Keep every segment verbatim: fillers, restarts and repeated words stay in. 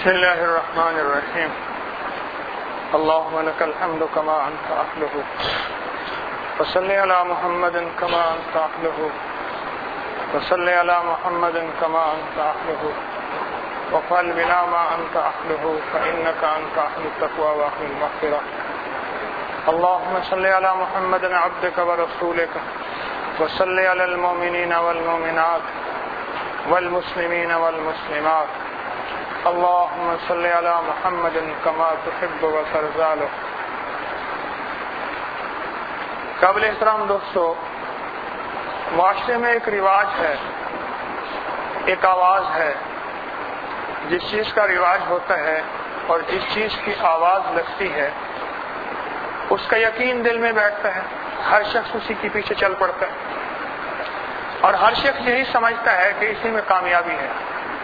بسم الله الرحمن الرحيم. اللهم لك الحمد كما أنت أهله، وصل على محمد كما أنت أهله، وصل على محمد كما أنت أهله، وفعل بنا ما أنت أهله، فإنك أنت أهل التقوى وأهل المغفرة. اللهم صل على محمد عبدك ورسولك، وصل على المؤمنين والمؤمنات والمسلمين والمسلمات. اللهم صل على محمد كما تحب وترضى له. قابل احترام دوستو، معاشرے میں ایک رواج ہے، ایک آواز ہے. جس چیز کا رواج ہوتا ہے اور جس چیز کی آواز لگتی ہے اس کا یقین دل میں بیٹھتا ہے، ہر شخص اسی کے پیچھے چل پڑتا ہے، اور ہر شخص یہی سمجھتا ہے کہ اسی میں کامیابی ہے،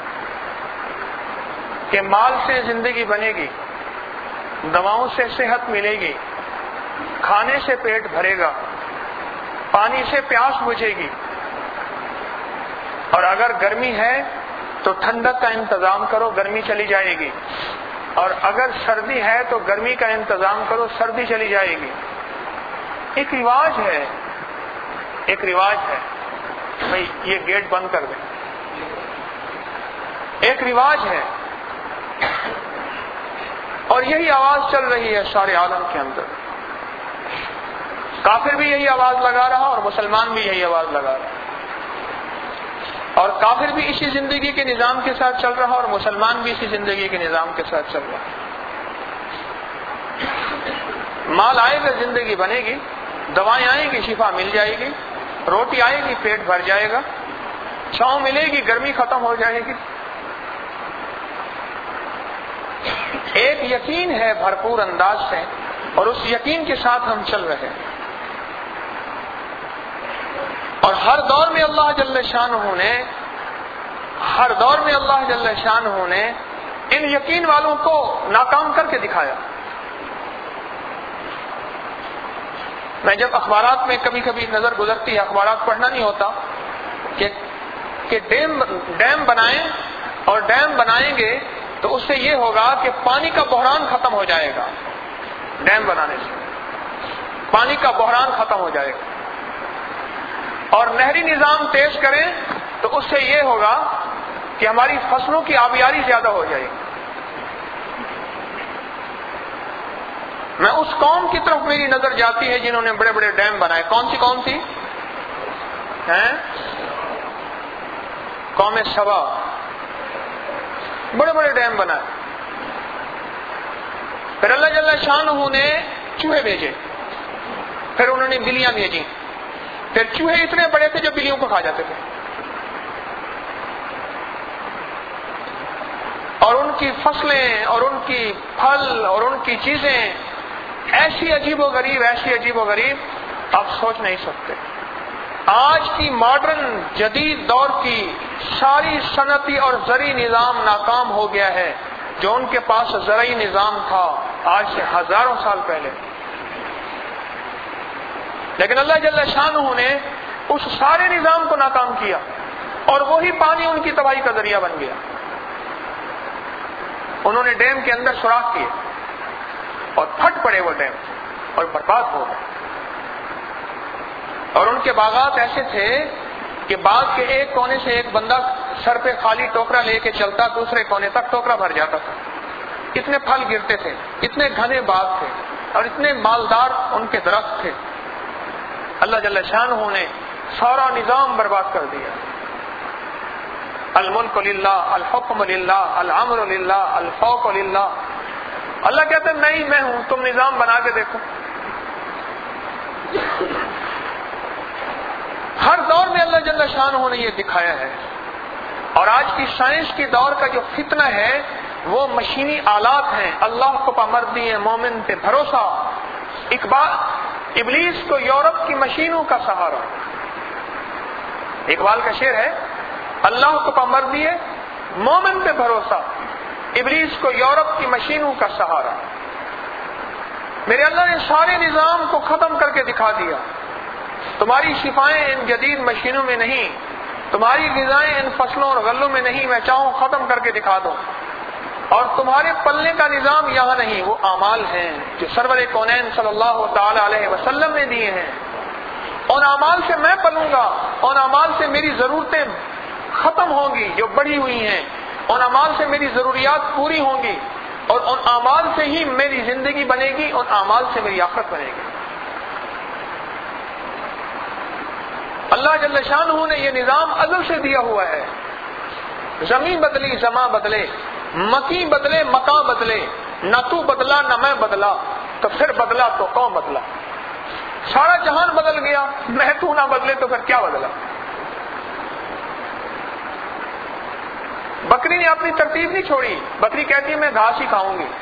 کہ مال سے زندگی بنے گی، دواؤں سے صحت ملے گی، کھانے سے پیٹ بھرے گا، پانی سے پیاس بجھے گی، اور اگر گرمی ہے تو ٹھنڈک کا انتظام کرو، گرمی چلی جائے گی، اور اگر سردی ہے تو گرمی کا انتظام کرو، سردی چلی جائے گی. ایک رواج ہے، ایک رواج ہے. بھائی یہ گیٹ بند کر دیں. ایک رواج ہے، اور یہی آواز چل رہی ہے سارے عالم کے اندر. کافر بھی یہی آواز لگا رہا اور مسلمان بھی یہی آواز لگا رہا، اور کافر بھی اسی زندگی کے نظام کے ساتھ چل رہا اور مسلمان بھی اسی زندگی کے نظام کے ساتھ چل رہا. مال آئے گا زندگی بنے گی، دوائیں آئیں گی شفا مل جائے گی، روٹی آئے گی پیٹ بھر جائے گا، چھاؤں ملے گی گرمی ختم ہو جائے گی. ایک یقین ہے بھرپور انداز سے، اور اس یقین کے ساتھ ہم چل رہے ہیں. اور ہر دور میں اللہ جل شانہ نے ہر دور میں اللہ جل شانہ نے ان یقین والوں کو ناکام کر کے دکھایا. میں جب اخبارات میں کبھی کبھی نظر گزرتی ہے، اخبارات پڑھنا نہیں ہوتا، کہ کہ ڈیم ڈیم بنائیں اور ڈیم بنائیں گے تو اس سے یہ ہوگا کہ پانی کا بحران ختم ہو جائے گا. ڈیم بنانے سے پانی کا بحران ختم ہو جائے گا. اور نہری نظام تیز کریں تو اس سے یہ ہوگا کہ ہماری فصلوں کی آبیاری زیادہ ہو جائے گی. میں اس قوم کی طرف میری نظر جاتی ہے جنہوں نے بڑے بڑے ڈیم بنائے. کون سی قوم تھی؟ ہیں قوم سبا. بڑے بڑے ڈیم بنائے. پھر اللہ جل شانہ نے چوہے بھیجے، پھر انہوں نے بلیاں بھیجی. پھر چوہے اتنے بڑے تھے جو بلیوں کو کھا جاتے تھے، اور ان کی فصلیں اور ان کی پھل اور ان کی چیزیں ایسی عجیب و غریب ایسی عجیب و غریب آپ سوچ نہیں سکتے. آج کی ماڈرن جدید دور کی ساری صنعتی اور زرعی نظام ناکام ہو گیا ہے. جو ان کے پاس زرعی نظام تھا آج سے ہزاروں سال پہلے، لیکن اللہ جل شانہ نے اس سارے نظام کو ناکام کیا، اور وہی پانی ان کی تباہی کا ذریعہ بن گیا. انہوں نے ڈیم کے اندر سوراخ کیے اور پھٹ پڑے وہ ڈیم اور برباد ہو گئے. اور ان کے باغات ایسے تھے کہ باغ کے ایک کونے سے ایک بندہ سر پہ خالی ٹوکرا لے کے چلتا، دوسرے کونے تک ٹوکرا بھر جاتا تھا. اتنے پھل گرتے تھے، اتنے گھنے باغ تھے، اور اتنے مالدار ان کے درخت تھے. اللہ جل شانہ نے سارا نظام برباد کر دیا. الملک للہ، الحکم للہ، الامر للہ، الفوق للہ. اللہ کہتے ہیں نہیں میں ہوں، تم نظام بنا کے دیکھو. ہر دور میں اللہ جل شانہ نے یہ دکھایا ہے. اور آج کی سائنس کی دور کا جو فتنہ ہے وہ مشینی آلات ہیں. اللہ کو پامردی ہے، مومن پہ بھروسہ. اقبال ابلیس کو یورپ کی مشینوں کا سہارا. اقبال کا شعر ہے، اللہ کو پامردی ہے، مومن پہ بھروسہ، ابلیس کو یورپ کی مشینوں کا سہارا. میرے اللہ نے سارے نظام کو ختم کر کے دکھا دیا. تمہاری شفائیں ان جدید مشینوں میں نہیں، تمہاری غذائیں ان فصلوں اور غلوں میں نہیں. میں چاہوں ختم کر کے دکھا دوں. اور تمہارے پلنے کا نظام یہاں نہیں، وہ اعمال ہیں جو سرور کونین صلی اللہ تعالی علیہ وسلم نے دیے ہیں. ان اعمال سے میں پلوں گا، ان اعمال سے میری ضرورتیں ختم ہوں گی جو بڑھی ہوئی ہیں، ان اعمال سے میری ضروریات پوری ہوں گی، اور ان اعمال سے ہی میری زندگی بنے گی، ان اعمال سے میری آخرت بنے گی. اللہ جل شانہ نے یہ نظام ازل سے دیا ہوا ہے. زمین بدلی زماں بدلے، مکی بدلے مکاں بدلے، نہ تو بدلا نہ میں بدلا، تو پھر بدلا تو کون بدلا؟ سارا جہان بدل گیا، میں تو نہ بدلے تو پھر کیا بدلا؟ بکری نے اپنی ترتیب نہیں چھوڑی. بکری کہتی ہے میں گھاس ہی کھاؤں گی.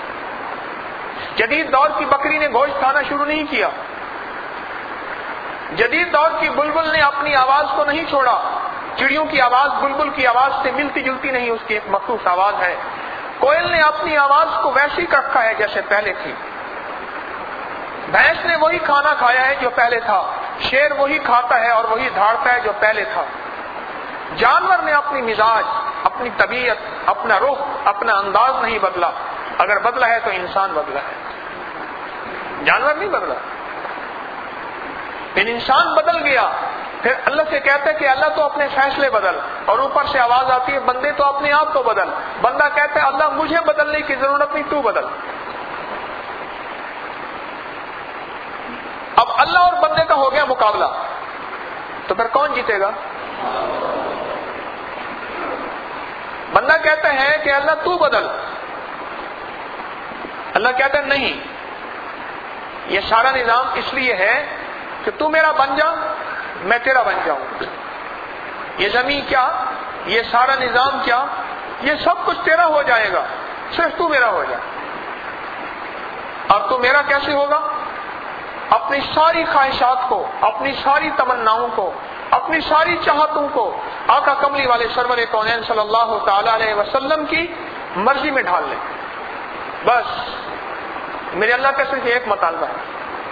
جدید دور کی بکری نے گوشت کھانا شروع نہیں کیا. جدید دور کی بلبل نے اپنی آواز کو نہیں چھوڑا. چڑیوں کی آواز بلبل کی آواز سے ملتی جلتی نہیں، اس کی ایک مخصوص آواز ہے. کوئل نے اپنی آواز کو ویسی رکھا ہے جیسے پہلے تھی. بھینس نے وہی کھانا کھایا ہے جو پہلے تھا. شیر وہی کھاتا ہے اور وہی دھاڑتا ہے جو پہلے تھا. جانور نے اپنی مزاج، اپنی طبیعت، اپنا رخ، اپنا انداز نہیں بدلا. اگر بدلا ہے تو انسان بدلا ہے، جانور نہیں بدلا. پھر انسان بدل گیا، پھر اللہ سے کہتا ہے کہ اللہ تو اپنے فیصلے بدل، اور اوپر سے آواز آتی ہے بندے تو اپنے آپ کو بدل. بندہ کہتا ہے اللہ مجھے بدلنے کی ضرورت نہیں، تو بدل. اب اللہ اور بندے کا ہو گیا مقابلہ، تو پھر کون جیتے گا؟ بندہ کہتا ہے کہ اللہ تو بدل، اللہ کہتا ہے نہیں، یہ سارا نظام اس لیے ہے کہ تو میرا بن جا، میں تیرا بن جاؤں. یہ زمین کیا، یہ سارا نظام کیا، یہ سب کچھ تیرا ہو جائے گا، صرف تو میرا ہو جائے. اب تو میرا کیسے ہوگا؟ اپنی ساری خواہشات کو، اپنی ساری تمناؤں کو، اپنی ساری چاہتوں کو آقا کملی والے سرور کونین صلی اللہ تعالی علیہ وسلم کی مرضی میں ڈھال لیں. بس میرے اللہ کا صرف ایک مطالبہ ہے.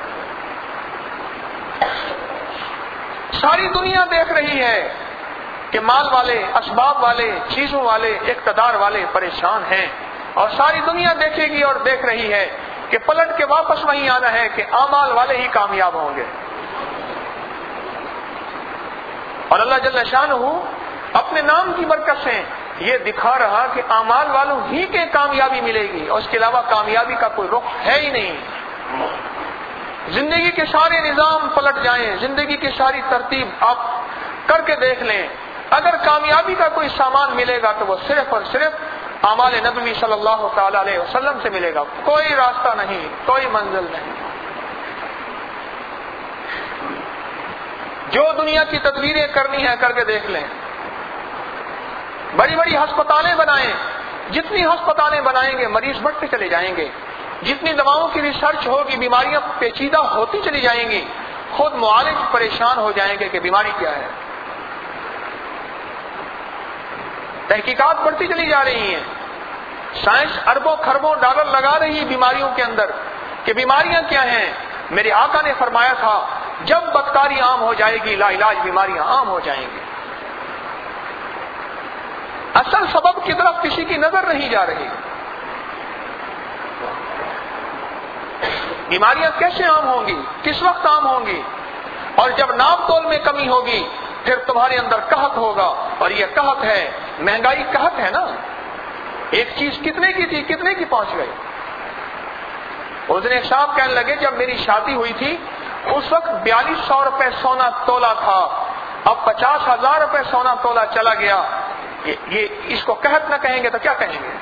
ساری دنیا دیکھ رہی ہے کہ مال والے، اسباب والے، چیزوں والے، اقتدار والے پریشان ہیں، اور ساری دنیا دیکھے گی اور دیکھ رہی ہے کہ پلٹ کے واپس وہیں آنا ہے کہ اعمال والے ہی کامیاب ہوں گے. اور اللہ جل شانہ اپنے نام کی برکت سے یہ دکھا رہا کہ اعمال والوں ہی کے کامیابی ملے گی، اور اس کے علاوہ کامیابی کا کوئی رخ ہے ہی نہیں. زندگی کے سارے نظام پلٹ جائیں، زندگی کی ساری ترتیب آپ کر کے دیکھ لیں، اگر کامیابی کا کوئی سامان ملے گا تو وہ صرف اور صرف اعمال نبوی صلی اللہ تعالی علیہ وسلم سے ملے گا. کوئی راستہ نہیں، کوئی منزل نہیں. جو دنیا کی تدبیریں کرنی ہے کر کے دیکھ لیں. بڑی بڑی ہسپتالیں بنائیں، جتنی ہسپتالیں بنائیں گے مریض بڑھتے چلے جائیں گے. جتنی دواؤں کی ریسرچ ہوگی بیماریاں پیچیدہ ہوتی چلی جائیں گی. خود معالج پریشان ہو جائیں گے کہ بیماری کیا ہے. تحقیقات بڑھتی چلی جا رہی ہیں. سائنس اربوں خربوں ڈالر لگا رہی ہے بیماریوں کے اندر کہ بیماریاں کیا ہیں. میرے آقا نے فرمایا تھا جب بدکاری عام ہو جائے گی لا علاج بیماریاں عام ہو جائیں گی. اصل سبب کی طرف کسی کی نظر نہیں جا رہی. بیماریاں کیسے عام ہوں گی، کس وقت عام ہوں گی؟ اور جب ناپ تول میں کمی ہوگی پھر تمہارے اندر قحط ہوگا، اور یہ قحط ہے، مہنگائی قحط ہے نا. ایک چیز کتنے کی تھی کتنے کی پہنچ گئی. اس دن ایک صاحب کہنے لگے جب میری شادی ہوئی تھی اس وقت بیالیس سو روپے سونا تولا تھا، اب پچاس ہزار روپے سونا تولا چلا گیا. یہ, یہ اس کو قحط نہ کہیں گے تو کیا کہیں گے؟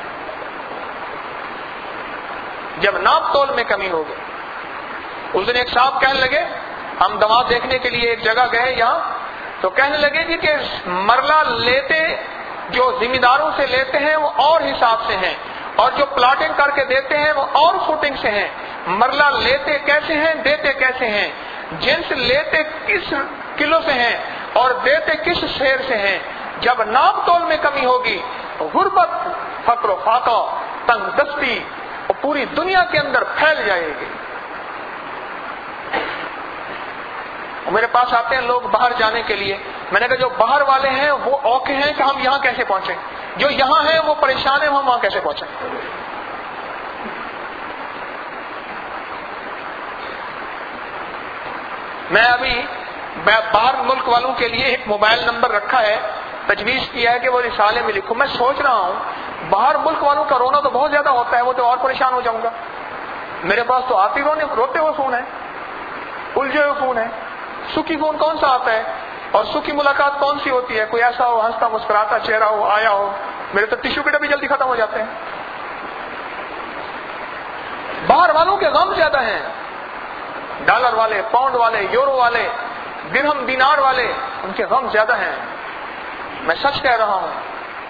جب ناپ تول میں کمی ہوگی. اس دن ایک صاحب کہنے لگے ہم دوا دیکھنے کے لیے ایک جگہ گئے یہاں، تو کہنے لگے جی کہ مرلہ لیتے جو ذمہ داروں سے لیتے ہیں وہ اور حساب سے ہیں، اور جو پلاٹنگ کر کے دیتے ہیں وہ اور فوٹنگ سے ہیں. مرلہ لیتے کیسے ہیں، دیتے کیسے ہیں، جنس لیتے کس کلو سے ہیں اور دیتے کس شیر سے ہیں. جب ناپ تول میں کمی ہوگی غربت، فقر و فاقہ، تنگ دستی اور پوری دنیا کے اندر پھیل جائے گی. میرے پاس آتے ہیں لوگ باہر جانے کے لیے، میں نے کہا جو باہر والے ہیں وہ اوکھے ہیں کہ ہم یہاں کیسے پہنچیں، جو یہاں ہیں وہ پریشان ہیں ہم وہاں کیسے پہنچیں. میں ابھی باہر ملک والوں کے لیے ایک موبائل نمبر رکھا ہے، تجویز کیا ہے کہ وہ رسالے میں لکھوں. میں سوچ رہا ہوں باہر ملک والوں کا رونا تو بہت زیادہ ہوتا ہے، وہ تو اور پریشان ہو جاؤں گا. میرے پاس تو آتی رونے روتے ہوئے فون ہے، الجھے ہوئے فون ہے. سکھی فون کون سا آتا ہے اور سکھی ملاقات کون سی ہوتی ہے؟ کوئی ایسا ہو ہنستا مسکراتا چہرہ ہو آیا ہو. میرے تو ٹشو کے ڈبے جلدی ختم ہو جاتے ہیں. باہر والوں کے غم زیادہ ہیں، ڈالر والے، پاؤنڈ والے، یورو والے، درہم دینار والے، ان کے غم زیادہ ہیں. میں سچ کہہ رہا ہوں.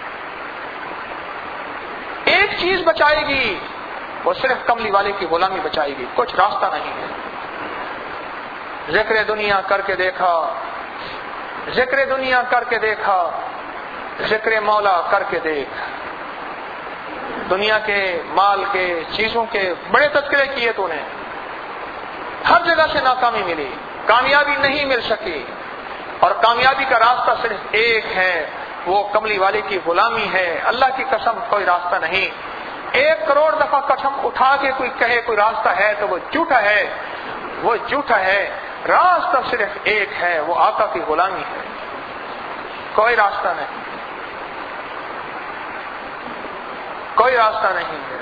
ایک چیز بچائے گی، وہ صرف کملی والے کی غلامی بچائے گی، کچھ راستہ نہیں ہے. ذکر دنیا کر کے دیکھا، ذکر دنیا کر کے دیکھا، ذکر مولا کر کے دیکھ. دنیا کے مال کے چیزوں کے بڑے تذکرے کیے تو نے، ہر جگہ سے ناکامی ملی، کامیابی نہیں مل سکی. اور کامیابی کا راستہ صرف ایک ہے، وہ کملی والے کی غلامی ہے. اللہ کی قسم کوئی راستہ نہیں. ایک کروڑ دفعہ قسم اٹھا کے کوئی کہے کوئی راستہ ہے تو وہ جھوٹا ہے، وہ جھوٹا ہے. راستہ صرف ایک ہے، وہ آقا کی غلامی ہے، کوئی راستہ نہیں، کوئی راستہ نہیں ہے.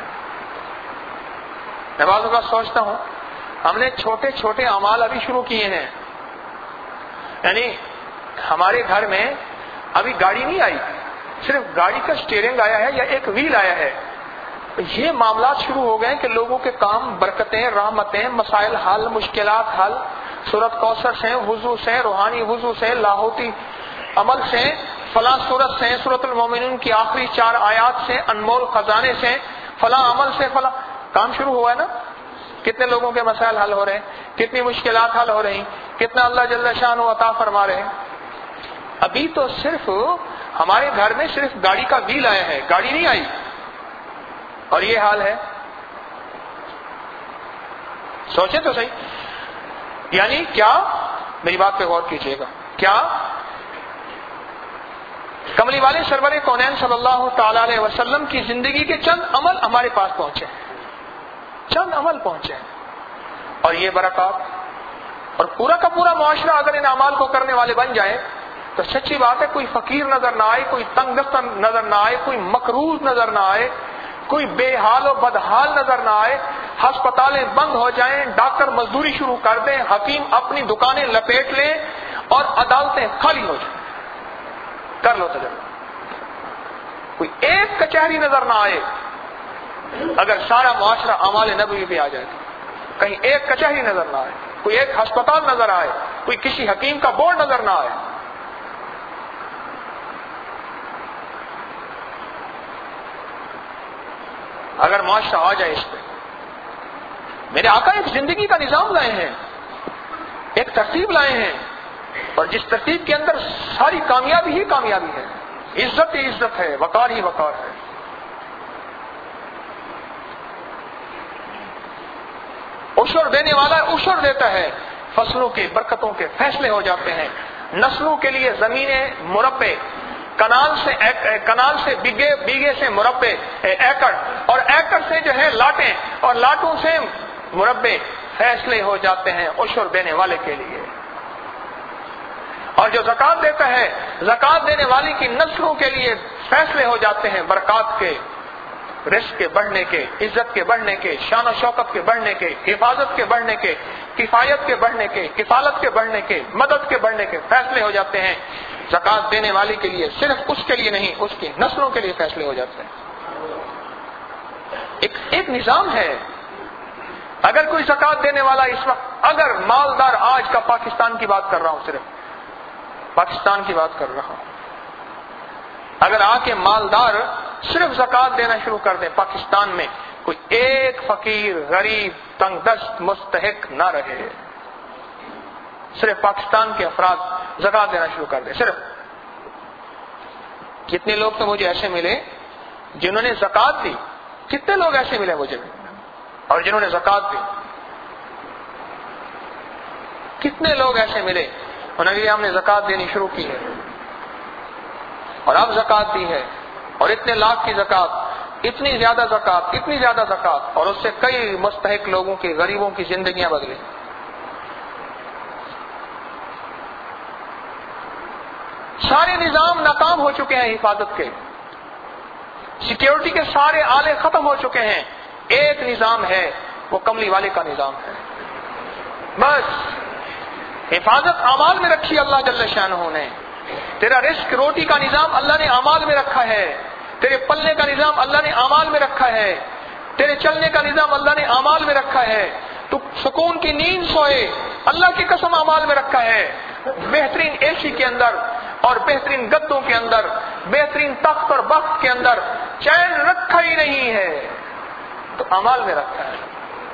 میں بعض اوقات سوچتا ہوں ہم نے چھوٹے چھوٹے اعمال ابھی شروع کیے ہیں. یعنی ہمارے گھر میں ابھی گاڑی نہیں آئی، صرف گاڑی کا سٹیئرنگ آیا ہے یا ایک ویل آیا ہے. یہ معاملات شروع ہو گئے کہ لوگوں کے کام، برکتیں، رحمتیں، مسائل حل، مشکلات حل، سورت کوثر سے، وضو سے، روحانی وضو سے، لاہوتی عمل سے، فلاں سورت سے، سورت المومنون کی آخری چار آیات سے، انمول خزانے سے، فلاں عمل سے، فلاں کام شروع ہوا ہے نا. کتنے لوگوں کے مسائل حل ہو رہے ہیں، کتنی مشکلات حل ہو رہی، کتنا اللہ جل شانہ عطا فرما رہے ہیں. ابھی تو صرف ہمارے گھر میں صرف گاڑی کا ویل آیا ہے، گاڑی نہیں آئی، اور یہ حال ہے. سوچیں تو صحیح. یعنی کیا، میری بات پہ غور کیجئے گا، کیا کملی والے سرور کونین صلی اللہ تعالی علیہ وسلم کی زندگی کے چند عمل ہمارے پاس پہنچے ہیں، چند عمل پہنچے ہیں، اور یہ برکات، اور پورا کا پورا معاشرہ اگر ان اعمال کو کرنے والے بن جائے تو سچی بات ہے کوئی فقیر نظر نہ آئے، کوئی تنگ دست نظر نہ آئے، کوئی مقروض نظر نہ آئے، کوئی بے حال و بدحال نظر نہ آئے. ہسپتالیں بند ہو جائیں، ڈاکٹر مزدوری شروع کر دیں، حکیم اپنی دکانیں لپیٹ لیں، اور عدالتیں خالی ہو جائیں. کر لو تجربہ. کوئی ایک کچہری نظر نہ آئے اگر سارا معاشرہ اعمال نبوی پہ آ جائے. کہیں ایک کچہری نظر نہ آئے، کوئی ایک ہسپتال نظر آئے، کوئی کسی حکیم کا بورڈ نظر نہ آئے. اگر معاشرہ آ جائے اس پہ. میرے آقا ایک زندگی کا نظام لائے ہیں، ایک ترتیب لائے ہیں، اور جس ترتیب کے اندر ساری کامیابی ہی کامیابی ہے، عزت ہی عزت ہے، وقار ہی وقار ہے. عشر دینے والا عشر دیتا ہے، فصلوں کے برکتوں کے فیصلے ہو جاتے ہیں. نسلوں کے لیے زمینیں مربع، کنال سے کنال سے بیگے بیگے سے مربع ایکڑ، اور ایکڑ سے جو ہے لاٹیں، اور لاٹوں سے مربع فیصلے ہو جاتے ہیں عشر دینے والے کے لیے. اور جو زکات دیتا ہے، زکات دینے والی کی نسلوں کے لیے فیصلے ہو جاتے ہیں برکات کے، رزق کے بڑھنے کے، عزت کے بڑھنے کے، شان و شوکت کے بڑھنے کے، حفاظت کے بڑھنے کے، کفایت کے بڑھنے کے، کفالت کے بڑھنے کے، مدد کے بڑھنے کے فیصلے ہو جاتے ہیں. زکات دینے والی کے لیے، صرف اس کے لیے نہیں، اس کی نسلوں کے لیے فیصلے ہو جاتے ہیں. ایک ایک نظام ہے. اگر کوئی زکات دینے والا اس وقت، اگر مالدار، آج کا پاکستان کی بات کر رہا ہوں، صرف پاکستان کی بات کر رہا ہوں، اگر آ کے مالدار صرف زکات دینا شروع کر دیں پاکستان میں، کوئی ایک فقیر، غریب، تنگ دست، مستحق نہ رہے. صرف پاکستان کے افراد زکات دینا شروع کر دیں. صرف کتنے لوگ تو مجھے ایسے ملے جنہوں نے زکات دی، کتنے لوگ ایسے ملے مجھے، اور جنہوں نے زکات دی. کتنے لوگ ایسے ملے انہوں نے ہم نے زکوٰۃ دینی شروع کی ہے اور اب زکوٰۃ دی ہے اور اتنے لاکھ کی زکوٰۃ، اتنی زیادہ زکوٰۃ، اتنی زیادہ زکوٰۃ، اور اس سے کئی مستحق لوگوں کی، غریبوں کی زندگیاں بدلی۔ سارے نظام ناکام ہو چکے ہیں حفاظت کے، سیکیورٹی کے سارے آلے ختم ہو چکے ہیں، ایک نظام ہے، وہ کملی والے کا نظام ہے۔ بس حفاظت اعمال میں رکھی اللہ جل شانہ نے۔ تیرا رزق روٹی کا نظام اللہ نے اعمال میں رکھا ہے، تیرے پلنے کا نظام اللہ نے اعمال میں رکھا ہے، تیرے چلنے کا نظام اللہ نے اعمال میں رکھا ہے، تو سکون کی نیند سوئے اللہ کی قسم اعمال میں رکھا ہے۔ بہترین اے سی کے اندر اور بہترین گدوں کے اندر، بہترین تخت اور بخت کے اندر چین رکھا ہی نہیں ہے، تو اعمال میں رکھا ہے۔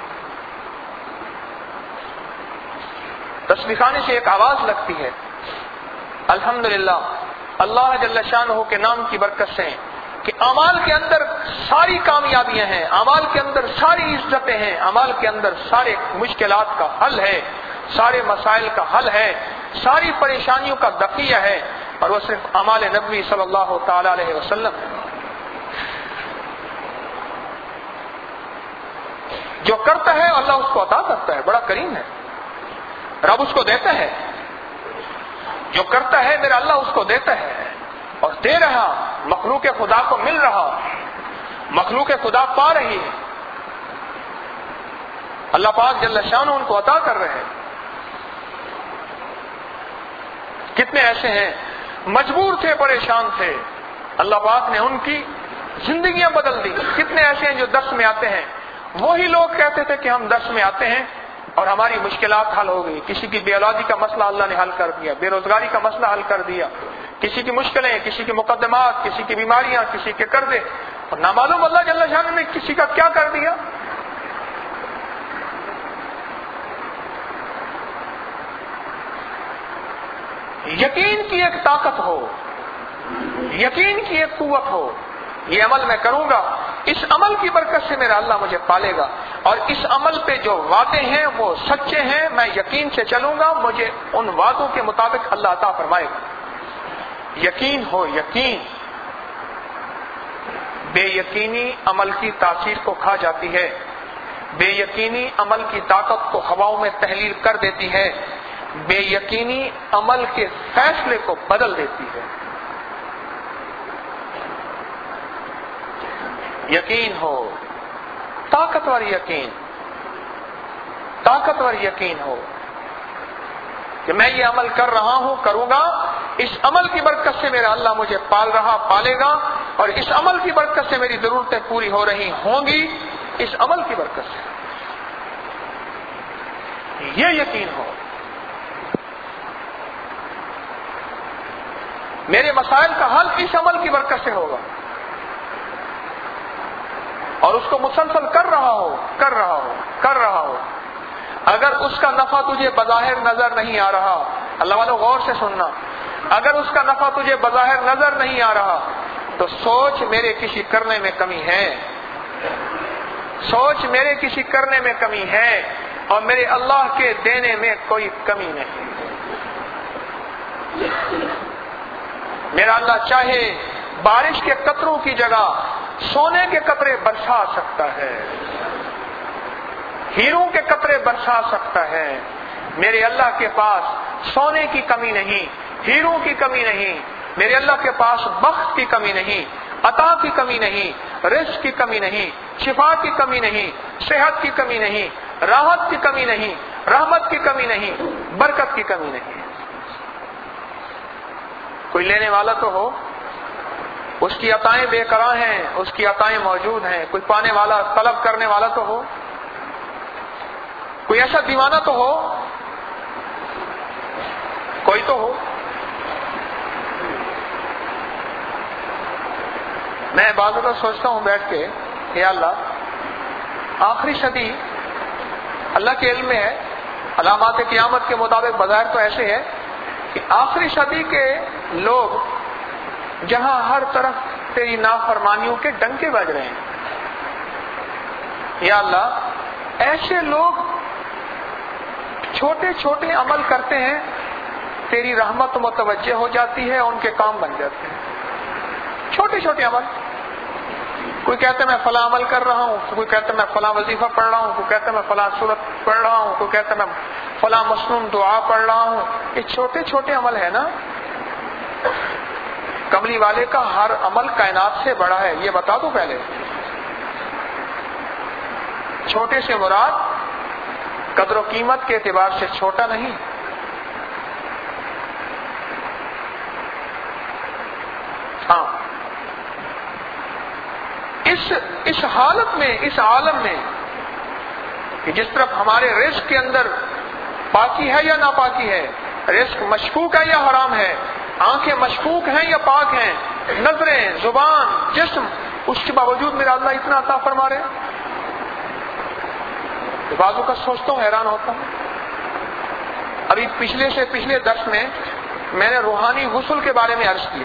تسبیح خانے سے ایک آواز لگتی ہے، الحمدللہ اللہ جل شانہ کے نام کی برکت سے کہ اعمال کے اندر ساری کامیابیاں ہیں، اعمال کے اندر ساری عزتیں ہیں، اعمال کے اندر سارے مشکلات کا حل ہے، سارے مسائل کا حل ہے، ساری پریشانیوں کا دفیع ہے، اور وہ صرف اعمال نبوی صلی اللہ تعالی علیہ وسلم ہے۔ جو کرتا ہے اللہ اس کو عطا کرتا ہے، بڑا کریم ہے، رب اس کو دیتا ہے، جو کرتا ہے میرا اللہ اس کو دیتا ہے اور دے رہا، مخلوق خدا کو مل رہا، مخلوق خدا پا رہی ہے، اللہ پاک جل شانہ ان کو عطا کر رہے ہیں۔ کتنے ایسے ہیں مجبور تھے، پریشان تھے، اللہ پاک نے ان کی زندگیاں بدل دی۔ کتنے ایسے ہیں جو درس میں آتے ہیں، وہی لوگ کہتے تھے کہ ہم درس میں آتے ہیں اور ہماری مشکلات حل ہو گئی، کسی کی بے اولادی کا مسئلہ اللہ نے حل کر دیا، بے روزگاری کا مسئلہ حل کر دیا، کسی کی مشکلیں، کسی کی مقدمات، کسی کی بیماریاں، کسی کے قرضے، اور نامعلوم اللہ جل شانہ نے کسی کا کیا کر دیا۔ یقین کی ایک طاقت ہو، یقین کی ایک قوت ہو، یہ عمل میں کروں گا، اس عمل کی برکت سے میرا اللہ مجھے پالے گا، اور اس عمل پہ جو وعدے ہیں وہ سچے ہیں، میں یقین سے چلوں گا، مجھے ان وعدوں کے مطابق اللہ عطا فرمائے گا۔ یقین ہو، یقین۔ بے یقینی عمل کی تاثیر کو کھا جاتی ہے، بے یقینی عمل کی طاقت کو ہواؤں میں تحلیل کر دیتی ہے، بے یقینی عمل کے فیصلے کو بدل دیتی ہے۔ یقین ہو، طاقتور یقین، طاقتور یقین ہو کہ میں یہ عمل کر رہا ہوں، کروں گا، اس عمل کی برکت سے میرا اللہ مجھے پال رہا، پالے گا، اور اس عمل کی برکت سے میری ضرورتیں پوری ہو رہی ہوں گی، اس عمل کی برکت سے، یہ یقین ہو۔ میرے مسائل کا حل اس عمل کی برکت سے ہوگا، اور اس کو مسلسل کر رہا ہو، کر رہا ہو، کر رہا ہو۔ اگر اس کا نفع تجھے بظاہر نظر نہیں آ رہا، اللہ والوں غور سے سننا، اگر اس کا نفع تجھے بظاہر نظر نہیں آ رہا تو سوچ میرے کسی کرنے میں کمی ہے، سوچ میرے کسی کرنے میں کمی ہے، اور میرے اللہ کے دینے میں کوئی کمی نہیں۔ میرا اللہ چاہے بارش کے قطروں کی جگہ سونے کے قطرے برسا سکتا ہے، ہیروں کے قطرے برسا سکتا ہے۔ میرے اللہ کے پاس سونے کی کمی نہیں، ہیروں کی کمی نہیں، میرے اللہ کے پاس بخت کی کمی نہیں، عطا کی کمی نہیں، رزق کی کمی نہیں، شفا کی کمی نہیں، صحت کی کمی نہیں، راحت کی کمی نہیں، رحمت کی کمی نہیں، برکت کی کمی نہیں۔ کوئی لینے والا تو ہو، اس کی عطائیں بے قرار ہیں، اس کی عطائیں موجود ہیں، کوئی پانے والا، طلب کرنے والا تو ہو، کوئی ایسا دیوانہ تو ہو، کوئی تو ہو۔ میں بعض اوقات سوچتا ہوں بیٹھ کے، یا اللہ آخری صدی اللہ کے علم میں ہے، علامات قیامت کے مطابق بظاہر تو ایسے ہے کہ آخری صدی کے لوگ جہاں ہر طرف تیری نافرمانیوں کے ڈنکے بج رہے ہیں، یا اللہ ایسے لوگ چھوٹے چھوٹے عمل کرتے ہیں تیری رحمت متوجہ ہو جاتی ہے، ان کے کام بن جاتے ہیں. چھوٹے چھوٹے عمل. کوئی کہتا ہے میں فلاں عمل کر رہا ہوں، کوئی کہتا ہے میں فلاں وظیفہ پڑھ رہا ہوں، کوئی کہتا ہے میں فلاں سورت پڑھ رہا ہوں، کوئی کہتا ہے میں فلاں مسنون دعا پڑھ رہا ہوں. یہ چھوٹے چھوٹے عمل ہے نا. کملی والے کا ہر عمل کائنات سے بڑا ہے، یہ بتا دو پہلے. چھوٹے سے مراد قدر و قیمت کے اعتبار سے چھوٹا نہیں. ہاں، اس اس حالت میں، اس عالم میں کہ جس طرف ہمارے رزق کے اندر پاکی ہے یا ناپاکی ہے، رزق مشکوک ہے یا حرام ہے، آنکھیں مشکوک ہیں یا پاک ہیں، نظریں، زبان، جسم، اس کے باوجود میرا اللہ اتنا عطا فرما رہے ہیں. بعضوں کا سوچتا ہوں، حیران ہوتا ہوں. ابھی پچھلے سے پچھلے درس میں میں نے روحانی غسل کے بارے میں عرض کیا.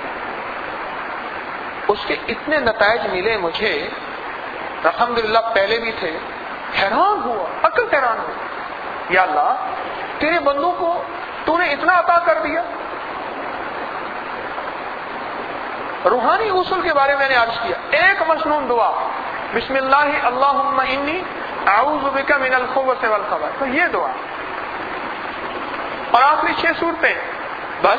اس کے اتنے نتائج ملے مجھے، الحمدللہ پہلے بھی تھے. حیران ہوا، عقل حیران ہوا. یا اللہ، تیرے بندوں کو تو نے اتنا عطا کر دیا. روحانی غسل کے بارے میں نے عرض کیا. ایک مسنون دعا، بسم اللہ اللہم انی اعوذ بک من الخبث والخبائث، تو یہ دعا اور آخری چھ صورتیں. بس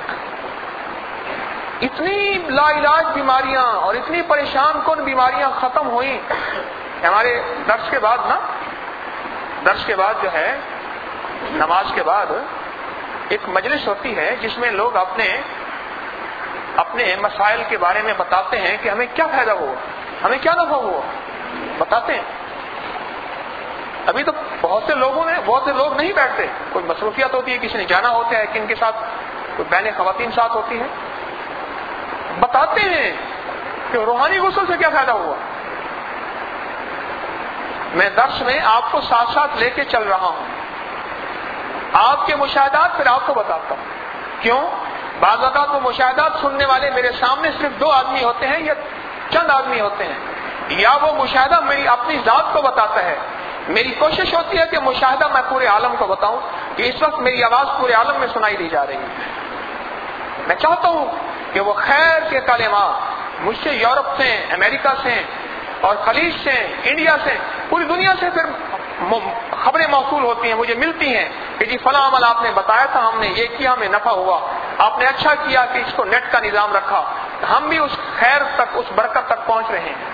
اتنی لا علاج بیماریاں اور اتنی پریشان کن بیماریاں ختم ہوئیں. ہمارے درس کے بعد نا درس کے بعد جو ہے نماز کے بعد ایک مجلس ہوتی ہے جس میں لوگ اپنے اپنے مسائل کے بارے میں بتاتے ہیں کہ ہمیں کیا فائدہ ہوا، ہمیں کیا نفع ہوا، بتاتے ہیں. ابھی تو بہت سے لوگوں نے بہت سے لوگ نہیں بیٹھتے، کوئی مصروفیات ہوتی ہے، کسی نے جانا ہوتا ہے، کن کے ساتھ کوئی بہنیں خواتین ساتھ ہوتی ہیں، بتاتے ہیں کہ روحانی غسل سے کیا فائدہ ہوا. میں درس میں آپ کو ساتھ ساتھ لے کے چل رہا ہوں، آپ کے مشاہدات پھر آپ کو بتاتا ہوں. کیوں؟ بعض اوقات وہ مشاہدات سننے والے میرے سامنے صرف دو آدمی ہوتے ہیں یا چند آدمی ہوتے ہیں، یا وہ مشاہدہ میری اپنی ذات کو بتاتا ہے. میری کوشش ہوتی ہے کہ مشاہدہ میں پورے عالم کو بتاؤں کہ اس وقت میری آواز پورے عالم میں سنائی دی جا رہی ہے. میں چاہتا ہوں کہ وہ خیر کے کلمات مجھ سے یورپ سے، امریکہ سے اور خلیج سے، انڈیا سے، پوری دنیا سے پھر خبریں موصول ہوتی ہیں، مجھے ملتی ہیں کہ جی فلاں عمل آپ نے بتایا تھا، ہم نے یہ کیا، ہمیں نفع ہوا، آپ نے اچھا کیا کہ اس کو نیٹ کا نظام رکھا، ہم بھی اس خیر تک، اس برکت تک پہنچ رہے ہیں.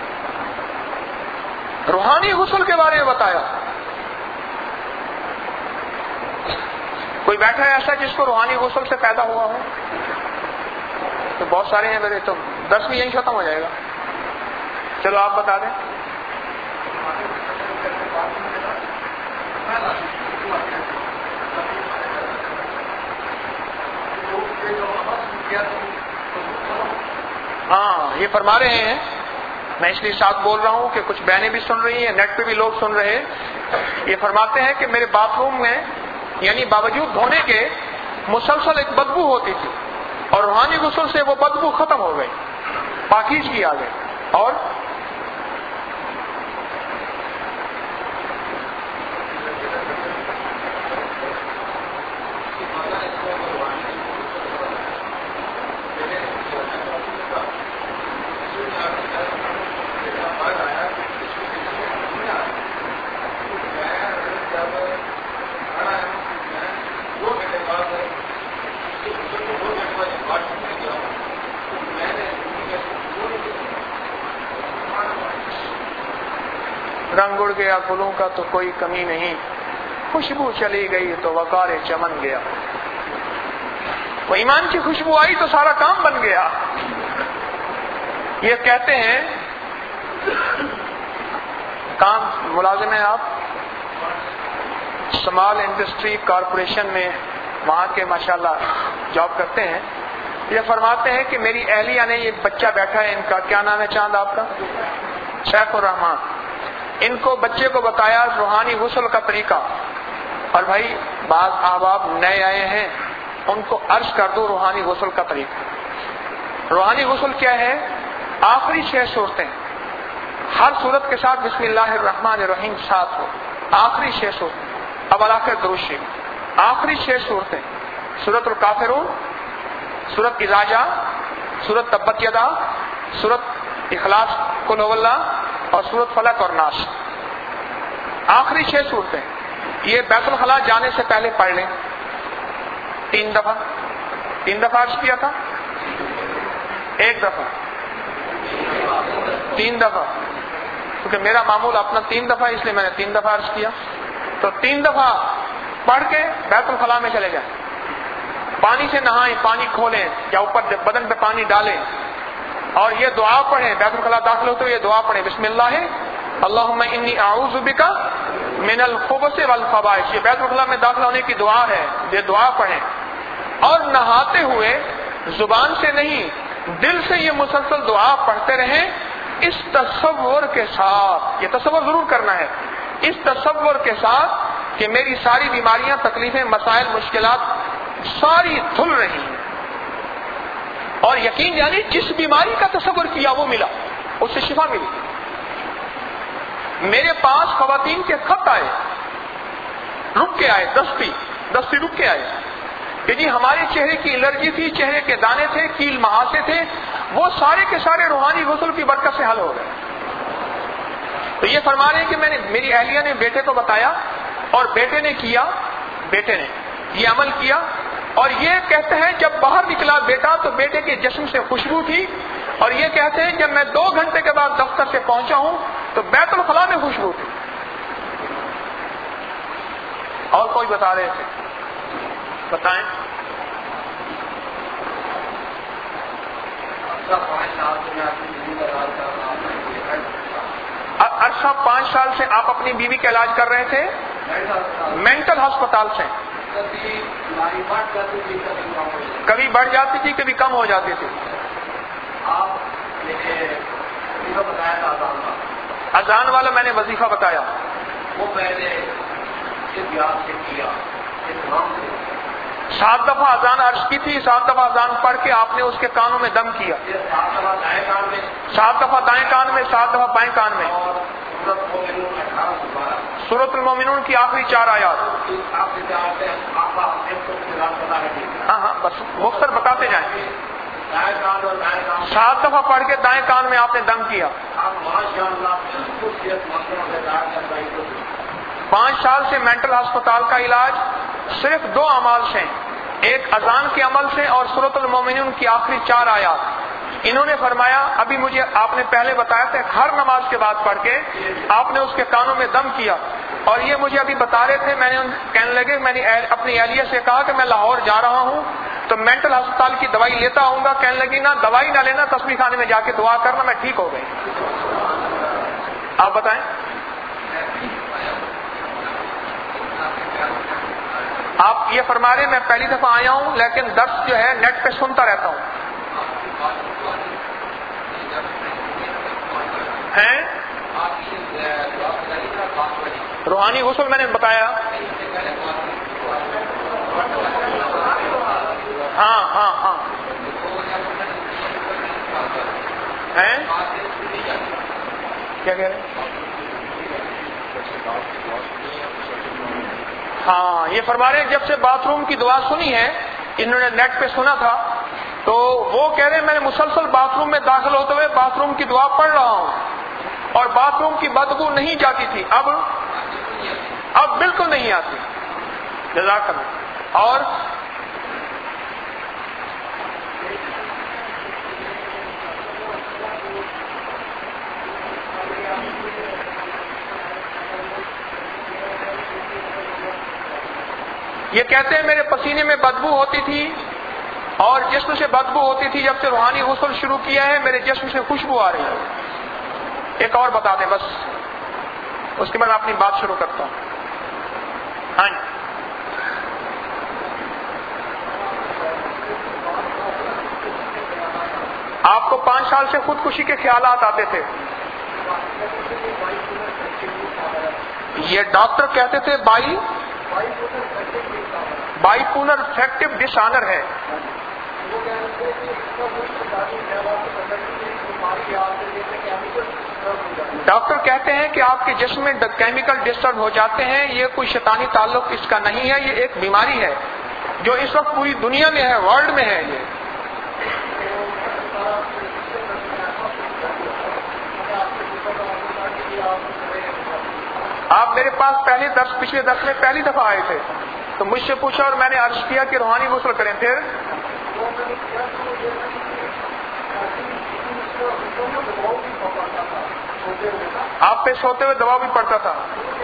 روحانی غسل کے بارے میں بتایا. کوئی بیٹھا ہے ایسا جس کو روحانی غسل سے پیدا ہوا ہو؟ تو بہت سارے ہیں میرے، تو دس بھی یہیں ختم ہو جائے گا. چلو آپ بتا دیں. ہاں، یہ فرما رہے ہیں، میں اس لیے ساتھ بول رہا ہوں کہ کچھ بہنیں بھی سن رہی ہیں، نیٹ پہ بھی لوگ سن رہے ہیں. یہ فرماتے ہیں کہ میرے باتھ روم میں یعنی باوجود دھونے کے مسلسل ایک بدبو ہوتی تھی، اور روحانی غسل سے وہ بدبو ختم ہو گئی، پاکیزگی آ گئی. اور رنگ اڑ گیا گلوں کا تو کوئی کمی نہیں، خوشبو چلی گئی تو وقار چمن گیا. وہ ایمان کی خوشبو آئی تو سارا کام بن گیا. یہ کہتے ہیں، کام ملازم ہیں آپ اسمال انڈسٹری کارپوریشن میں، وہاں کے ماشاءاللہ جاب کرتے ہیں. یہ فرماتے ہیں کہ میری اہلیہ نے، یہ بچہ بیٹھا ہے ان کا، کیا نام ہے چاند آپ کا؟ شیخ الرحمان. ان کو بچے کو بتایا روحانی غسل کا طریقہ. اور بھائی بعض احباب نئے آئے ہیں، ان کو عرض کر دو روحانی غسل کا طریقہ. روحانی غسل کیا ہے؟ آخری چھ صورتیں، ہر صورت کے ساتھ بسم اللہ الرحمن الرحیم ساتھ ہو. آخری چھ صورتیں، اب آخر درود شریف، آخری چھ صورتیں سورۃ الکافرون، سورۃ اذا جاء، سورۃ تبت یدا، سورۃ اخلاص قل هو اللہ اور سورۃ فلق اور ناس. آخری چھ صورتیں یہ بیت الخلاء جانے سے پہلے پڑھ لیں تین دفعہ. تین دفعہ عرض کیا تھا، ایک دفعہ، تین دفعہ، کیونکہ میرا معمول اپنا تین دفعہ اس لیے میں نے تین دفعہ عرض کیا. تو تین دفعہ پڑھ کے بیت الخلاء میں چلے جائیں، پانی سے نہائیں، پانی کھولیں یا اوپر بدن پہ پانی ڈالیں اور یہ دعا پڑھیں. بیت الخلاء داخل ہوتے ہوئے یہ دعا پڑھیں، بسم اللہ اللہم انی اعوذ بک من الخبث والخبائث. یہ بیت الخلاء میں داخل ہونے کی دعا ہے، یہ دعا پڑھیں. اور نہاتے ہوئے زبان سے نہیں دل سے یہ مسلسل دعا پڑھتے رہیں، اس تصور کے ساتھ، یہ تصور ضرور کرنا ہے، اس تصور کے ساتھ کہ میری ساری بیماریاں، تکلیفیں، مسائل، مشکلات ساری دھل رہی ہیں. اور یقین یعنی جس بیماری کا تصور کیا وہ ملا، اس سے شفا ملی. میرے پاس خواتین کے خط آئے، رک کے آئے، دستی دستی رک کے آئے کہ جی ہمارے چہرے کی الرجی تھی، چہرے کے دانے تھے، کیل مہاسے تھے، وہ سارے کے سارے روحانی غسل کی برکت سے حل ہو گئے. تو یہ فرما رہے ہیں کہ میں نے، میری اہلیہ نے بیٹے کو بتایا اور بیٹے نے کیا، بیٹے نے یہ عمل کیا. اور یہ کہتے ہیں جب باہر نکلا بیٹا تو بیٹے کے جسم سے خوشبو تھی. اور یہ کہتے ہیں جب میں دو گھنٹے کے بعد دفتر سے پہنچا ہوں تو بیت الخلاء میں خوشبو تھی. اور کوئی بتا رہے تھے، بتائیں. عرصہ پانچ سال سے آپ اپنی بیوی کا علاج کر رہے تھے مینٹل ہسپتال سے. کبھی بڑھ جاتی تھی، کبھی کم ہو جاتی تھی. اذان والا میں نے وظیفہ بتایا، وہ میں نے سات دفعہ اذان عرض کی تھی، سات دفعہ اذان پڑھ کے آپ نے اس کے کانوں میں دم کیا، سات دفعہ دائیں کان میں، سات دفعہ بائیں کان میں. سورۃ المومنون کی آخری چار آیات. ہاں ہاں بس مختصر بتاتے جائیں. سات دفعہ پڑھ کے دائیں کان میں آپ نے دم کیا. پانچ سال سے مینٹل ہسپتال کا علاج صرف دو اعمال سے، ایک اذان کے عمل سے اور سورۃ المومنون کی آخری چار آیات. انہوں نے فرمایا ابھی مجھے آپ نے پہلے بتایا تھا ہر نماز کے بعد پڑھ کے آپ نے اس کے کانوں میں دم کیا. اور یہ مجھے ابھی بتا رہے تھے، میں نے کہنے لگے میں نے اپنی اہلیہ سے کہا کہ میں لاہور جا رہا ہوں تو مینٹل ہسپتال کی دوائی لیتا آؤں گا. کہنے لگی نہ دوائی نہ لینا، تسبیح خانے میں جا کے دعا کرنا، میں ٹھیک ہو گئی. آپ بتائیں. آپ یہ فرما رہے میں پہلی دفعہ آیا ہوں لیکن درس جو ہے نیٹ پہ سنتا رہتا ہوں. ہیں روحانی غسل میں نے بتایا. ہاں ہاں ہاں ہیں کیا کہہ رہے ہیں؟ ہاں یہ فرما رہے ہیں جب سے باتھ روم کی دعا سنی ہے، انہوں نے نیٹ پہ سنا تھا تو وہ کہہ رہے ہیں میں نے مسلسل باتھ روم میں داخل ہوتے ہوئے باتھ روم کی دعا پڑھ رہا ہوں اور باتھ روم کی بدبو نہیں جاتی تھی، اب اب بالکل نہیں آتی. جزاک اللہ. اور یہ کہتے ہیں میرے پسینے میں بدبو ہوتی تھی اور جسم سے بدبو ہوتی تھی، جب سے روحانی غسل شروع کیا ہے میرے جسم سے خوشبو آ رہی ہے. ایک اور بتا دیں بس، اس کے بعد اپنی بات شروع کرتا ہوں. ہاں آپ کو پانچ سال سے خودکشی کے خیالات آتے تھے، یہ ڈاکٹر کہتے تھے bi bipolar affective disorder ہے. ڈاکٹر کہتے ہیں کہ آپ کے جسم میں کیمیکل ڈسٹرب ہو جاتے ہیں، یہ کوئی شیطانی تعلق اس کا نہیں ہے، یہ ایک بیماری ہے جو اس وقت پوری دنیا میں ہے، ورلڈ میں ہے. یہ آپ میرے پاس پہلے درس پچھلے درس میں پہلی دفعہ آئے تھے تو مجھ سے پوچھا اور میں نے عرض کیا کہ روحانی غسل کریں. پھر آپ پہ سوتے ہوئے دباؤ بھی پڑتا تھا.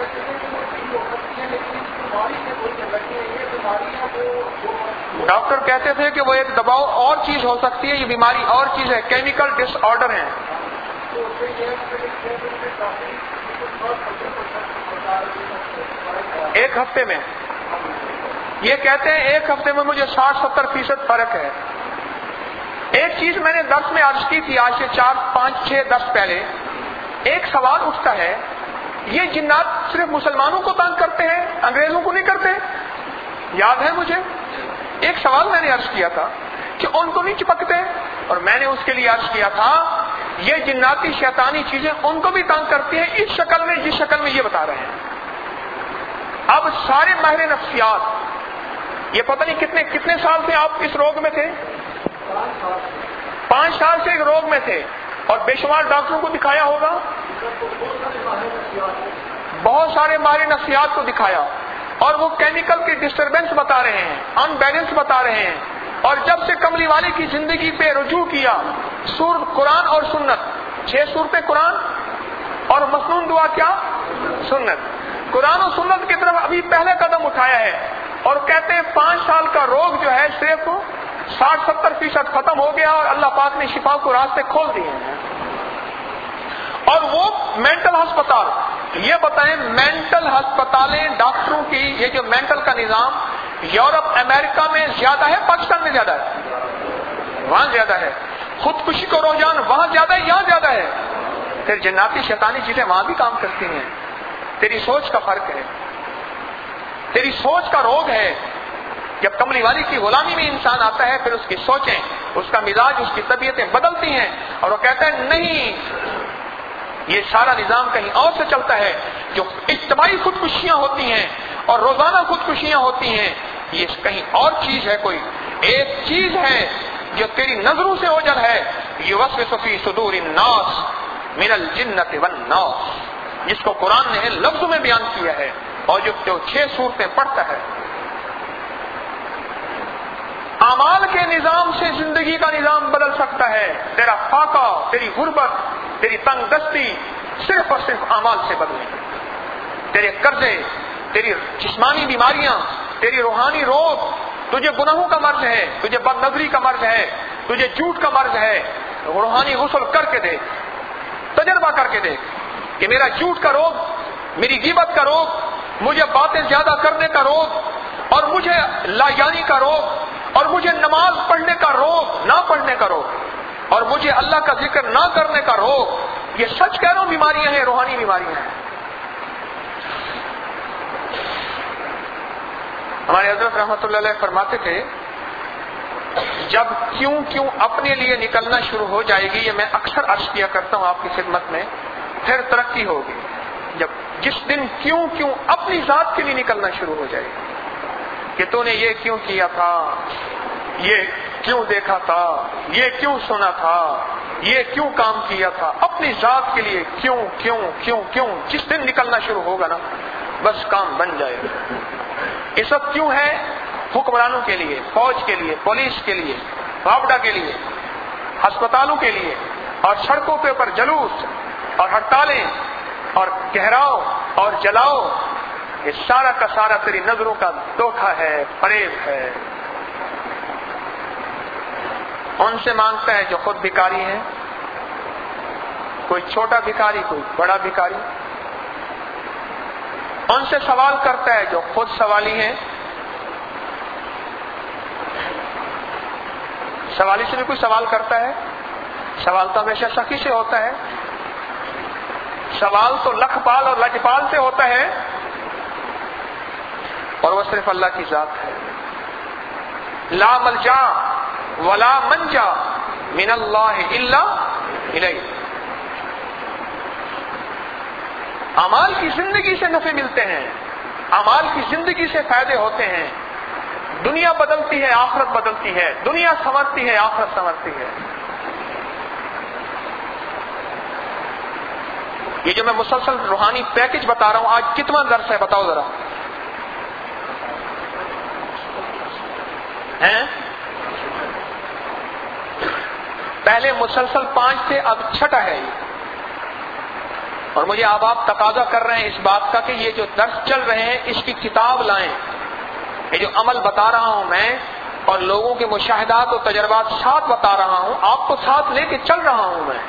ڈاکٹر کہتے تھے کہ وہ ایک دباؤ اور چیز ہو سکتی ہے، یہ بیماری اور چیز ہے، کیمیکل ڈس آرڈر ہیں. ایک ہفتے میں یہ کہتے ہیں ایک ہفتے میں مجھے ساٹھ ستر فیصد فرق ہے. ایک چیز میں نے درس میں عرض کی تھی آج سے چار پانچ چھ دس پہلے. ایک سوال اٹھتا ہے، یہ جنات صرف مسلمانوں کو تنگ کرتے ہیں، انگریزوں کو نہیں کرتے؟ یاد ہے مجھے ایک سوال میں نے عرض کیا تھا کہ ان کو نہیں چپکتے، اور میں نے اس کے لیے عرض کیا تھا یہ جناتی شیطانی چیزیں ان کو بھی تنگ کرتی ہیں اس شکل میں جس شکل میں یہ بتا رہے ہیں. اب سارے ماہر نفسیات، یہ پتہ نہیں کتنے کتنے سال سے آپ اس روگ میں تھے؟ پانچ سال سے ایک روگ میں تھے اور بے شمار ڈاکٹروں کو دکھایا ہوگا، بہت سارے ماہر نفسیات کو دکھایا، اور وہ کیمیکل کی ڈسٹربنس بتا رہے ہیں، ان بیلنس بتا رہے ہیں. اور جب سے کملی والے کی زندگی پہ رجوع کیا، سورت قرآن اور سنت، چھ صورتیں قرآن اور مسنون دعا کیا سنت، قرآن و سنت کی طرف ابھی پہلا قدم اٹھایا ہے، اور کہتے ہیں پانچ سال کا روگ جو ہے صرف ساٹھ ستر فیصد ختم ہو گیا اور اللہ پاک نے شفا کو راستے کھول دیے ہیں. اور وہ مینٹل ہسپتال، یہ بتائیں مینٹل ہسپتالیں ڈاکٹروں کی، یہ جو مینٹل کا نظام یورپ امریکہ میں زیادہ ہے، پاکستان میں زیادہ ہے؟ وہاں زیادہ ہے. خودکشی کو رجحان وہاں زیادہ ہے، یہاں زیادہ ہے. پھر جناتی شیطانی چیزیں وہاں بھی کام کرتی ہیں. تیری سوچ کا فرق ہے، تیری سوچ کا روگ ہے. جب کملی والی کی غلامی میں انسان آتا ہے پھر اس کی سوچیں، اس کا مزاج، اس کی طبیعتیں بدلتی ہیں، اور وہ کہتا ہے نہیں یہ سارا نظام کہیں اور سے چلتا ہے. جو اجتماعی خودکشیاں ہوتی ہیں اور روزانہ خودکشیاں ہوتی ہیں یہ کہیں اور چیز ہے. کوئی ایک چیز ہے جو تیری نظروں سے اوجھل ہے، یوسوس فی صدور الناس من الجنۃ والناس، جس کو قرآن نے لفظوں میں بیان کیا ہے اور جو جو چھ صورتیں پڑھتا ہے. اعمال کے نظام سے زندگی کا نظام بدل سکتا ہے. تیرا فاقہ، تیری غربت، تیری تنگ دستی صرف اور صرف اعمال سے بدلے. تیرے قرضے، تیری جسمانی بیماریاں، تیری روحانی روگ، تجھے گناہوں کا مرض ہے، تجھے بد نظری کا مرض ہے، تجھے جھوٹ کا مرض ہے، روحانی غسل کر کے دیکھ، تجربہ کر کے دیکھ کہ میرا جھوٹ کا روگ، میری غیبت کا روگ، مجھے باتیں زیادہ کرنے کا روگ، اور مجھے لاجانی کا روگ، اور مجھے نماز پڑھنے کا روگ، نہ پڑھنے کا روگ، اور مجھے اللہ کا ذکر نہ کرنے کا روگ. یہ سچ کہہ رہا ہوں بیماریاں ہیں، روحانی بیماریاں ہیں. ہمارے حضرت رحمۃ اللہ علیہ فرماتے تھے جب کیوں کیوں اپنے لیے نکلنا شروع ہو جائے گی، یہ میں اکثر عرض کیا کرتا ہوں آپ کی خدمت میں، پھر ترقی ہوگی. جب جس دن کیوں کیوں اپنی ذات کے لیے نکلنا شروع ہو جائے گی کہ تو نے یہ کیوں کیا تھا، یہ کیوں دیکھا تھا، یہ کیوں سنا تھا، یہ کیوں کام کیا تھا، اپنی ذات کے لیے کیوں کیوں کیوں کیوں جس دن نکلنا شروع ہوگا نا بس کام بن جائے گا. اس وقت کیوں ہے؟ حکمرانوں کے لیے، فوج کے لیے، پولیس کے لیے، رابطہ کے لیے، ہسپتالوں کے لیے، اور سڑکوں کے اوپر جلوس اور ہڑتالیں اور گہراؤ اور جلاؤ. یہ سارا کا سارا تیری نظروں کا دھوکہ ہے، فریب ہے. ان سے مانگتا ہے جو خود بھکاری ہیں، کوئی چھوٹا بھکاری، کوئی بڑا بھکاری. ان سے سوال کرتا ہے جو خود سوالی ہیں. سوالی سے بھی کوئی سوال کرتا ہے؟ سوال تو ہمیشہ سخی سے ہوتا ہے. سوال تو لکھ پال اور لجپال سے ہوتا ہے، اور وہ صرف اللہ کی ذات ہے. لا ملجا ولا منجا من اللہ الا الیہ. اعمال کی زندگی سے نفع ملتے ہیں، اعمال کی زندگی سے فائدے ہوتے ہیں. دنیا بدلتی ہے، آخرت بدلتی ہے، دنیا سنورتی ہے، آخرت سنورتی ہے۔ یہ جو میں مسلسل روحانی پیکج بتا رہا ہوں، آج کتنا درس ہے بتاؤ ذرا؟ ہیں؟ پہلے مسلسل پانچ تھے، اب چھٹا ہے یہ، اور مجھے اب آپ تقاضا کر رہے ہیں اس بات کا کہ یہ جو درس چل رہے ہیں اس کی کتاب لائیں۔ یہ جو عمل بتا رہا ہوں میں اور لوگوں کے مشاہدات اور تجربات ساتھ بتا رہا ہوں، آپ کو ساتھ لے کے چل رہا ہوں میں،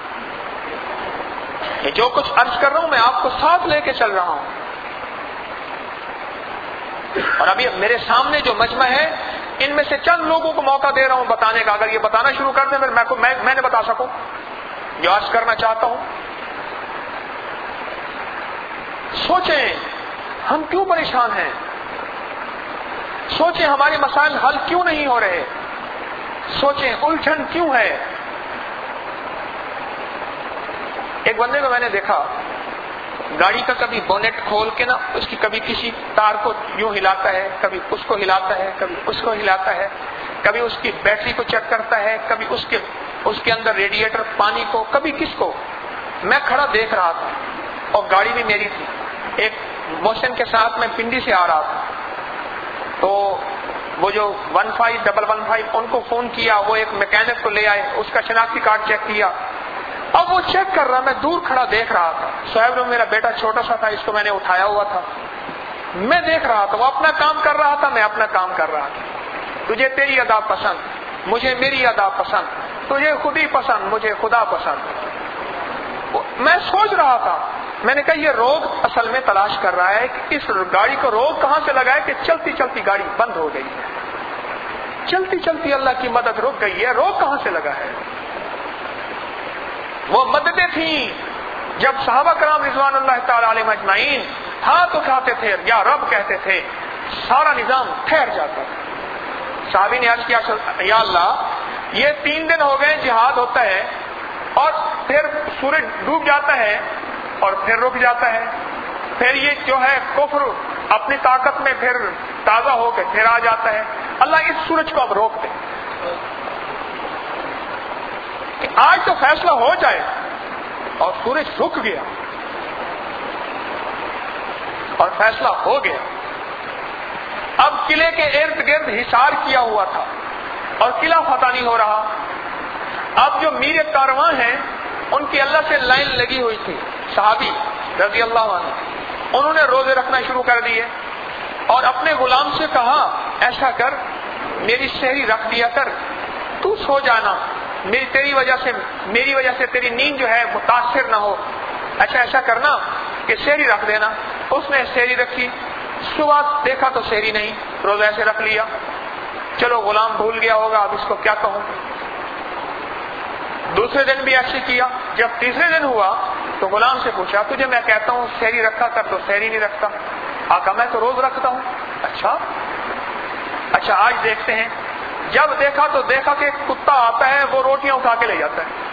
یہ جو کچھ عرض کر رہا ہوں میں آپ کو ساتھ لے کے چل رہا ہوں۔ اور ابھی میرے سامنے جو مجمع ہے ان میں سے چند لوگوں کو موقع دے رہا ہوں بتانے کا، اگر یہ بتانا شروع کر دیں پھر میں, میں, میں نے بتا سکوں جو عرض کرنا چاہتا ہوں۔ سوچیں ہم کیوں پریشان ہیں، سوچیں ہمارے مسائل حل کیوں نہیں ہو رہے، سوچیں الجھن کیوں ہے۔ ایک بندے کو میں نے دیکھا گاڑی کا کبھی بونٹ کھول کے نا اس کی کبھی کسی تار کو یوں ہلاتا ہے، کبھی اس کو ہلاتا ہے، کبھی اس کو ہلاتا ہے، کبھی اس کی بیٹری کو چیک کرتا ہے، کبھی اس کے اس کے اندر ریڈیٹر پانی کو، کبھی کس کو۔ میں کھڑا دیکھ رہا تھا اور گاڑی بھی میری تھی، ایک موشن کے ساتھ میں پنڈی سے آ رہا تھا، تو وہ جو one five double one five ان کو فون کیا، وہ ایک میکینک کو لے آئے، اس کا شناختی کارڈ چیک کیا۔ اب وہ چیک کر رہا، میں دور کھڑا دیکھ رہا تھا، صاحب نے میرا بیٹا چھوٹا سا تھا، اس کو میں نے اٹھایا ہوا تھا، میں دیکھ رہا تھا، وہ اپنا کام کر رہا تھا، میں اپنا کام کر رہا تھا۔ تجھے تیری ادا پسند، مجھے میری ادا پسند، تجھے خود ہی پسند، مجھے خدا پسند۔ میں سوچ رہا تھا، میں نے کہا یہ روگ اصل میں تلاش کر رہا ہے کہ اس گاڑی کو روگ کہاں سے لگا ہے کہ چلتی چلتی گاڑی بند ہو گئی ہے، چلتی چلتی اللہ کی مدد رک گئی ہے، روگ کہاں سے لگا ہے۔ وہ مددیں تھیں جب صحابہ کرام رضوان اللہ تعالی علیہم اجمعین ہاتھ اٹھاتے تھے یا رب کہتے تھے، سارا نظام ٹھہر جاتا تھا۔ صحابی نے عرض کیا یا اللہ یہ تین دن ہو گئے جہاد ہوتا ہے اور پھر سورج ڈوب جاتا ہے اور پھر رک جاتا ہے، پھر یہ جو ہے کفر اپنی طاقت میں پھر تازہ ہو کے پھر آ جاتا ہے، اللہ اس سورج کو اب روک دے کہ آج تو فیصلہ ہو جائے۔ اور سورج رک گیا اور فیصلہ ہو گیا۔ اب قلعے کے ارد گرد حصار کیا ہوا تھا اور قلعہ فتح نہیں ہو رہا۔ اب جو میر کارواں ہیں ان کی اللہ سے لائن لگی ہوئی تھی، صحابی رضی اللہ عنہ، انہوں نے روزے رکھنا شروع کر دیے اور اپنے غلام سے کہا ایسا کر میری سحری رکھ دیا کر، تو سو جانا، میری تیری وجہ سے میری وجہ سے تیری نیند جو ہے متاثر نہ ہو، اچھا ایسا کرنا کہ سحری رکھ دینا۔ اس نے سحری رکھی، صبح دیکھا تو سحری نہیں، روزہ ایسے رکھ لیا، چلو غلام بھول گیا ہوگا، اب اس کو کیا کہوں۔ دوسرے دن بھی ایسے کیا، جب تیسرے دن ہوا تو غلام سے پوچھا تجھے میں کہتا ہوں سحری رکھا کر تو سحری نہیں رکھتا۔ آقا میں تو روز رکھتا ہوں۔ اچھا اچھا آج دیکھتے ہیں۔ جب دیکھا تو دیکھا کہ کتا آتا ہے، وہ روٹیاں اٹھا کے لے جاتا ہے۔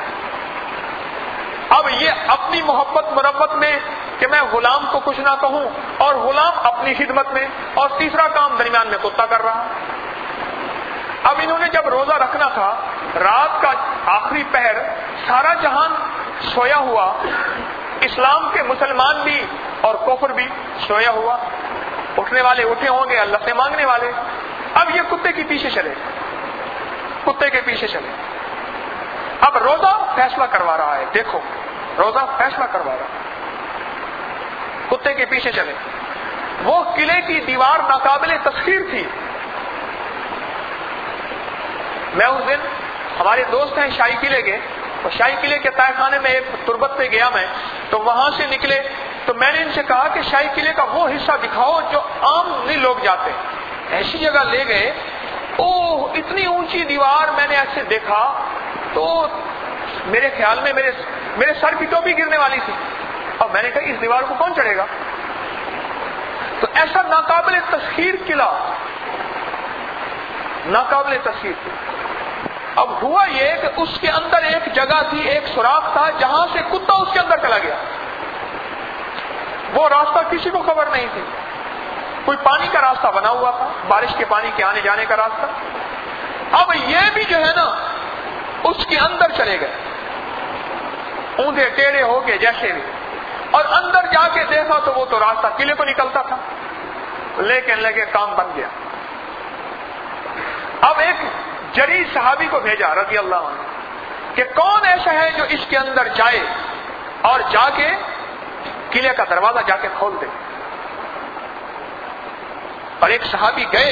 اب یہ اپنی محبت مربت میں کہ میں غلام کو کچھ نہ کہوں اور غلام اپنی خدمت میں، اور تیسرا کام درمیان میں کتا کر رہا۔ اب انہوں نے جب روزہ رکھنا تھا، رات کا آخری پہر، سارا جہان سویا ہوا، اسلام کے مسلمان بھی اور کفر بھی سویا ہوا، اٹھنے والے اٹھے ہوں گے، اللہ سے مانگنے والے۔ اب یہ کتے کے پیچھے چلے، کتے کے پیچھے چلے۔ اب روزہ فیصلہ کروا رہا ہے، دیکھو روزہ فیصلہ کروا رہا ہے، کتے کے پیچھے چلے۔ وہ قلعے کی دیوار ناقابل تسخیر تھی۔ میں اس دن ہمارے دوست ہیں شاہی قلعے کے، اور شاہی قلعے کے تہہ خانے میں ایک تربت پہ گیا میں، تو وہاں سے نکلے تو میں نے ان سے کہا کہ شاہی قلعے کا وہ حصہ دکھاؤ جو عام نہیں لوگ جاتے۔ ایسی جگہ لے گئے، اوہ اتنی اونچی دیوار میں نے ایسے دیکھا تو میرے خیال میں میرے میرے سر کی ٹوپی گرنے والی تھی۔ اور میں نے کہا اس دیوار کو کون چڑھے گا؟ تو ایسا ناقابل تسخیر قلعہ، ناقابل تسخیر۔ اب ہوا یہ کہ اس کے اندر ایک جگہ تھی، ایک سوراخ تھا جہاں سے کتا اس کے اندر چلا گیا، وہ راستہ کسی کو خبر نہیں تھی۔ کوئی پانی کا راستہ بنا ہوا تھا، بارش کے پانی کے آنے جانے کا راستہ. اب یہ بھی جو ہے نا اس کے اندر چلے گئے، اونھے ٹیڑھے ہو کے جیسے بھی، اور اندر جا کے دیکھا تو وہ تو راستہ قلعے کو نکلتا تھا، لیکن لگے کام بن گیا. اب ایک جری صحابی کو بھیجا رضی اللہ عنہ کہ کون ایسا ہے جو اس کے اندر جائے اور جا کے قلعے کا دروازہ جا کے کھول دے. اور ایک صحابی گئے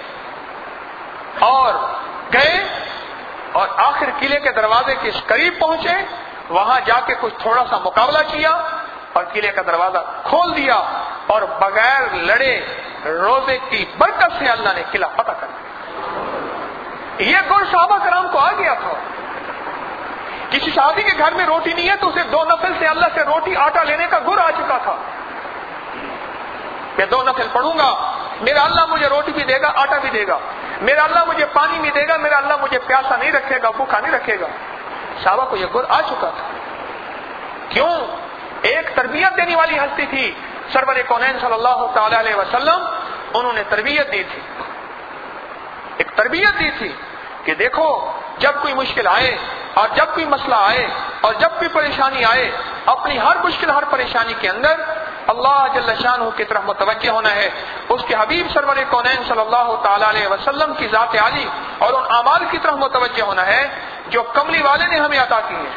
اور گئے اور آخر قلعے کے دروازے کے قریب پہنچے، وہاں جا کے کچھ تھوڑا سا مقابلہ کیا اور قلعے کا دروازہ کھول دیا، اور بغیر لڑے روزے کی برکت سے اللہ نے قلعہ فتح کر دیا. یہ گر صحابہ کرام کو آ گیا تھا. کسی صحابی کے گھر میں روٹی نہیں ہے تو اسے دو نفل سے اللہ سے روٹی آٹا لینے کا گر آ چکا تھا. میں دو نفل پڑھوں گا، میرا اللہ مجھے روٹی بھی دے گا، آٹا بھی دے گا، میرا اللہ مجھے پانی بھی دے گا، میرا اللہ مجھے پیاسا نہیں رکھے گا، بھوکا نہیں رکھے گا. صحابہ کو یہ گر آ چکا تھا. کیوں؟ ایک تربیت دینے والی ہستی تھی سرور کونین صلی اللہ تعالی علیہ وسلم. انہوں نے تربیت دی تھی، ایک تربیت دی تھی کہ دیکھو جب کوئی مشکل آئے اور جب کوئی مسئلہ آئے اور جب کوئی پریشانی آئے، اپنی ہر مشکل ہر پریشانی کے اندر اللہ جل شانہ کی طرف متوجہ ہونا ہے، اس کے حبیب سرور کونین صلی اللہ تعالی علیہ وسلم کی ذات عالی اور ان اعمال کی طرف متوجہ ہونا ہے جو کملی والے نے ہمیں عطا کی ہے.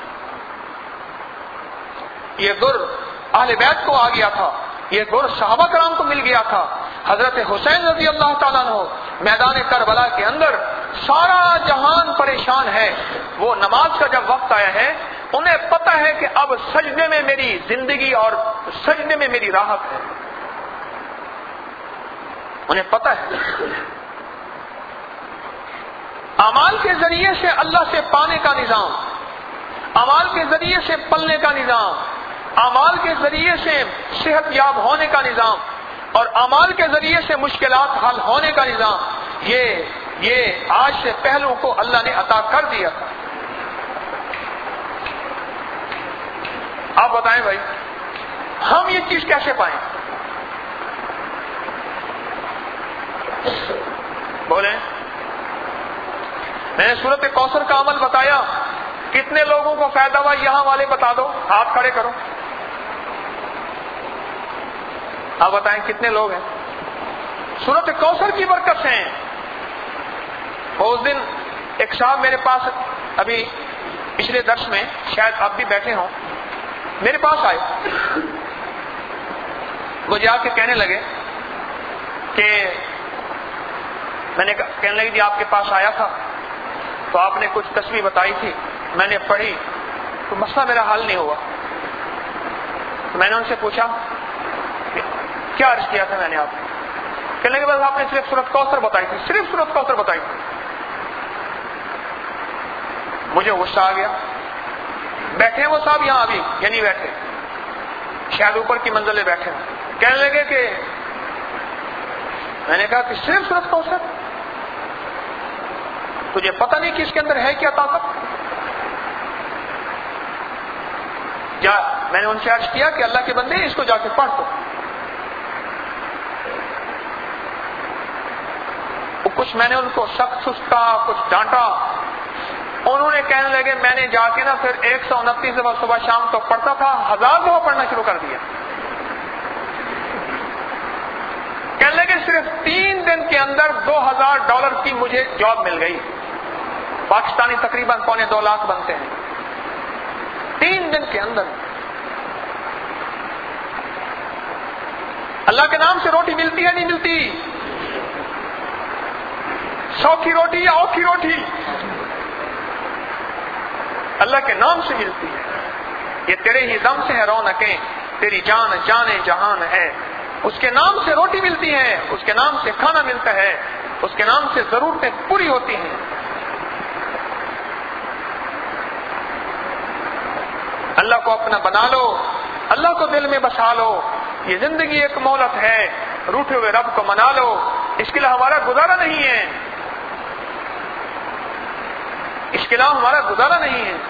یہ گر اہل بیت کو آ گیا تھا، یہ گر صحابہ کرام کو مل گیا تھا. حضرت حسین رضی اللہ تعالیٰ عنہ میدان کربلا کے اندر سارا جہان پریشان ہے. وہ نماز کا جب وقت آیا ہے انہیں پتہ ہے کہ اب سجدے میں میری زندگی اور سجدے میں میری راحت ہے. انہیں پتہ ہے اعمال کے ذریعے سے اللہ سے پانے کا نظام، اعمال کے ذریعے سے پلنے کا نظام، اعمال کے ذریعے سے صحت یاب ہونے کا نظام، اور اعمال کے ذریعے سے مشکلات حل ہونے کا نظام، یہ یہ آج سے پہلو کو اللہ نے عطا کر دیا تھا. آپ بتائیں بھائی ہم یہ چیز کیسے پائیں؟ بولیں. میں نے سورت کوثر کا عمل بتایا، کتنے لوگوں کو فائدہ ہوا یہاں والے بتا دو، ہاتھ کھڑے کرو. آپ بتائیں کتنے لوگ ہیں؟ سورت کوثر کی برکت سے ہیں. اس دن ایک صاحب میرے پاس ابھی پچھلے درس میں، شاید آپ بھی بیٹھے ہوں، میرے پاس آئے. مجھے آ کے کہنے لگے کہ میں نے کہنے لگی جی آپ کے پاس آیا تھا تو آپ نے کچھ تصویر بتائی تھی، میں نے پڑھی تو مسئلہ میرا حل نہیں ہوا. تو میں نے ان سے پوچھا کیا عرض کیا تھا میں نے آپ کو؟ کہنے لگے بس آپ نے صرف سورت کوثر بتائی تھی، صرف سورت کوثر بتائی تھی. مجھے غصہ آ گیا. بیٹھے وہ صاحب یہاں ابھی یا نہیں بیٹھے؟ شاید اوپر کی منزلیں بیٹھے. کہنے لگے کہ میں نے کہا کہ صرف سورت کوثر، تجھے پتہ نہیں کہ اس کے اندر ہے کیا طاقت؟ جا میں نے ان سے عرض کیا کہ اللہ کے بندے اس کو جا کے پڑھ دو. کچھ میں نے ان کو سخت سستا، کچھ ڈانٹا. انہوں نے کہنے لگے میں نے جا کے نا پھر ایک سو انتیس دفعہ صبح شام تو پڑھتا تھا، ہزار دفعہ پڑھنا شروع کر دیا. کہنے لگے صرف تین دن کے اندر دو ہزار ڈالر کی مجھے جاب مل گئی. پاکستانی تقریباً پونے دو لاکھ بنتے ہیں. تین دن کے اندر اللہ کے نام سے روٹی ملتی ہے نہیں ملتی؟ سوکھی روٹی یا اوکھی روٹی اللہ کے نام سے ملتی ہے. یہ تیرے ہی دم سے ہے رونقیں، تیری جان جانے جہان ہے. اس کے نام سے روٹی ملتی ہے، اس کے نام سے کھانا ملتا ہے، اس کے نام سے ضرورتیں پوری ہوتی ہیں. اللہ کو اپنا بنا لو، اللہ کو دل میں بسا لو. یہ زندگی ایک مہلت ہے، روٹھے ہوئے رب کو منا لو. اس کے علاوہ ہمارا گزارا نہیں ہے، اس کے علاوہ ہمارا گزارا نہیں ہے.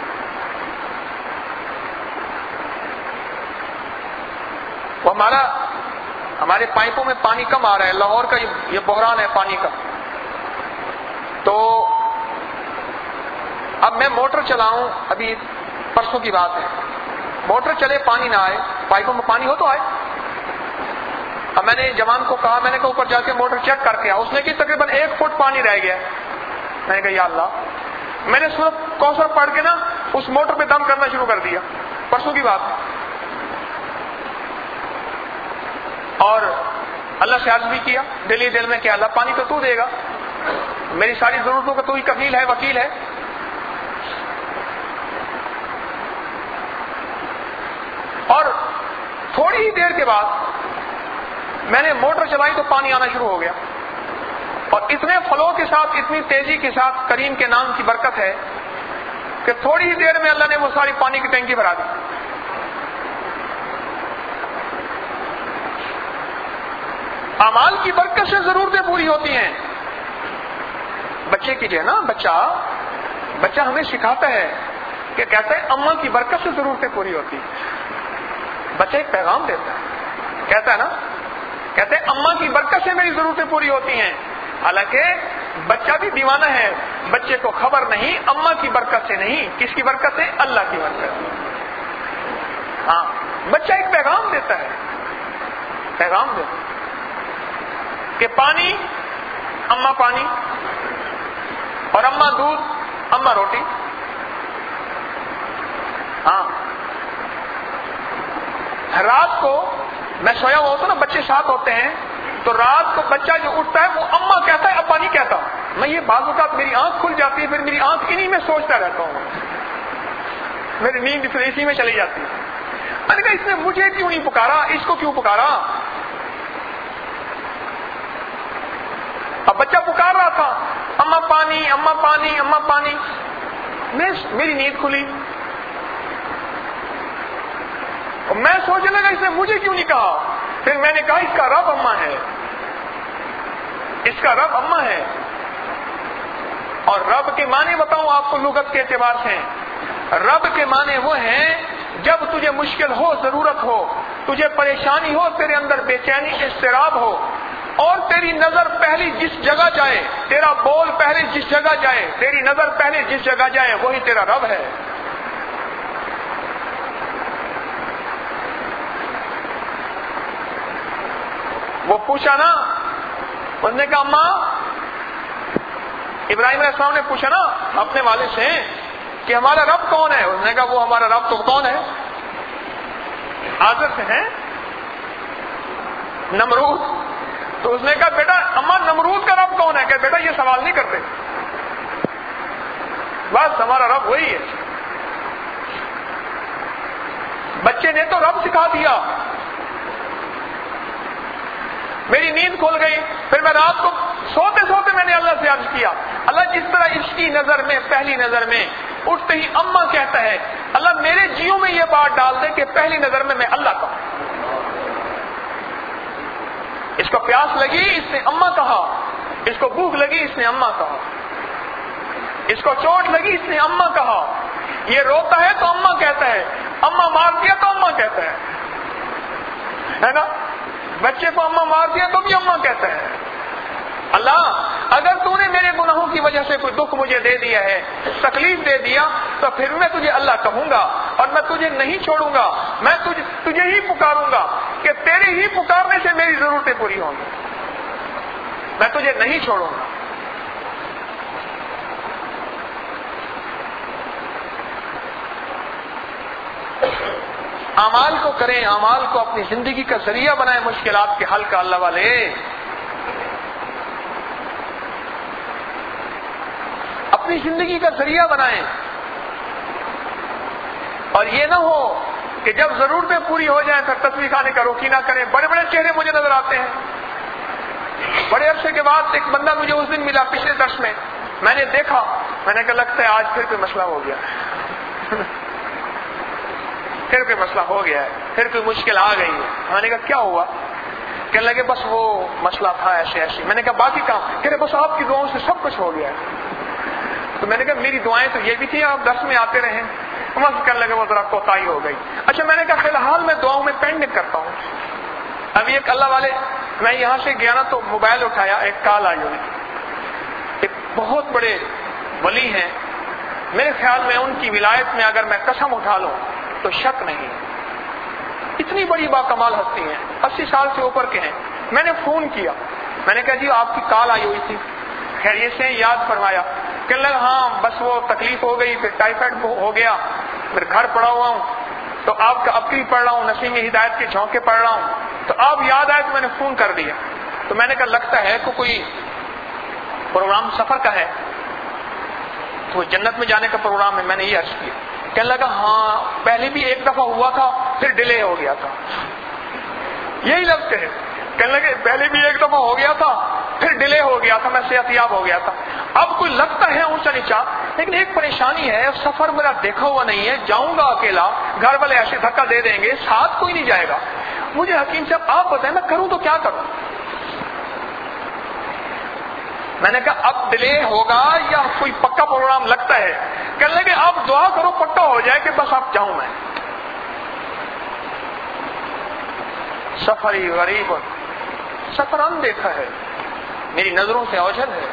وہ ہمارا ہمارے پائپوں میں پانی کم آ رہا ہے، لاہور کا یہ بحران ہے پانی کا. تو اب میں موٹر چلاؤں، ابھی پرسوں کی بات ہے، موٹر چلے پانی نہ آئے، پائپوں میں پانی ہو تو آئے. اب میں نے جوان کو کہا، میں نے کہا اوپر جا کے موٹر چیک کر کے آ. اس نے کہ تقریباً ایک فٹ پانی رہ گیا. میں نے کہا یا اللہ. میں نے سورۃ کوثر پڑھ کے نا اس موٹر پہ دم کرنا شروع کر دیا، پرسوں کی بات ہے. اور اللہ سے عرض بھی کیا دلی دل میں کہ اللہ پانی تو تو دے گا، میری ساری ضرورتوں کا تو ہی کفیل ہے، وکیل ہے. اور تھوڑی ہی دیر کے بعد میں نے موٹر چلائی تو پانی آنا شروع ہو گیا، اور اتنے فلو کے ساتھ، اتنی تیزی کے ساتھ، کریم کے نام کی برکت ہے کہ تھوڑی ہی دیر میں اللہ نے وہ ساری پانی کی ٹینکی بھرا دی. اعمال کی برکت سے ضرورتیں پوری ہوتی ہیں. بچے کی جو ہے نا، بچہ بچہ ہمیں سکھاتا ہے کہ کہتا ہے اماں کی برکت سے ضرورتیں پوری ہوتی ہیں. بچہ ایک پیغام دیتا ہے، کہتا ہے نا، کہتے ہیں اماں کی برکت سے میری ضرورتیں پوری ہوتی ہیں. حالانکہ بچہ بھی دیوانہ ہے، بچے کو خبر نہیں اماں کی برکت سے نہیں، کس کی برکت سے؟ اللہ کی برکت سے. ہاں، بچہ ایک پیغام دیتا ہے، پیغام دیتا ہے کہ پانی اماں پانی، اور اماں دودھ، اماں روٹی. ہاں، رات کو میں سویا ہوا ہوتا نا، بچے ساتھ ہوتے ہیں، تو رات کو بچہ جو اٹھتا ہے وہ اماں کہتا ہے، ابا نہیں کہتا. میں یہ بعض اوقات میری آنکھ کھل جاتی ہے، پھر میری آنکھ انہی میں سوچتا رہتا ہوں، میری نیند پھر اسی میں چلی جاتی ہے. میں نے کہا اس نے مجھے کیوں نہیں پکارا، اس کو کیوں پکارا؟ اب بچہ پکار رہا تھا، اماں پانی، اماں پانی، اماں پانی. میں میری نیند کھلی، میں سوچنے لگا اس نے مجھے کیوں نہیں کہا. پھر میں نے کہا اس کا رب اماں ہے، اس کا رب اماں ہے. اور رب کے معنی بتاؤں آپ کو لغت کے اعتبار سے، رب کے معنی وہ ہیں جب تجھے مشکل ہو، ضرورت ہو، تجھے پریشانی ہو، تیرے اندر بے چینی، اضطراب ہو، اور تیری نظر پہلی جس جگہ جائے، تیرا بول پہلے جس جگہ جائے، تیری نظر پہلے جس جگہ جائے، وہی تیرا رب ہے. وہ پوچھا نا، اس نے کہا اماں، ابراہیم علیہ السلام نے پوچھا نا اپنے والد سے کہ ہمارا رب کون ہے؟ اس نے کہا وہ ہمارا رب تو کون ہے؟ آزر سے ہے نمرود. تو اس نے کہا بیٹا اماں نمرود کا رب کون ہے؟ کہ بیٹا یہ سوال نہیں کرتے، بس ہمارا رب وہی ہے. بچے نے تو رب سکھا دیا. میری نیند کھل گئی، پھر میں رات کو سوتے سوتے میں نے اللہ سے عرض کیا، اللہ جس طرح اس کی نظر میں، پہلی نظر میں اٹھتے ہی اماں کہتا ہے، اللہ میرے جیوں میں یہ بات ڈال دے کہ پہلی نظر میں میں اللہ کا ہوں. اس کو پیاس لگی، اس نے اماں کہا. اس کو بھوک لگی، اس نے اماں کہا. اس کو چوٹ لگی، اس نے اماں کہا. یہ روتا ہے تو اماں کہتا ہے، اماں مار دیا تو اماں کہتا ہے، ہے نا؟ بچے کو اماں مار دیا تو بھی اماں کہتا ہے. اللہ اگر تو نے میرے گناہوں کی وجہ سے کوئی دکھ مجھے دے دیا ہے، تکلیف دے دیا، تو پھر میں تجھے اللہ کہوں گا، اور میں تجھے نہیں چھوڑوں گا. میں تجھے تجھے ہی پکاروں گا کہ تیرے ہی پکارنے سے میری ضرورتیں پوری ہوں گی. میں تجھے نہیں چھوڑوں گا. اعمال کو کریں، اعمال کو اپنی زندگی کا ذریعہ بنائیں مشکلات کے حل کا. اللہ والے اپنی زندگی کا ذریعہ بنائیں، اور یہ نہ ہو کہ جب ضرورتیں پوری ہو جائیں پھر تصویر کھانے کا روکی نہ کریں. بڑے بڑے چہرے مجھے نظر آتے ہیں. بڑے عرصے کے بعد ایک بندہ مجھے اس دن ملا پچھلے درس میں، میں نے دیکھا، میں نے کہا لگتا ہے آج پھر کوئی مسئلہ ہو گیا، پھر کوئی مسئلہ ہو گیا ہے، پھر کوئی مشکل آ گئی ہے. میں نے کہا کیا ہوا؟ کہنے لگے بس وہ مسئلہ تھا ایسے ایسے. میں نے کہا باقی کام؟ کہہ رہے بس آپ کی دعاؤں سے سب کچھ ہو گیا ہے. تو میں نے کہا میری دعائیں تو یہ بھی تھی آپ درس میں آتے رہے. بس کہنے لگے وہ ذرا کوتاہی ہو گئی. اچھا میں نے کہا فی الحال میں دعاؤں میں پینڈنگ کرتا ہوں. ابھی ایک اللہ والے، میں یہاں سے گیا نا تو موبائل اٹھایا، ایک کال آئی ہوئی، ایک بہت بڑے ولی ہیں، میرے خیال میں ان کی ولایت میں اگر میں قسم اٹھا لوں تو شک نہیں، اتنی بڑی باکمال ہستی ہیں، اسی سال سے اوپر کے ہیں۔ میں نے فون کیا، میں نے کہا جی آپ کی کال آئی ہوئی تھی، خیریت سے یاد فرمایا؟ کہنے لگا ہاں بس وہ تکلیف ہو گئی، پھر ٹائیفائڈ ہو گیا، پھر گھر پڑا ہوا ہوں تو آپ کا اب کی پڑھ رہا ہوں، نسیم ہدایت کے جھونکے پڑھ رہا ہوں، تو آپ یاد آئے تو میں نے فون کر دیا۔ تو میں نے کہا لگتا ہے کہ کوئی پروگرام سفر کا ہے، تو جنت میں جانے کا پروگرام ہے، میں نے یہ عرض کیا۔ کہنے لگا ہاں پہلے بھی ایک دفعہ ہوا تھا پھر ڈیلے ہو گیا تھا، یہی لفظ ہے۔ کہنے لگے پہلے بھی ایک دفعہ ہو گیا تھا پھر ڈیلے ہو گیا تھا، میں صحت یاب ہو گیا تھا۔ اب کوئی لگتا ہے اونچا نیچا، لیکن ایک پریشانی ہے، سفر میرا دیکھا ہوا نہیں ہے، جاؤں گا اکیلا، گھر والے ایسے دھکا دے دیں گے، ساتھ کوئی نہیں جائے گا، مجھے حکیم صاحب آپ بتائیں میں کروں تو کیا کروں؟ میں نے کہا اب ڈیلے ہوگا یا کوئی پکا پروگرام لگتا ہے؟ کہنے لگے آپ دعا کرو پکا ہو جائے کہ بس آپ جاؤں میں۔ سفری غریب سفر ان دیکھا ہے، میری نظروں سے اوجھل ہے۔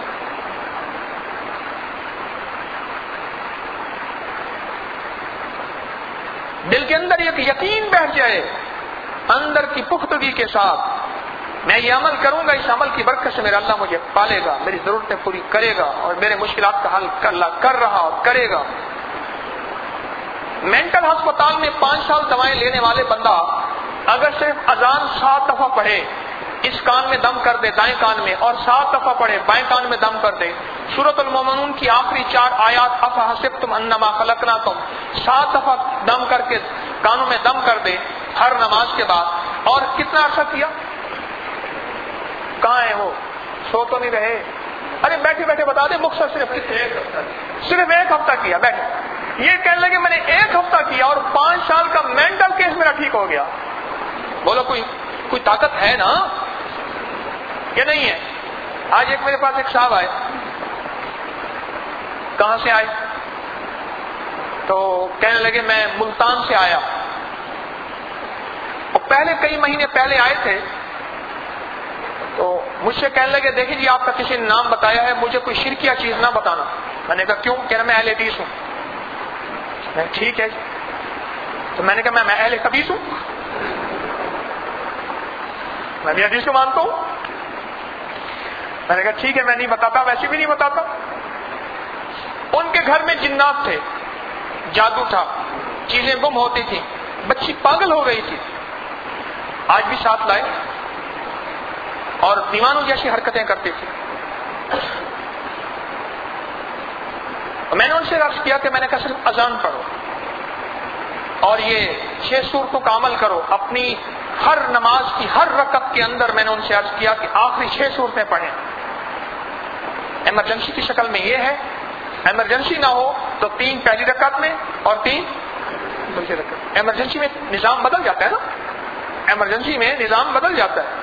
دل کے اندر ایک یقین بیٹھ جائے اندر کی پختگی کے ساتھ، میں یہ عمل کروں گا، اس عمل کی برکت سے میرا اللہ مجھے پالے گا، میری ضرورتیں پوری کرے گا اور میرے مشکلات کا حل کر رہا اور کرے گا۔ مینٹل ہسپتال میں پانچ سال دوائیں لینے والے بندہ اگر صرف اذان سات دفعہ پڑھے، اس کان میں دم کر دے دائیں کان میں، اور سات دفعہ پڑھے بائیں کان میں دم کر دے، سورۃ المومنون کی آخری چار آیات افحسبتم انما خلقناکم سات دفعہ دم کر کے کانوں میں دم کر دے ہر نماز کے بعد، اور کتنا عرصہ کیا؟ کہاں ہے وہ؟ سو تو نہیں رہے؟ ارے بیٹھے بیٹھے بتا دے مختصر، صرف صرف ایک ہفتہ کیا بیٹھے۔ یہ کہنے لگے میں نے ایک ہفتہ کیا اور پانچ سال کا مینٹل کیس میرا ٹھیک ہو گیا۔ بولو کوئی کوئی طاقت ہے نا یا نہیں ہے؟ آج ایک میرے پاس ایک صاحب آئے، کہاں سے آئے؟ تو کہنے لگے میں ملتان سے آیا، اور پہلے کئی مہینے پہلے آئے تھے، تو مجھ سے کہنے لگے دیکھیں جی آپ کا کسی نے نام بتایا ہے، مجھے کوئی شرکیہ چیز نہ بتانا۔ میں نے کہا کیوں؟ کہہ رہا میں اہل حدیث ہوں۔ میں ٹھیک ہے، تو میں نے کہا میں اہل حدیث ہوں، میں بھی حدیث کو مانتا ہوں۔ میں نے کہا ٹھیک ہے میں نہیں بتاتا، ویسے بھی نہیں بتاتا۔ ان کے گھر میں جنات تھے، جادو تھا، چیزیں گم ہوتی تھی، بچی پاگل ہو گئی تھی، آج بھی ساتھ لائے اور دیوانوں جیسی حرکتیں کرتی تھی۔ میں نے ان سے عرض کیا کہ میں نے کہا صرف اذان پڑھو اور یہ چھ صورتوں کا عمل کرو اپنی ہر نماز کی ہر رکعت کے اندر۔ میں نے ان سے عرض کیا کہ آخری چھ صورتیں پڑھیں، ایمرجنسی کی شکل میں یہ ہے، ایمرجنسی نہ ہو تو تین پہلی رکعت میں اور تین دوسری رکعت۔ ایمرجنسی میں نظام بدل جاتا ہے نا، ایمرجنسی میں نظام بدل جاتا ہے،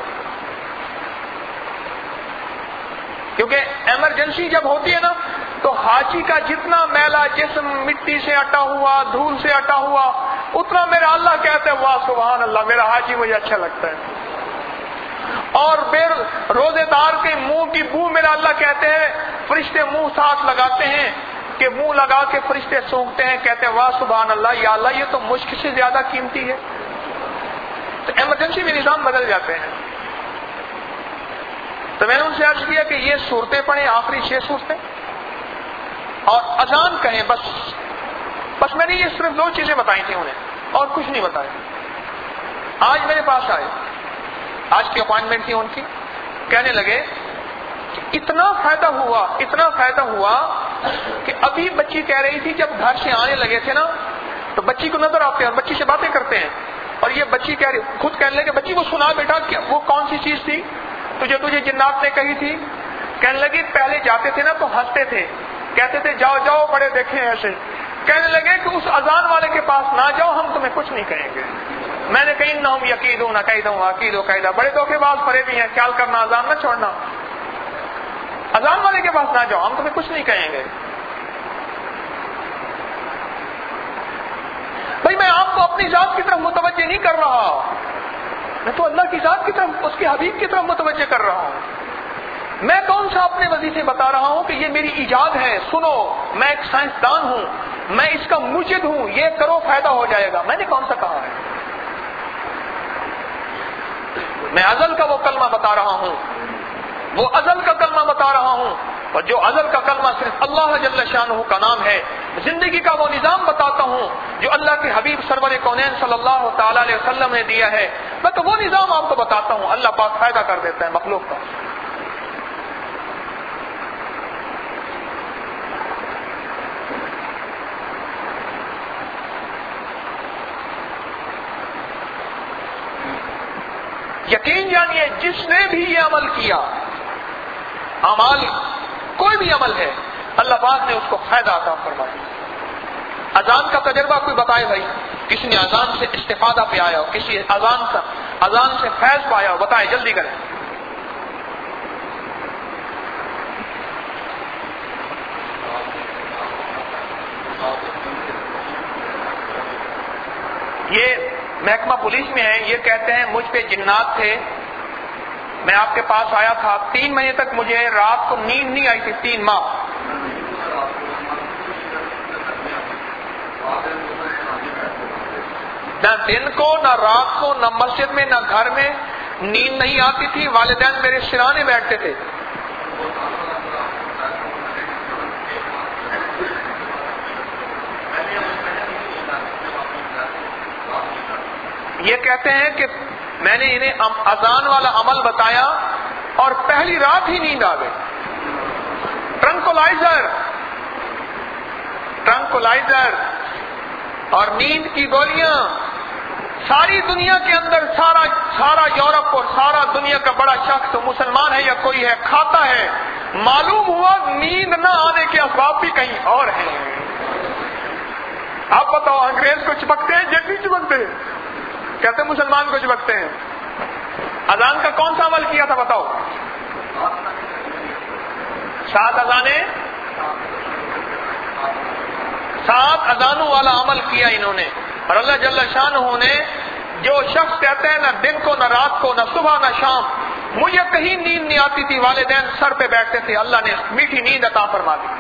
کیونکہ ایمرجنسی جب ہوتی ہے نا تو حاجی کا جتنا میلا جسم مٹی سے اٹا ہوا، دھول سے اٹا ہوا، اتنا میرا اللہ کہتا ہے واہ سبحان اللہ میرا حاجی مجھے اچھا لگتا ہے۔ اور پھر روزے دار کے منہ کی بو میرا اللہ کہتے ہیں، فرشتے منہ ساتھ لگاتے ہیں کہ منہ لگا کے فرشتے سونگتے ہیں، کہتے ہیں واہ سبحان اللہ یا اللہ یہ تو مشک سے زیادہ قیمتی ہے۔ تو ایمرجنسی میں نظام بدل جاتے ہیں۔ تو میں نے ان سے عرض کیا کہ یہ صورتیں پڑھیں، آخری چھ صورتیں، اور اذان کہیں، بس بس میں نے یہ صرف دو چیزیں بتائی تھیں انہیں، اور کچھ نہیں بتایا۔ آج میرے پاس آئے، آج کی اپوائنٹمنٹ تھی ان کی، کہنے لگے کہ اتنا فائدہ ہوا اتنا فائدہ ہوا کہ ابھی بچی کہہ رہی تھی جب گھر سے آنے لگے تھے نا تو بچی کو نظر آتے ہیں اور بچی سے باتیں کرتے ہیں، اور یہ بچی کہہ رہی خود کہنے لگے بچی وہ سنا بیٹا کہ وہ کون سی چیز تھی تجھے تجھے جنات نے کہی تھی؟ کہنے لگی پہلے جاتے تھے نا تو ہنستے تھے، کہتے تھے جاؤ جاؤ بڑے دیکھیں ایسے۔ کہنے لگے کہ اس اذان والے کے پاس نہ جاؤ، ہم تمہیں کچھ نہیں کہیں گے۔ میں نے کہی انہم یکیدون کیدا واکید کیدا، بڑے دھوکے باز پڑے بھی ہیں، خیال کرنا اذان نہ چھوڑنا، اذان والے کے پاس نہ جاؤ، ہم تمہیں کچھ نہیں کہیں گے۔ بھائی میں آپ کو اپنی ذات کی طرف متوجہ نہیں کر رہا، میں تو اللہ کی ذات کی طرف، اس کے حبیب کی طرف متوجہ کر رہا ہوں۔ میں کون سا اپنے وظیفے بتا رہا ہوں کہ یہ میری ایجاد ہے، سنو میں ایک سائنسدان ہوں، میں اس کا مرشد ہوں، یہ کرو فائدہ ہو جائے گا، میں نے کون سا کہا ہے؟ میں ازل کا وہ کلمہ بتا رہا ہوں، وہ ازل کا کلمہ بتا رہا ہوں، اور جو ازل کا کلمہ صرف اللہ جل شانہ کا نام ہے۔ زندگی کا وہ نظام بتاتا ہوں جو اللہ کے حبیب سرور کونین صلی اللہ تعالی علیہ وسلم نے دیا ہے، میں تو وہ نظام آپ کو بتاتا ہوں، اللہ پاک فائدہ کر دیتا ہے مخلوق کا۔ یقین جانیے جس نے بھی یہ عمل کیا، اعمال کوئی بھی عمل ہے، اللہ پاک نے اس کو فائدہ عطا فرمایا۔ اذان کا تجربہ کوئی بتائے بھائی، کسی نے اذان سے استفادہ پہ آیا ہو، کسی اذان سے اذان سے فیض پایا ہو، بتائے جلدی کریں۔ یہ محکمہ پولیس میں ہے، یہ کہتے ہیں مجھ پہ جنات تھے، میں آپ کے پاس آیا تھا، تین مہینے تک مجھے رات کو نیند نہیں آئی تھی، تین ماہ۔ نہ دن کو نہ رات کو نہ مسجد میں نہ گھر میں نیند نہیں آتی تھی، والدین میرے سرانے بیٹھتے تھے۔ یہ کہتے ہیں کہ میں نے انہیں اذان والا عمل بتایا اور پہلی رات ہی نیند آ گئی۔ ٹرنکولائزر ٹرنکولائزر اور نیند کی گولیاں ساری دنیا کے اندر، سارا سارا یورپ اور سارا دنیا کا بڑا شخص مسلمان ہے یا کوئی ہے کھاتا ہے، معلوم ہوا نیند نہ آنے کے اسباب بھی کہیں اور ہیں۔ آپ بتاؤ، انگریز کو چپکتے ہیں، جنگی چپکتے ہیں، کہتے مسلمان کو چپکتے ہیں۔ اذان کا کون سا عمل کیا تھا بتاؤ؟ سات اذانیں، سات اذانوں والا عمل کیا انہوں نے۔ اور اللہ جل شانہ نے جو شخص کہتے ہیں نہ دن کو نہ رات کو نہ صبح نہ شام مجھے کہیں نیند نہیں آتی تھی، والدین سر پہ بیٹھتے تھے، اللہ نے میٹھی نیند عطا فرما دی۔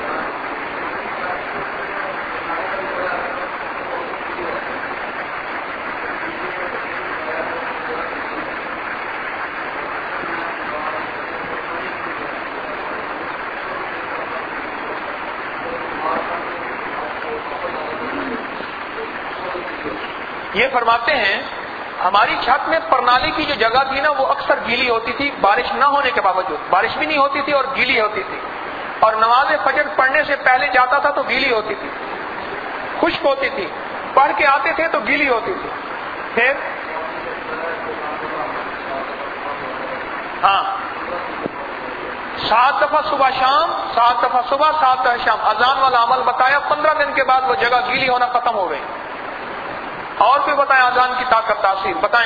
یہ فرماتے ہیں ہماری چھت میں پرنالی کی جو جگہ تھی نا وہ اکثر گیلی ہوتی تھی، بارش نہ ہونے کے باوجود، بارش بھی نہیں ہوتی تھی اور گیلی ہوتی تھی، اور نماز فجر پڑھنے سے پہلے جاتا تھا تو گیلی ہوتی تھی، خشک ہوتی تھی، پڑھ کے آتے تھے تو گیلی ہوتی تھی۔ پھر ہاں سات دفعہ صبح شام، سات دفعہ صبح سات دفعہ شام اذان والا عمل بتایا، پندرہ دن کے بعد وہ جگہ گیلی ہونا ختم ہو گئی۔ اور بھی بتائیں اذان کی طاقت تاثیر بتائیں۔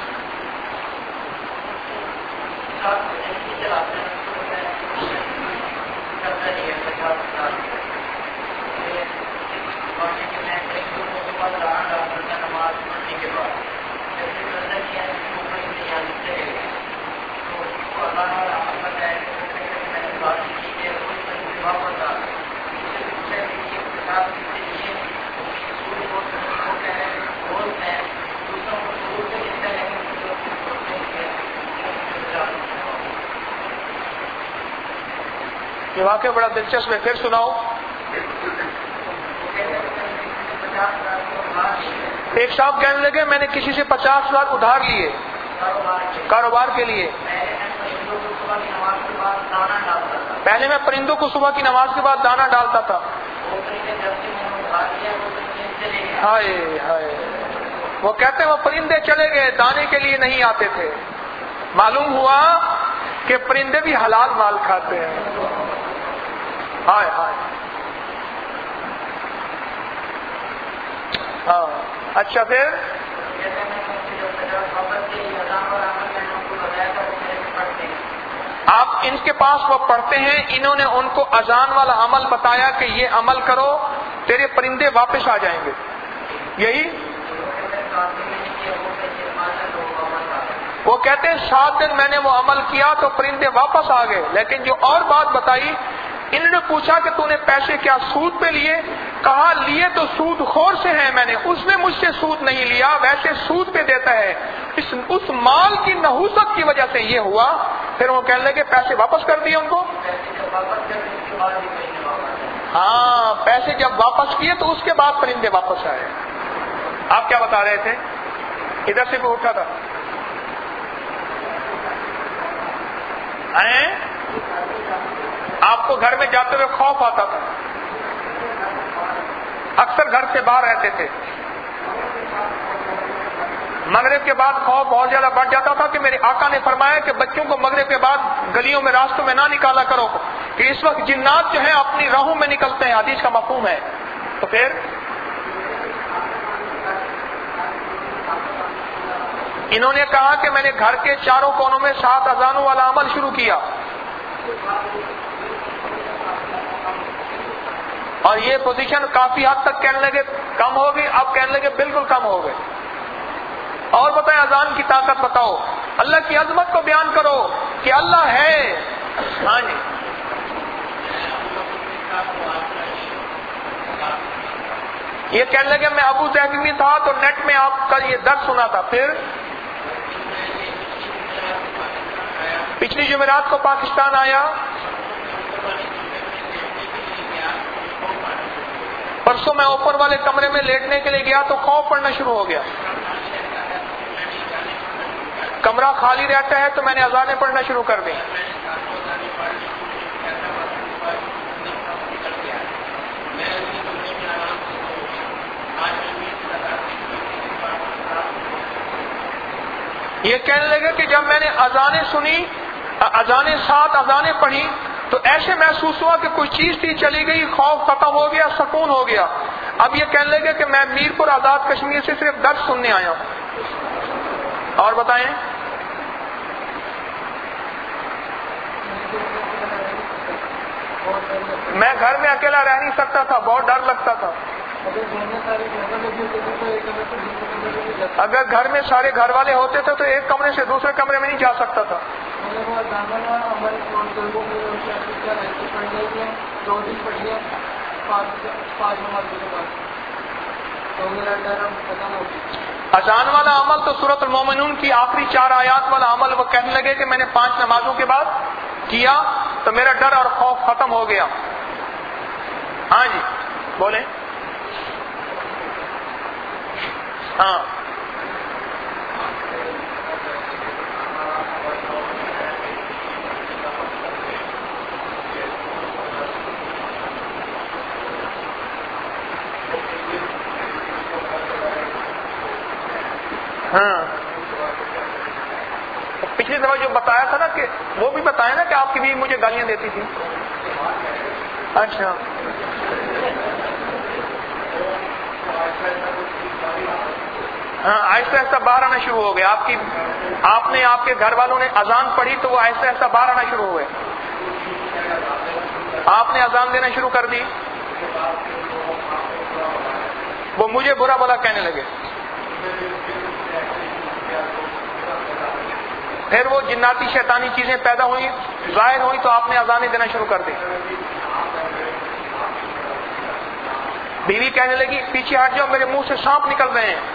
یہ واقعہ بڑا دلچسپ ہے، پھر سناؤ۔ ایک صاحب کہنے لگے میں نے کسی سے پچاس ہزار ادھار لیے کاروبار کے لیے، پہلے میں پرندوں کو صبح کی نماز کے بعد دانا ڈالتا تھا۔ ہائے ہائے، وہ کہتے ہیں وہ پرندے چلے گئے، دانے کے لیے نہیں آتے تھے۔ معلوم ہوا کہ پرندے بھی حلال مال کھاتے ہیں۔ ہائے ہائے، ہاں اچھا پھر آپ ان کے پاس وہ پڑھتے ہیں، انہوں نے ان کو اذان والا عمل بتایا کہ یہ عمل کرو تیرے پرندے واپس آ جائیں گے، یہی وہ کہتے ہیں سات دن میں نے وہ عمل کیا تو پرندے واپس آ گئے. لیکن جو اور بات بتائی، انہوں نے پوچھا کہ تو نے پیسے کیا سود پہ لیے؟ کہا لیے تو سود خور سے ہیں میں نے، اس نے مجھ سے سود نہیں لیا، ویسے سود پہ دیتا ہے. اس اس مال کی نحوست کی وجہ سے یہ ہوا. پھر وہ کہنے لگے پیسے واپس کر دیے ان کو. ہاں، پیسے جب واپس کیے تو اس کے بعد پرندے واپس آئے. آپ کیا بتا رہے تھے؟ ادھر سے کوئی اٹھا تھا؟ آپ کو گھر میں جاتے ہوئے خوف آتا تھا، اکثر گھر سے باہر رہتے تھے. مغرب کے بعد خوف بہت زیادہ بڑھ جاتا تھا کہ میرے آقا نے فرمایا کہ بچوں کو مغرب کے بعد گلیوں میں راستوں میں نہ نکالا کرو کہ اس وقت جنات جو ہیں اپنی راہوں میں نکلتے ہیں. حدیث کا مفہوم ہے. تو پھر انہوں نے کہا کہ میں نے گھر کے چاروں کونوں میں سات اذانوں والا عمل شروع کیا، اور یہ پوزیشن کافی حد تک کہنے لگے کم ہو گئی. اب کہنے لگے بالکل کم ہو گئے. اور بتائیں، اذان کی طاقت بتاؤ، اللہ کی عظمت کو بیان کرو کہ اللہ ہے. ہاں جی، یہ کہنے لگے میں ابو ظہبی بھی تھا تو نیٹ میں آپ کا یہ درس سنا تھا. پھر پچھلی جمعرات کو پاکستان آیا، پرسوں میں اوپر والے کمرے میں لیٹنے کے لیے گیا تو خوف پڑنا شروع ہو گیا. کمرہ خالی رہتا ہے تو میں نے اذانیں پڑھنا شروع کر دی. یہ کہنے لگے کہ جب میں نے اذانیں سنی، اذانیں سات اذانیں پڑھی تو ایسے محسوس ہوا کہ کوئی چیز تھی چلی گئی، خوف ختم ہو گیا، سکون ہو گیا. اب یہ کہنے لگے کہ میں میرپور آزاد کشمیر سے صرف درس سننے آیا ہوں. اور بتائیں. میں گھر میں اکیلا رہ نہیں سکتا تھا، بہت ڈر لگتا تھا. اگر گھر میں سارے گھر والے ہوتے تھے تو ایک کمرے سے دوسرے کمرے میں نہیں جا سکتا تھا. اذان والا عمل تو سورۃ المومنون کی آخری چار آیات والا عمل. وہ کہنے لگے کہ میں نے پانچ نمازوں کے بعد کیا تو میرا ڈر اور خوف ختم ہو گیا. ہاں جی بولیں. ہاں ہاں پچھلی دفعہ جو بتایا تھا نا کہ وہ بھی بتایا نا کہ آپ کی بھی مجھے گالیاں دیتی تھی. اچھا ہاں، آہستہ آہستہ باہر آنا شروع ہو گیا. آپ کی آپ نے آپ کے گھر والوں نے اذان پڑھی تو وہ آہستہ آہستہ باہر آنا شروع ہوئے. آپ نے اذان دینا شروع کر دی، وہ مجھے برا بھلا کہنے لگے. پھر وہ جناتی شیطانی چیزیں پیدا ہوئی، ظاہر ہوئی تو آپ نے اذانیں دینا شروع کر دی. بیوی کہنے لگی پیچھے ہٹ جاؤ، میرے منہ سے سانپ نکل رہے ہیں.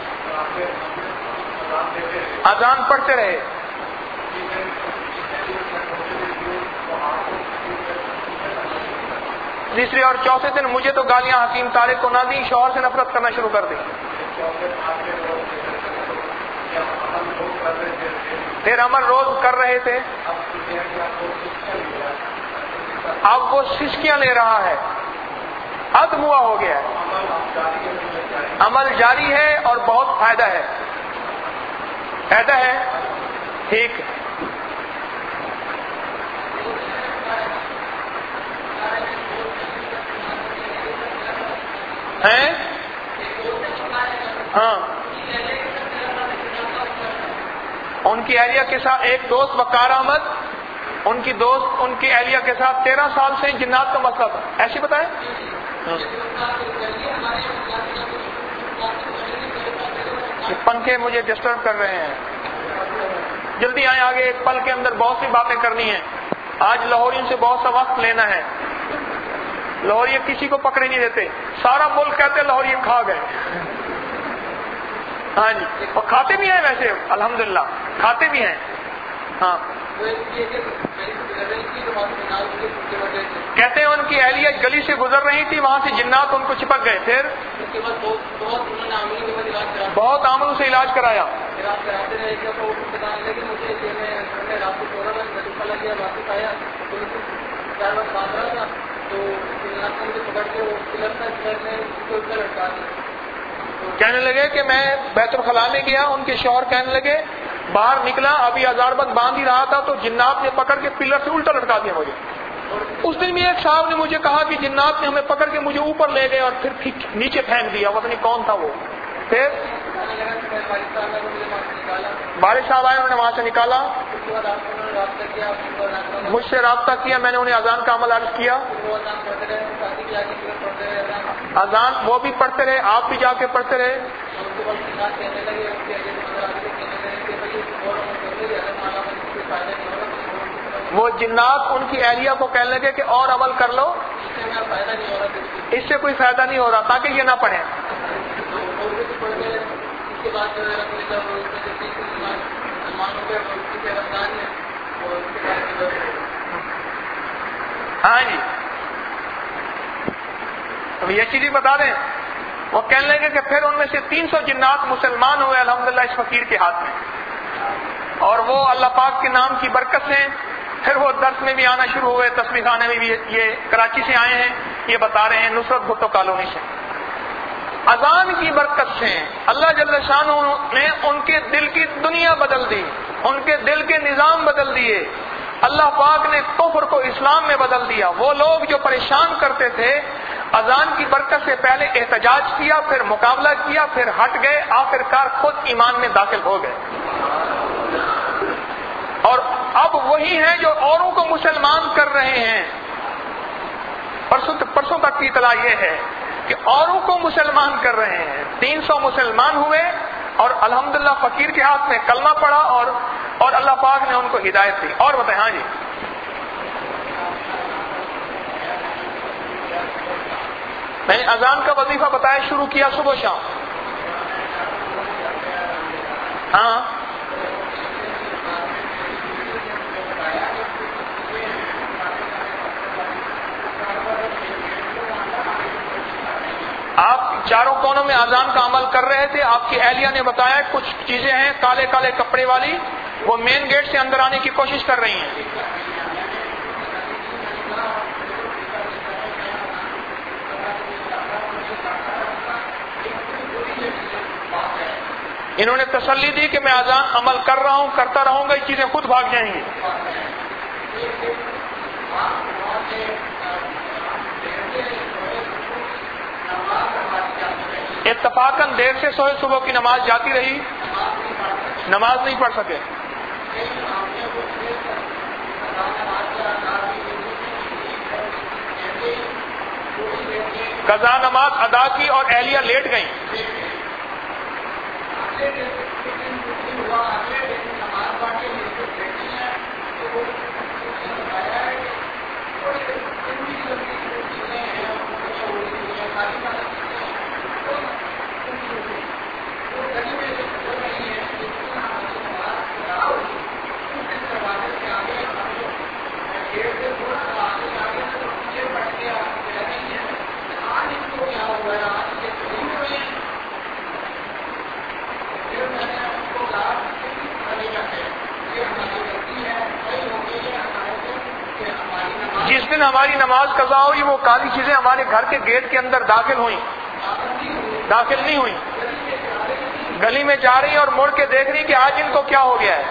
اذان پڑھتے رہے. تیسری اور چوتھے دن مجھے تو گالیاں حکیم طارق کو نہ دی، شوہر سے نفرت کرنا شروع کر دی. پھر عمل روز کر رہے تھے، اب وہ سسکیاں لے رہا ہے، حد ہوا ہو گیا ہے. عمل جاری ہے اور بہت فائدہ ہے. فائدہ ہے، ٹھیک ہے. ہاں ان کی اہلیہ کے ساتھ ایک دوست وقار احمد، ان کی دوست ان کی اہلیہ کے ساتھ تیرہ سال سے جنات کا مسئلہ تھا. ایسے بتائیں. یہ پنکھے مجھے ڈسٹرب کر رہے ہیں. جلدی آئیں آگے, ایک پل کے اندر بہت سی باتیں کرنی ہیں. آج لاہوریوں سے بہت سا وقت لینا ہے. لاہوری کسی کو پکڑے نہیں دیتے, سارا ملک کہتے لاہوری کھا گئے. ہاں جی, اور کھاتے بھی ہیں ویسے الحمدللہ, کھاتے بھی ہیں. ہاں کہتے ہیں ان کی اہلیہ گلی سے گزر رہی تھی, وہاں سے جنات ان کو چپک گئے. پھر بہت عاملوں سے علاج کرایا. کہنے لگے کہ میں بیت الخلاء میں گیا, ان کے شوہر کہنے لگے باہر نکلا, ابھی ہزار بند باندھ ہی رہا تھا تو جنات نے پکڑ کے پلر سے الٹا لٹکا دیا مجھے. اس دن بھی ایک صاحب نے مجھے کہا کہ جنات نے ہمیں پکڑ کے مجھے اوپر لے گئے اور پھر نیچے پھینک دیا, پتہ نہیں کون تھا وہ. پھر بارش صاحب آئے, انہوں نے وہاں سے نکالا, مجھ سے رابطہ کیا, میں نے انہیں اذان کا عمل عرض کیا. اذان وہ بھی پڑھتے رہے, آپ بھی جا کے پڑھتے رہے. وہ جنات ان کی اہلیہ کو کہنے لگے کہ اور عمل کر لو, اس سے کوئی فائدہ نہیں ہو رہا, تاکہ یہ نہ پڑھیں. ہاں جی, یہ چیز بتا دیں. وہ کہنے لگے کہ پھر ان میں سے تین سو جنات مسلمان ہوئے الحمدللہ اس فقیر کے ہاتھ میں, اور وہ اللہ پاک کے نام کی برکت سے پھر وہ درس میں بھی آنا شروع ہوئے. تسبیح خانے میں بھی, یہ کراچی سے آئے ہیں, یہ بتا رہے ہیں نصرت بھٹو کالونی سے. اذان کی برکت سے اللہ جل شانہ نے ان کے دل کی دنیا بدل دی, ان کے دل کے نظام بدل دیے. اللہ پاک نے کفر کو اسلام میں بدل دیا. وہ لوگ جو پریشان کرتے تھے, اذان کی برکت سے پہلے احتجاج کیا, پھر مقابلہ کیا, پھر ہٹ گئے, آخرکار خود ایمان میں داخل ہو گئے. اور اب وہی ہیں جو اوروں کو مسلمان کر رہے ہیں. پرسوں پرسوں تک کی اطلاع یہ ہے کہ اوروں کو مسلمان کر رہے ہیں. تین سو مسلمان ہوئے اور الحمدللہ فقیر کے ہاتھ میں کلمہ پڑا, اور اور اللہ پاک نے ان کو ہدایت دی. اور بتائیں. ہاں جی, میں نے اذان کا وظیفہ بتایا, شروع کیا صبح شام. ہاں آپ چاروں کونوں میں اذان کا عمل کر رہے تھے. آپ کی اہلیہ نے بتایا کچھ چیزیں ہیں کالے کالے کپڑے والی, وہ مین گیٹ سے اندر آنے کی کوشش کر رہی ہیں. انہوں نے تسلی دی کہ میں اذان عمل کر رہا ہوں, کرتا رہوں گا, یہ چیزیں خود بھاگ جائیں گی. اتفاقاً دیر سے سوئے, صبح کی نماز جاتی رہی, نماز نہیں پڑھ سکے. قضا نماز ادا کی اور اہلیہ لیٹ گئیں. جس دن ہماری نماز قضا ہوئی وہ کالی چیزیں ہمارے گھر کے گیٹ کے اندر داخل ہوئیں, داخل نہیں ہوئیں, گلی میں جا رہی اور مڑ کے دیکھ رہی کہ آج ان کو کیا ہو گیا ہے.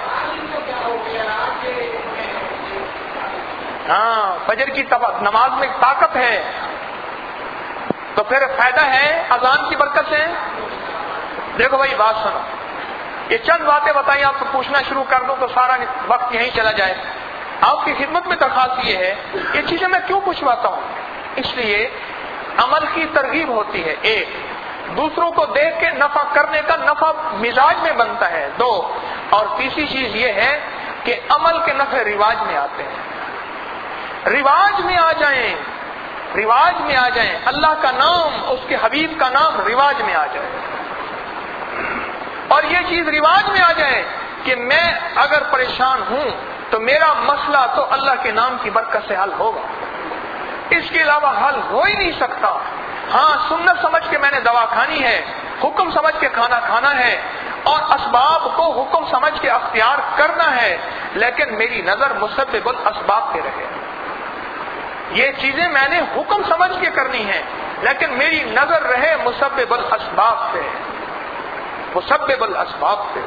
ہاں, فجر کی نماز میں طاقت ہے, تو پھر فائدہ ہے اذان کی برکت سے. دیکھو بھائی بات سنو, یہ چند باتیں بتائیں, آپ کو پوچھنا شروع کر دوں تو سارا وقت یہیں چلا جائے. آپ کی خدمت میں درخواست یہ ہے, یہ چیزیں میں کیوں پوچھواتا ہوں, اس لیے عمل کی ترغیب ہوتی ہے. ایک دوسروں کو دیکھ کے نفع کرنے کا نفع مزاج میں بنتا ہے، دو، اور تیسری چیز یہ ہے کہ عمل کے نفع رواج میں آتے ہیں، رواج میں آ جائیں، رواج میں آ جائیں، اللہ کا نام، اس کے حبیب کا نام رواج میں آ جائے، اور یہ چیز رواج میں آ جائے کہ میں اگر پریشان ہوں تو میرا مسئلہ تو اللہ کے نام کی برکت سے حل ہوگا، اس کے علاوہ حل ہو ہی نہیں سکتا۔ ہاں سنت سمجھ کے میں نے دوا کھانی ہے، حکم سمجھ کے کھانا کھانا ہے، اور اسباب کو حکم سمجھ کے اختیار کرنا ہے، لیکن میری نظر مسبب الاسباب پہ رہے۔ یہ چیزیں میں نے حکم سمجھ کے کرنی ہیں، لیکن میری نظر رہے مسبب الاسباب پہ، مسبب الاسباب پہ۔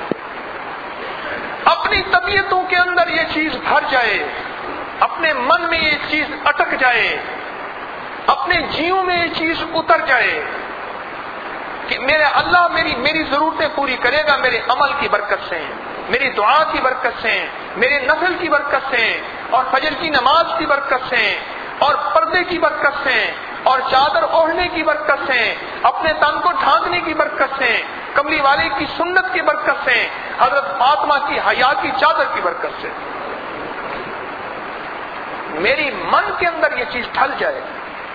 اپنی طبیعتوں کے اندر یہ چیز بھر جائے، اپنے من میں یہ چیز اٹک جائے، اپنے جیوں میں یہ چیز اتر جائے کہ میرے اللہ میری میری ضرورتیں پوری کرے گا میرے عمل کی برکت سے، میری دعا کی برکت سے، میرے نفل کی برکت سے، اور فجر کی نماز کی برکت سے، اور پردے کی برکت سے، اور چادر اوڑھنے کی برکت سے، اپنے تن کو ڈھانکنے کی برکت سے، کملی والے کی سنت کی برکت سے، حضرت فاطمہ کی حیا کی چادر کی برکت سے، میری من کے اندر یہ چیز ڈھل جائے،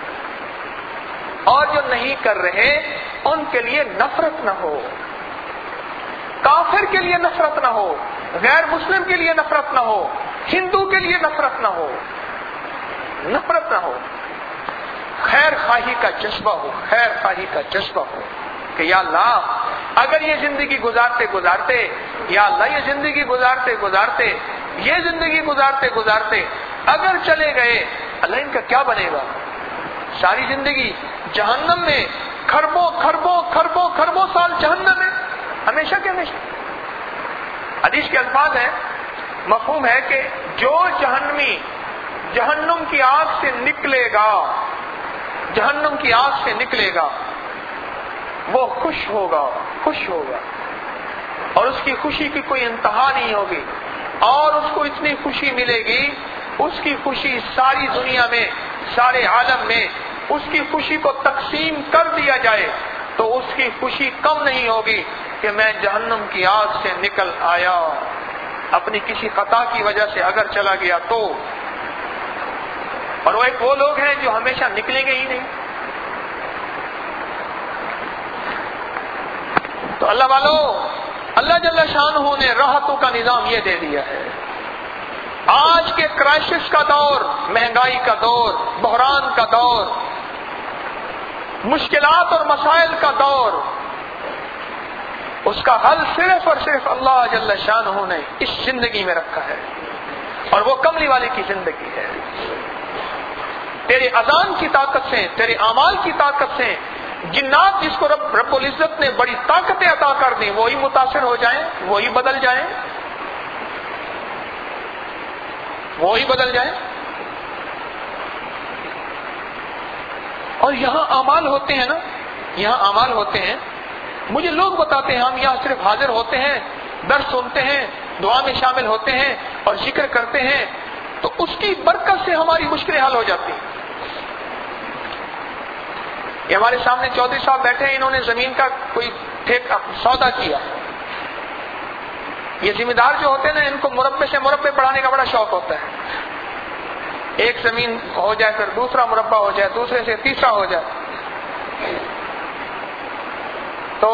اور جو نہیں کر رہے ان کے لیے نفرت نہ ہو، کافر کے لیے نفرت نہ ہو، غیر مسلم کے لیے نفرت نہ ہو، ہندو کے لیے نفرت نہ ہو، نفرت نہ ہو، خیر خواہی کا جذبہ ہو، خیر خواہی کا جذبہ ہو کہ یا اللہ اگر یہ زندگی گزارتے گزارتے یا اللہ یہ زندگی گزارتے گزارتے یہ زندگی گزارتے گزارتے اگر چلے گئے، اللہ ان کا کیا بنے گا؟ ساری زندگی جہنم میں، کھربوں کھربوں کھربوں کھربوں سال جہنم میں، ہمیشہ کے ہمیشہ۔ حدیث کے الفاظ ہیں، مفہوم ہے کہ جو جہنمی جہنم کی آگ سے نکلے گا، جہنم کی آگ سے نکلے گا، وہ خوش ہوگا، خوش ہوگا، اور اس کی خوشی کی کوئی انتہا نہیں ہوگی، اور اس کو اتنی خوشی ملے گی، اس کی خوشی ساری دنیا میں، سارے عالم میں اس کی خوشی کو تقسیم کر دیا جائے تو اس کی خوشی کم نہیں ہوگی کہ میں جہنم کی آگ سے نکل آیا، اپنی کسی خطا کی وجہ سے اگر چلا گیا تو۔ اور وہ ایک وہ لوگ ہیں جو ہمیشہ نکلیں گے ہی نہیں۔ تو اللہ والو، اللہ جل شانہ نے راحتوں کا نظام یہ دے دیا ہے۔ آج کے کرائسس کا دور، مہنگائی کا دور، بحران کا دور، مشکلات اور مسائل کا دور، اس کا حل صرف اور صرف اللہ جل شانہ نے اس زندگی میں رکھا ہے، اور وہ کملی والے کی زندگی ہے۔ تیرے اذان کی طاقت سے، تیرے اعمال کی طاقت سے جنات جس کو رب رب العزت نے بڑی طاقتیں عطا کر دی، وہی متاثر ہو جائیں، وہی بدل جائیں، وہی بدل جائیں۔ اور یہاں اعمال ہوتے ہیں نا، یہاں اعمال ہوتے ہیں، مجھے لوگ بتاتے ہیں ہم یہاں صرف حاضر ہوتے ہیں، درس سنتے ہیں، دعا میں شامل ہوتے ہیں اور ذکر کرتے ہیں، تو اس کی برکت سے ہماری مشکلیں حل ہو جاتی ہیں۔ یہ ہمارے سامنے چودھری صاحب بیٹھے ہیں، انہوں نے زمین کا کوئی ٹھیکہ سودا کیا۔ یہ ذمہ دار جو ہوتے ہیں نا، ان کو مربع سے مربع پڑھانے کا بڑا شوق ہوتا ہے۔ ایک زمین ہو جائے پھر دوسرا مربع ہو جائے، دوسرے سے تیسرا ہو جائے، تو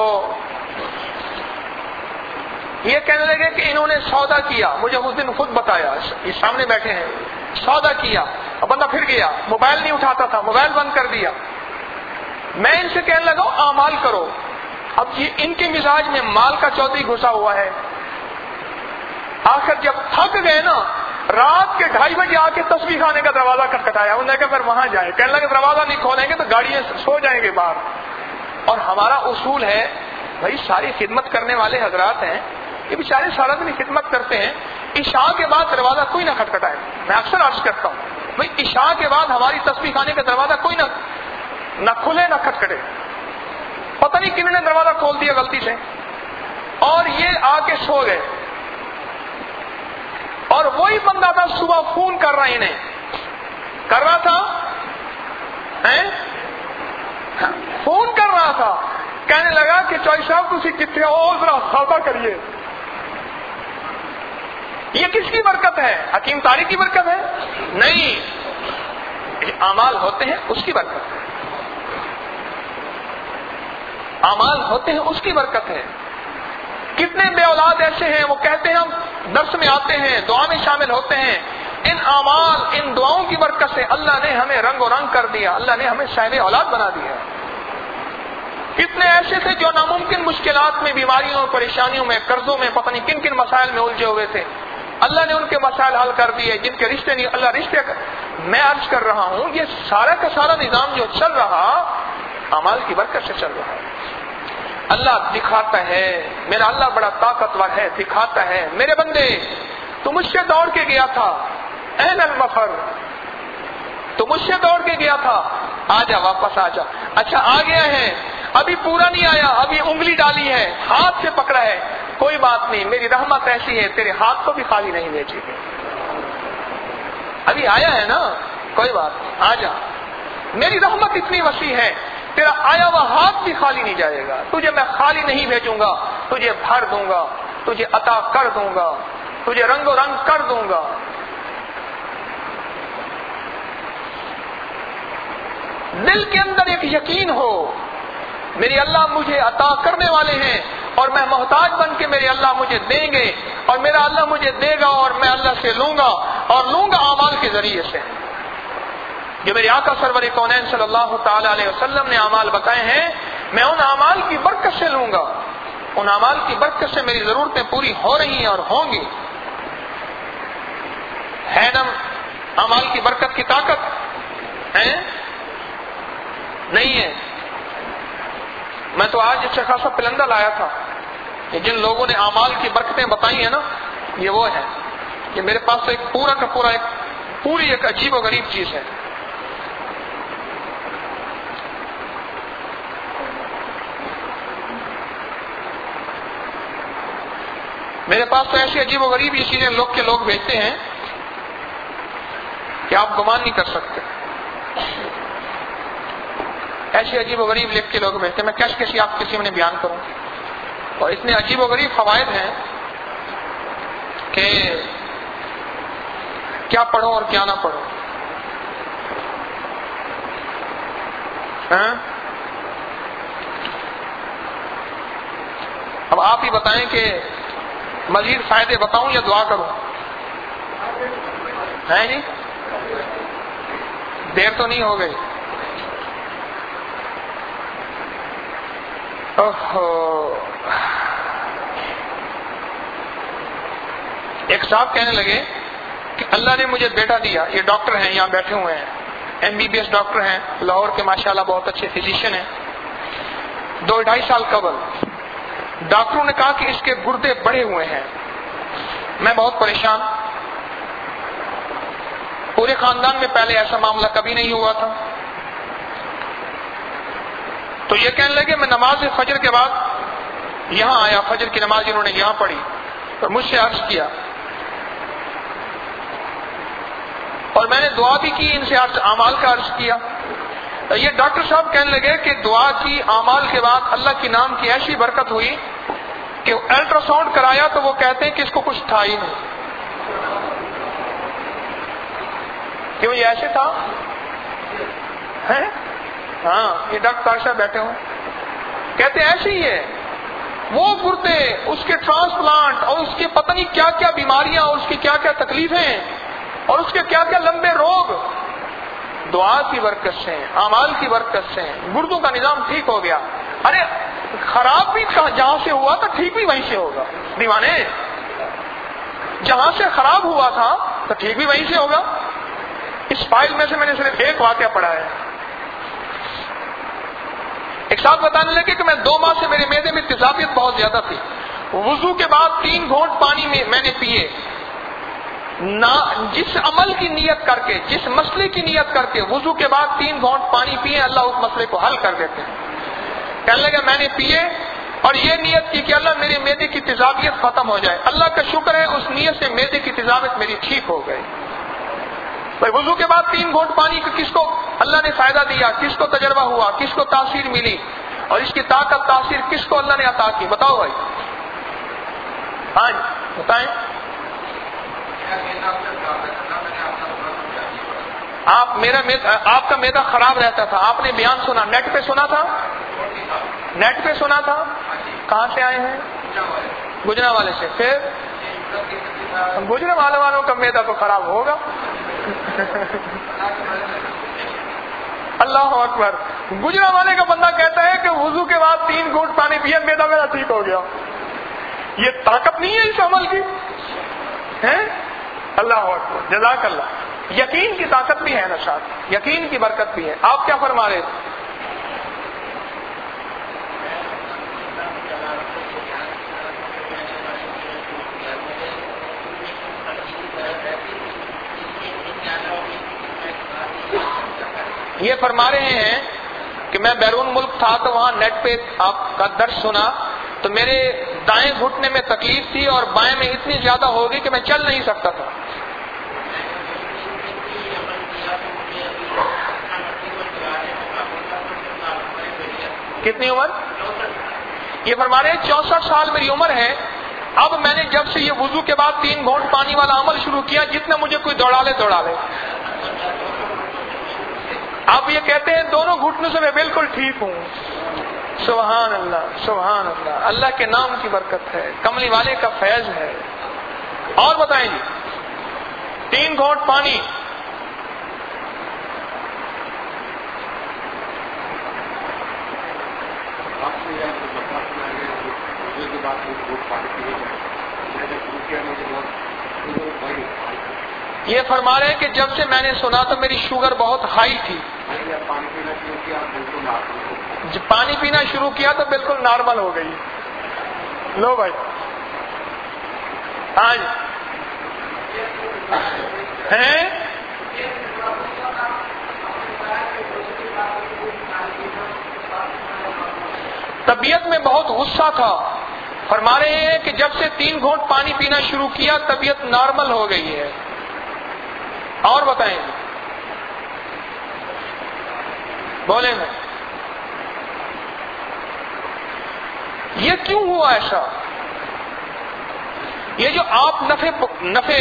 یہ کہنے لگے کہ انہوں نے سودا کیا، مجھے اس دن خود بتایا، یہ سامنے بیٹھے ہیں، سودا کیا، اب بندہ پھر گیا، موبائل نہیں اٹھاتا تھا، موبائل بند کر دیا۔ میں ان سے کہنے لگا اعمال کرو۔ اب یہ ان کے مزاج میں مال کا چودھری گھسا ہوا ہے۔ آخر جب تھک گئے نا، رات کے ڈھائی بجے آ کے تسبیح خانے کا دروازہ کھٹکھٹایا، انہوں نے کہا پھر وہاں جائیں، کہنے لگے دروازہ نہیں کھولیں گے تو گاڑیاں سو جائیں گے باہر۔ اور ہمارا اصول ہے بھائی، ساری خدمت کرنے والے حضرات ہیں، یہ بیچارے سارا دن خدمت کرتے ہیں، عشاء کے بعد دروازہ کوئی نہ کھٹکھٹائے۔ میں اکثر عرض کرتا ہوں بھائی، عشاء کے بعد ہماری تسبیح خانے کا دروازہ کوئی نہ نہ کھلے نہ کھٹکھٹے۔ پتہ نہیں کنہوں نے دروازہ کھول دیا غلطی سے، اور یہ آ کے سو گئے۔ اور وہی بندہ تھا صبح فون کر رہا انہیں کر رہا تھا فون کر رہا تھا, کہنے لگا کہ چوئی صاحب تسی کتنے ہو, ذرا خطا کریے. یہ کس کی برکت ہے؟ حکیم طارق کی برکت ہے؟ نہیں, اعمال ہوتے ہیں اس کی برکت ہے. اعمال ہوتے ہیں اس کی برکت ہے. کتنے بے اولاد ایسے ہیں وہ کہتے ہیں ہم درس میں آتے ہیں, دعا میں شامل ہوتے ہیں, ان اعمال ان دعاؤں کی برکت سے اللہ نے ہمیں رنگ و رنگ کر دیا, اللہ نے ہمیں صاحب اولاد بنا دیا. کتنے ایسے تھے جو ناممکن مشکلات میں, بیماریوں, پریشانیوں میں, قرضوں میں, پتہ نہیں کن کن مسائل میں الجھے ہوئے تھے, اللہ نے ان کے مسائل حل کر دیے. جن کے رشتے نہیں, اللہ رشتے کر. میں عرض کر رہا ہوں یہ سارا کا سارا نظام جو چل رہا اعمال کی برکت سے چل رہا ہے. اللہ دکھاتا ہے, میرا اللہ بڑا طاقتور ہے, دکھاتا ہے میرے بندے تو مجھ سے دوڑ کے گیا تھا, این المفر, تو مجھ سے دوڑ کے گیا تھا, آ جا واپس آ جا. اچھا آ گیا ہے, ابھی پورا نہیں آیا, ابھی انگلی ڈالی ہے, ہاتھ سے پکڑا ہے, کوئی بات نہیں, میری رحمت ایسی ہے تیرے ہاتھ کو بھی خالی نہیں بھیجے گی. ابھی آیا ہے نا, کوئی بات نہیں, آ جا. میری رحمت اتنی وسیع ہے, تیرا آیا ہوا ہاتھ بھی خالی نہیں جائے گا, تجھے میں خالی نہیں بھیجوں گا, تجھے بھر دوں گا, تجھے عطا کر دوں گا, تجھے رنگ و رنگ کر دوں گا. دل کے اندر ایک یقین ہو, میری اللہ مجھے عطا کرنے والے ہیں اور میں محتاج بن کے میرے اللہ مجھے دیں گے, اور میرا اللہ مجھے دے گا اور میں اللہ سے لوں گا, اور لوں گا اعمال کے ذریعے سے. جو میرے آقا سرور کونین صلی اللہ تعالی علیہ وسلم نے اعمال بتائے ہیں, میں ان اعمال کی برکت سے لوں گا, ان اعمال کی برکت سے میری ضرورتیں پوری ہو رہی ہیں اور ہوں گی. ہے نا اعمال کی برکت کی طاقت ہے؟ نہیں ہے. میں تو آج اچھا خاصا پلندہ لایا تھا, کہ جن لوگوں نے اعمال کی برکتیں بتائی ہیں نا, یہ وہ ہے. یہ میرے پاس تو ایک پورا کا پورا ایک پوری ایک عجیب و غریب چیز ہے. میرے پاس تو ایسی عجیب و غریب یہ چیزیں لوگ کے لوگ بھیجتے ہیں کہ آپ گمان نہیں کر سکتے. ایسی عجیب و غریب لکھ کے لوگ بھیجتے ہیں, میں کیسے کیسی آپ کسی میں بیان کروں. اور اتنے عجیب و غریب فوائد ہیں کہ کیا پڑھو اور کیا نہ پڑھو. ہاں؟ اب آپ ہی بتائیں کہ مزید فائدے بتاؤں یا دعا کروں؟ ہے جی, دیر تو نہیں ہو گئی؟ ایک صاحب کہنے لگے کہ اللہ نے مجھے بیٹا دیا, یہ ڈاکٹر ہیں یہاں بیٹھے ہوئے ہیں, M B B S doctor ہیں, لاہور کے ماشاءاللہ بہت اچھے فزیشین ہیں. دو ڈھائی سال قبل ڈاکٹروں نے کہا کہ اس کے گردے بڑھے ہوئے ہیں. میں بہت پریشان, پورے خاندان میں پہلے ایسا معاملہ کبھی نہیں ہوا تھا. تو یہ کہنے لگے میں نماز فجر کے بعد یہاں آیا, فجر کی نماز انہوں نے یہاں پڑھی, اور مجھ سے عرض کیا, اور میں نے دعا بھی کی, ان سے اعمال کا عرض کیا. یہ ڈاکٹر صاحب کہنے لگے کہ دعا کی, اعمال کے بعد اللہ کے نام کی ایسی برکت ہوئی کہ الٹرا ساؤنڈ کرایا تو وہ کہتے ہیں کہ اس کو کچھ تھا ہی نہیں. کیوں یہ ایسے تھا؟ ہے ہاں, یہ ڈاکٹر صاحب بیٹھے ہوں کہتے ہیں ایسے ہی ہے. وہ گردے, اس کے ٹرانسپلانٹ, اور اس کے پتہ نہیں کیا کیا بیماریاں, اور اس کی کیا کیا تکلیفیں, اور اس کے کیا کیا لمبے روگ, دعا کی برکت سے, اعمال کی برکت سے گردوں کا نظام ٹھیک ہو گیا. ارے خراب بھی جہاں سے ہوا تھا ٹھیک بھی وہیں سے ہوگا. دیوانے, جہاں سے خراب ہوا تھا تو ٹھیک بھی وہیں سے ہوگا. اس فائل میں سے میں نے صرف ایک واقعہ پڑھا ہے. ایک صاحب بتانے لگے کہ میں دو ماہ سے میرے معدے میں تیزابیت بہت زیادہ تھی. وضو کے بعد تین گھونٹ پانی میں میں نے پیے, جس عمل کی نیت کر کے, جس مسئلے کی نیت کر کے وضو کے بعد تین گھونٹ پانی پیے, اللہ اس مسئلے کو حل کر دیتے ہیں. کہنے لگا میں نے پیے اور یہ نیت کی کہ اللہ میرے معدے کی تیزابیت ختم ہو جائے. اللہ کا شکر ہے اس نیت سے معدے کی تیزابیت میری ٹھیک ہو گئی. بھائی وضو کے بعد تین گھونٹ پانی کا کس کو اللہ نے فائدہ دیا، کس کو تجربہ ہوا، کس کو تاثیر ملی، اور اس کی طاقت تاثیر کس کو اللہ نے عطا کی؟ بتاؤ بھائی، ہاں بتائیں۔ آپ میرا آپ کا میدا خراب رہتا تھا، آپ نے بیان سنا، نیٹ پہ سنا تھا، نیٹ پہ سنا تھا، کہاں سے آئے ہیں؟ گجرا والے سے۔ پھر گجرا والے والوں کا میدا تو خراب ہوگا۔ اللہ اکبر، گجرا والے کا بندہ کہتا ہے کہ وضو کے بعد تین گھونٹ پانی پیا میدا میرا ٹھیک ہو گیا۔ یہ طاقت نہیں ہے اس عمل کی ہے؟ اللہ اکبر، جزاک اللہ۔ یقین کی طاقت بھی ہے نا ساتھ، یقین کی برکت بھی ہے۔ آپ کیا فرما رہے تھے؟ یہ فرما رہے ہیں کہ میں بیرون ملک تھا تو وہاں نیٹ پہ آپ کا درس سنا تو میرے دائیں گھٹنے میں تکلیف تھی اور بائیں میں اتنی زیادہ ہو گئی کہ میں چل نہیں سکتا تھا۔ کتنی عمر؟ یہ فرما رہے ہیں چونسٹھ سال میری عمر ہے۔ اب میں نے جب سے یہ وضو کے بعد تین گھونٹ پانی والا عمل شروع کیا، جتنا مجھے کوئی دوڑا لے دوڑا لے۔ آپ یہ کہتے ہیں دونوں گھٹنوں سے میں بالکل ٹھیک ہوں۔ سبحان اللہ، سبحان اللہ، اللہ کے نام کی برکت ہے، کملی والے کا فیض ہے۔ اور بتائیں جی، تین گھونٹ پانی یہ فرما رہے ہیں کہ جب سے میں نے سنا تو میری شوگر بہت ہائی تھی، جب پانی پینا شروع کیا تو بالکل نارمل ہو گئی۔ لو بھائی، ہاں جی ہیں؟ طبیعت میں بہت غصہ تھا، فرما رہے ہیں کہ جب سے تین گھونٹ پانی پینا شروع کیا طبیعت نارمل ہو گئی ہے۔ اور بتائیں، بولیں میں یہ کیوں ہوا ایسا؟ یہ جو آپ نفع نفع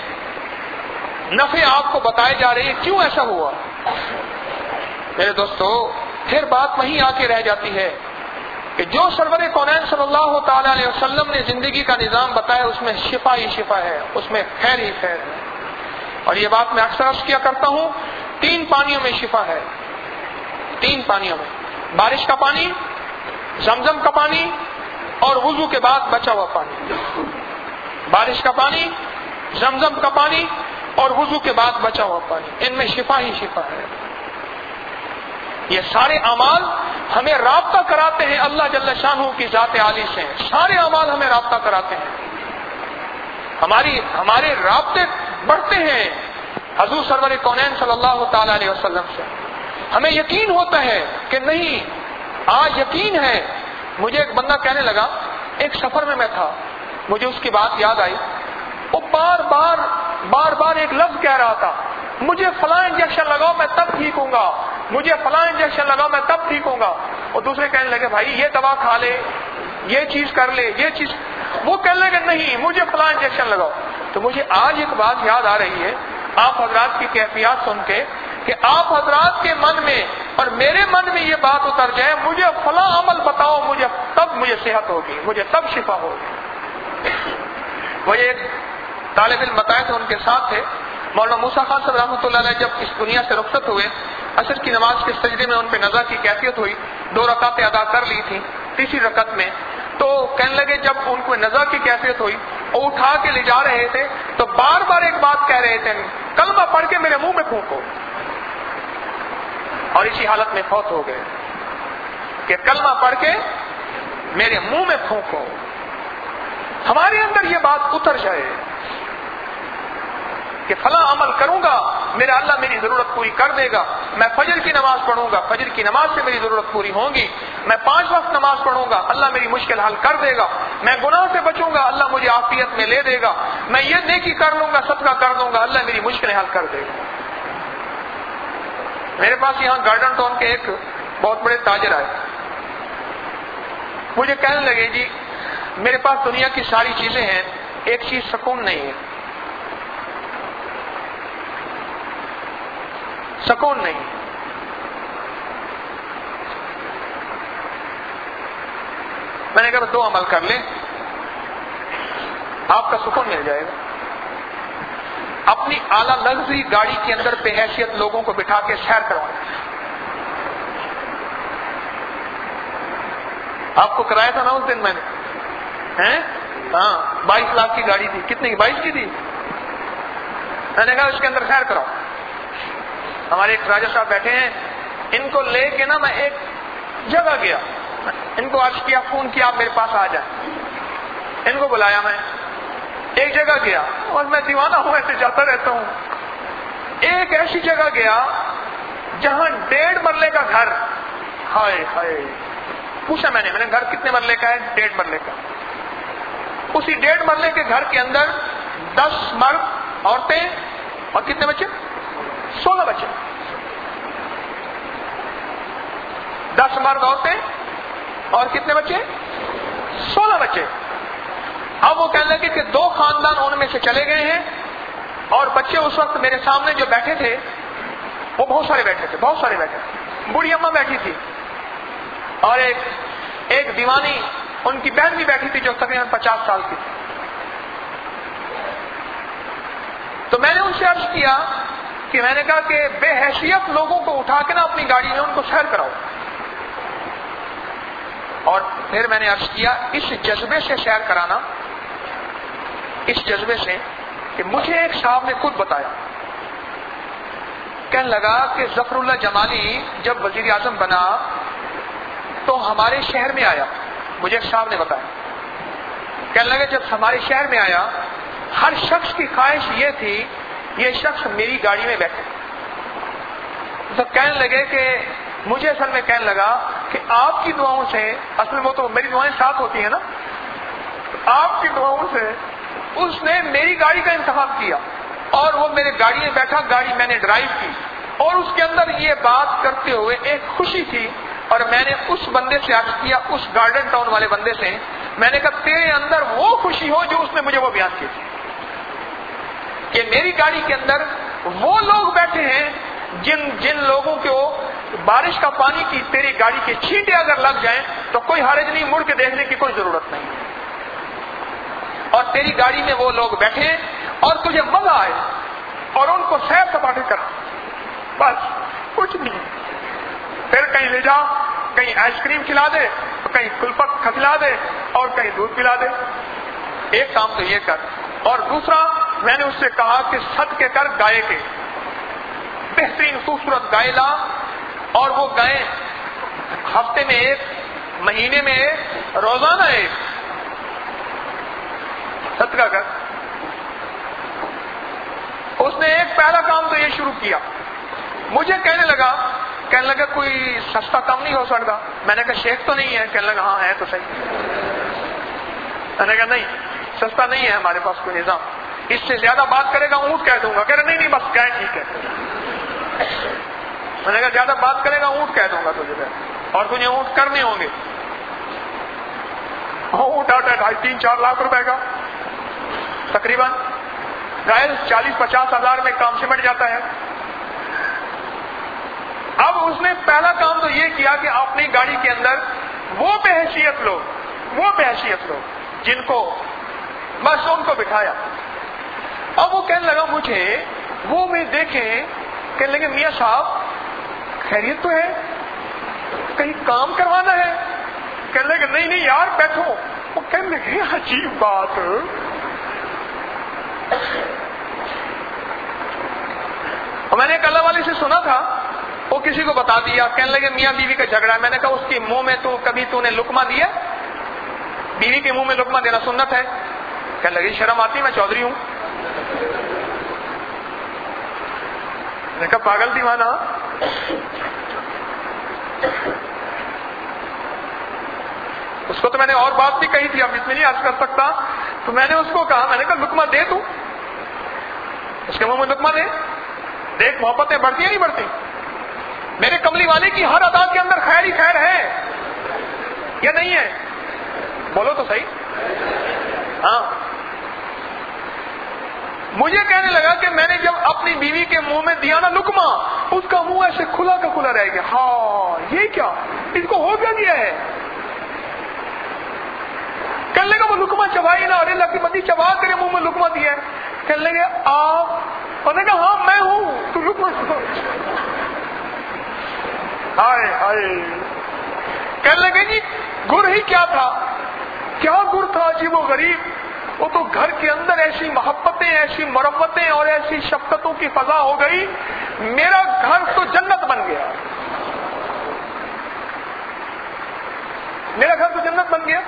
نفع آپ کو بتائے جا رہے ہیں، کیوں ایسا ہوا؟ میرے دوستو، پھر بات وہیں آ کے رہ جاتی ہے کہ جو سرور کونین صلی اللہ تعالی علیہ وسلم نے زندگی کا نظام بتایا اس میں شفا ہی شفا ہے، اس میں خیر ہی خیر ہے۔ اور یہ بات میں اکثر عرض کیا کرتا ہوں، تین پانیوں میں شفا ہے، تین پانیوں میں، بارش کا پانی، زمزم کا پانی اور وضو کے بعد بچا ہوا پانی۔ بارش کا پانی، زمزم کا پانی اور وضو کے بعد بچا ہوا پانی، ان میں شفا ہی شفا ہے۔ یہ سارے اعمال ہمیں رابطہ کراتے ہیں اللہ جل شانہ کی ذات عالی سے، سارے اعمال ہمیں رابطہ کراتے ہیں، ہماری ہمارے رابطے بڑھتے ہیں حضور سرور کونین صلی اللہ تعالی علیہ وسلم سے۔ ہمیں یقین ہوتا ہے کہ نہیں، آج یقین ہے۔ مجھے ایک بندہ کہنے لگا، ایک سفر میں میں تھا، مجھے اس کی بات یاد آئی، وہ بار بار بار بار ایک لفظ کہہ رہا تھا، مجھے فلاں انجیکشن لگاؤ میں تب ٹھیک ہوں گا، مجھے فلاں انجیکشن لگاؤ میں تب ٹھیک ہوں گا۔ اور دوسرے کہنے لگے بھائی یہ دوا کھا لے، یہ چیز کر لے، یہ چیز، وہ کہنے لگے نہیں مجھے فلاں انجیکشن لگاؤ۔ تو مجھے آج ایک بات یاد آ رہی ہے آپ حضرات کی کیفیات سن کے، کہ آپ حضرات کے من میں اور میرے من میں یہ بات اتر جائے، مجھے فلاں عمل بتاؤ، مجھے تب مجھے صحت ہوگی، مجھے تب شفا ہوگی۔ وہ ایک طالب علم بتائے تھے، ان کے ساتھ تھے مولانا موسیٰ خان صاحب رحمۃ اللہ علیہ، جب اس دنیا سے رخصت ہوئے، عصر کی نماز کے سجدے میں ان پہ نزا کی کیفیت ہوئی، دو رکعتیں ادا کر لی تھی، تیسری رکعت میں تو کہنے لگے جب ان کو نزا کی کیفیت ہوئی اور اٹھا کے لے جا رہے تھے تو بار بار ایک بات کہہ رہے تھے، کلمہ پڑھ کے میرے منہ میں پھونکو، اور اسی حالت میں فوت ہو گئے کہ کلمہ پڑھ کے میرے منہ میں پھونکو۔ ہمارے اندر یہ بات اتر جائے کہ فلاں عمل کروں گا میرا اللہ میری ضرورت پوری کر دے گا، میں فجر کی نماز پڑھوں گا، فجر کی نماز سے میری ضرورت پوری ہوگی، میں پانچ وقت نماز پڑھوں گا، اللہ میری مشکل حل کر دے گا، میں گناہ سے بچوں گا، اللہ مجھے عافیت میں لے دے گا، میں یہ نیکی کر لوں گا، صدقہ کر دوں گا، اللہ میری مشکل حل کر دے گا۔ میرے پاس یہاں گارڈن ٹاؤن کے ایک بہت بڑے تاجر آئے، مجھے کہنے لگے جی میرے پاس دنیا کی ساری چیزیں ہیں، ایک چیز سکون نہیں ہے، سکون نہیں۔ میں نے کہا دو عمل کر لیں، آپ کا سکون مل جائے گا۔ اپنی اعلیٰ لگژری گاڑی کے اندر بے حیثیت لوگوں کو بٹھا کے سیر کروائیں۔ آپ کو کرایا تھا نا اس دن میں نے، ہاں بائیس لاکھ کی گاڑی تھی، کتنے کی؟ بائیس کی تھی۔ میں نے کہا اس کے اندر سیر کراؤ۔ ہمارے ایک راجہ صاحب بیٹھے ہیں، ان کو لے کے نا میں ایک جگہ گیا، ان کو عرض کیا، فون کیا آپ میرے پاس آ جائیں، ان کو بلایا، میں ایک جگہ گیا اور میں دیوانہ ہوں، ایسے جاتا رہتا ہوں۔ ایک ایسی جگہ گیا جہاں ڈیڑھ مرلے کا گھر، ہائے ہائے، پوچھا میں نے میں نے گھر کتنے مرلے کا ہے؟ ڈیڑھ مرلے کا۔ اسی ڈیڑھ مرلے کے گھر کے اندر دس مرد، عورتیں اور کتنے بچے؟ سولہ بچے۔ دس مرد، عورتیں اور کتنے بچے؟ سولہ بچے۔ اب وہ کہنے لگے کہ دو خاندان ان میں سے چلے گئے ہیں، اور بچے اس وقت میرے سامنے جو بیٹھے تھے وہ بہت سارے بیٹھے تھے، بہت سارے بیٹھے تھے۔ بوڑھی اماں بیٹھی تھی اور ایک ایک دیوانی ان کی بہن بھی بیٹھی تھی جو تقریباً پچاس سال کی تھی۔ تو میں نے ان سے عرض کیا کہ میں نے کہا کہ بے حیثیت لوگوں کو اٹھا کے نا اپنی گاڑی میں ان کو سیر کراؤ، اور پھر میں نے عرض کیا اس جذبے سے سیر کرانا، اس جذبے سے کہ مجھے ایک صاحب نے خود بتایا، کہنے لگا کہ ظفر اللہ جمالی جب وزیر اعظم بنا تو ہمارے شہر میں آیا، مجھے ایک صاحب نے بتایا، کہنے لگا جب ہمارے شہر میں آیا ہر شخص کی خواہش یہ تھی یہ شخص میری گاڑی میں بیٹھے۔ تو کہنے لگے کہ مجھے اصل میں کہنے لگا کہ آپ کی دعاؤں سے، اصل میں تو میری دعائیں ساتھ ہوتی ہیں نا، آپ کی دعاؤں سے اس نے میری گاڑی کا انتخاب کیا اور وہ میرے گاڑی میں بیٹھا، گاڑی میں نے ڈرائیو کی، اور اس کے اندر یہ بات کرتے ہوئے ایک خوشی تھی، اور میں نے اس بندے سے عرض کیا، اس گارڈن ٹاؤن والے بندے سے، میں نے کہا تیرے اندر وہ خوشی ہو جو اس نے مجھے وہ بیان کی تھی، کہ میری گاڑی کے اندر وہ لوگ بیٹھے ہیں جن جن لوگوں کو بارش کا پانی کی تیری گاڑی کے چھینٹے اگر لگ جائیں تو کوئی حرج نہیں، مڑ کے دیکھنے کی کوئی ضرورت نہیں، اور تیری گاڑی میں وہ لوگ بیٹھے اور تجھے مزہ آئے اور ان کو سیر سپاٹے کرا، بس کچھ نہیں۔ پھر کہیں لے جا، کہیں آئس کریم کھلا دے، کہیں کلفت کھلا دے، اور کہیں دودھ پلا دے۔ ایک کام تو یہ کر، اور دوسرا میں نے اس سے کہا کہ صدقے کر گائے کے، بہترین خوبصورت گائے لا، اور وہ گائے ہفتے میں ایک، مہینے میں ایک، روزانہ ایک صدقہ کر۔ اس نے ایک پہلا کام تو یہ شروع کیا، مجھے کہنے لگا کہنے لگا کوئی سستا کم نہیں ہو سکتا؟ میں نے کہا شیخ تو نہیں ہے؟ کہنے لگا ہاں ہے تو صحیح۔ میں نے کہا نہیں سستا نہیں ہے ہمارے پاس کوئی نظام، اس سے زیادہ بات کرے گا اونٹ کہہ دوں گا۔ کہہ رہے نہیں نہیں بس گائے ٹھیک ہے۔ میں نے کہا زیادہ بات کرے گا اونٹ کہہ دوں گا تجھے، اور تجھے اونٹ کرنے ہوں گے، اونٹ آتا ہے ڈھائی تین چار لاکھ روپے کا تقریباً، گائے چالیس پچاس ہزار میں کام سمٹ جاتا ہے۔ اب اس نے پہلا کام تو یہ کیا کہ اپنی گاڑی کے اندر وہ بے حیثیت لوگ وہ بے حیثیت لوگ جن کو بس ان کو بٹھایا۔ اب وہ کہنے لگا مجھے وہ میں دیکھیں، کہنے لگے میاں صاحب خیریت تو ہے، کہیں کام کروانا ہے؟ کہنے لگے نہیں نہیں یار بیٹھو۔ وہ کہنے لگے عجیب بات، اور میں نے ایک اللہ والے سے سنا تھا، وہ کسی کو بتا دیا، کہنے لگے میاں بیوی کا جھگڑا ہے۔ میں نے کہا اس کے منہ میں تو کبھی تو نے لقمہ دیا؟ بیوی کے منہ میں لقمہ دینا سنت ہے؟ کہنے لگے شرم آتی، میں چودھری ہوں۔ میں نے کہا پاگل دیوانہ، اس کو تو میں نے اور بات بھی کہی تھی، اب اس میں نہیں عرض کر سکتا، تو میں نے اس کو کہا، میں نے کہا لقمہ دے تو، اس کے منہ میں لقمہ دے، دیکھ محبتیں بڑھتی ہیں نہیں بڑھتی؟ میرے کملی والے کی ہر ادا کے اندر خیر ہی خیر ہے یا نہیں ہے؟ بولو تو صحیح. ہاں مجھے کہنے لگا کہ میں نے جب اپنی بیوی کے منہ میں دیا نا لقمہ، اس کا منہ ایسے کھلا کا کھلا رہ گیا. ہاں یہ کیا، اس کو ہو کیا گیا ہے؟ کہنے لگا وہ لقمہ چبائی نا، اور اللہ کی بندی چبا تیرے منہ میں لقمہ دیا ہے. کہنے لگے آپ، اور نے کہا ہاں میں ہوں، تو لقمہ ہائے ہائے. کہنے لگے جی گر ہی کیا تھا؟ کیا گر تھا عجیب و غریب؟ وہ تو گھر کے اندر ایسی محبتیں، ایسی مربتیں اور ایسی شفقتوں کی فضا ہو گئی، میرا گھر تو جنت بن گیا. میرا گھر تو جنت بن گیا.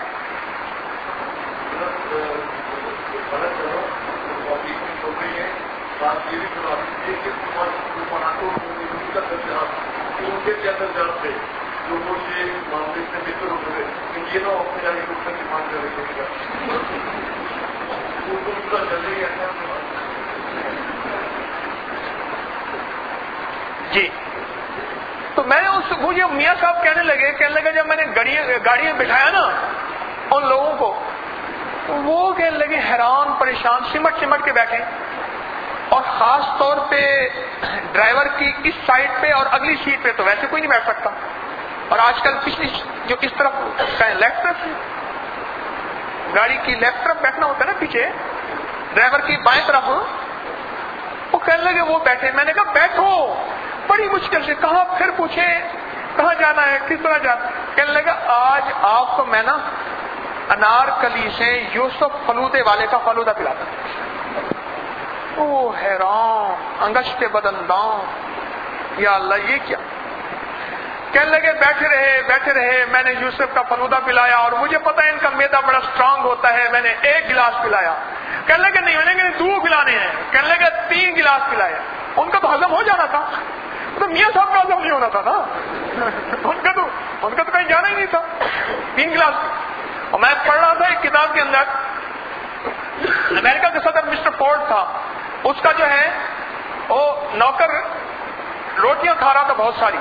جی تو میں اس مجھے میاں صاحب کہنے لگے کہنے لگے جب میں نے گاڑی میں بٹھایا نا ان لوگوں کو، وہ کہنے لگے حیران پریشان، سمٹ سمٹ کے بیٹھے، اور خاص طور پہ ڈرائیور کی اس سائڈ پہ اور اگلی سیٹ پہ تو ویسے کوئی نہیں بیٹھ سکتا، اور آج کل پچھلی جو اس طرف لیفٹ طرف گاڑی کی لیفٹ طرف بیٹھنا ہوتا ہے نا پیچھے، ڈرائیور کی بائیں طرف. وہ کہنے لگے وہ بیٹھے. میں نے کہا بیٹھو، بڑی مشکل سے کہا، پھر پوچھے کہاں جانا ہے، کس طرح جانا. کہنے لگا آج آپ کو میں نا انار کلی سے یوسف فلودے والے کا فلودہ پلاتا. او حیران، انگشت بدنداں، یا اللہ یہ کیا. کہنے لگے بیٹھے رہے بیٹھے رہے میں نے یوسف کا فلودہ پلایا، اور مجھے پتا ہے ان کا میدا بڑا اسٹرانگ ہوتا ہے، میں نے ایک گلاس پلایا. کہنے لگے نہیں، میں نے کہا دو پلانے ہیں. کہنے لگے تین گلاس پلایا. ان کا تو ہضم ہو جانا تھا، تو میاں صاحب کا ہضم نہیں ہونا تھا نا، ان کا تو ان کا تو کہیں جانا ہی نہیں تھا. تین گلاس. اور میں پڑھ رہا تھا ایک کتاب کے اندر، امریکہ کا صدر مسٹر فورڈ تھا، اس کا جو ہے وہ نوکر روٹیاں کھا رہا تھا بہت ساری،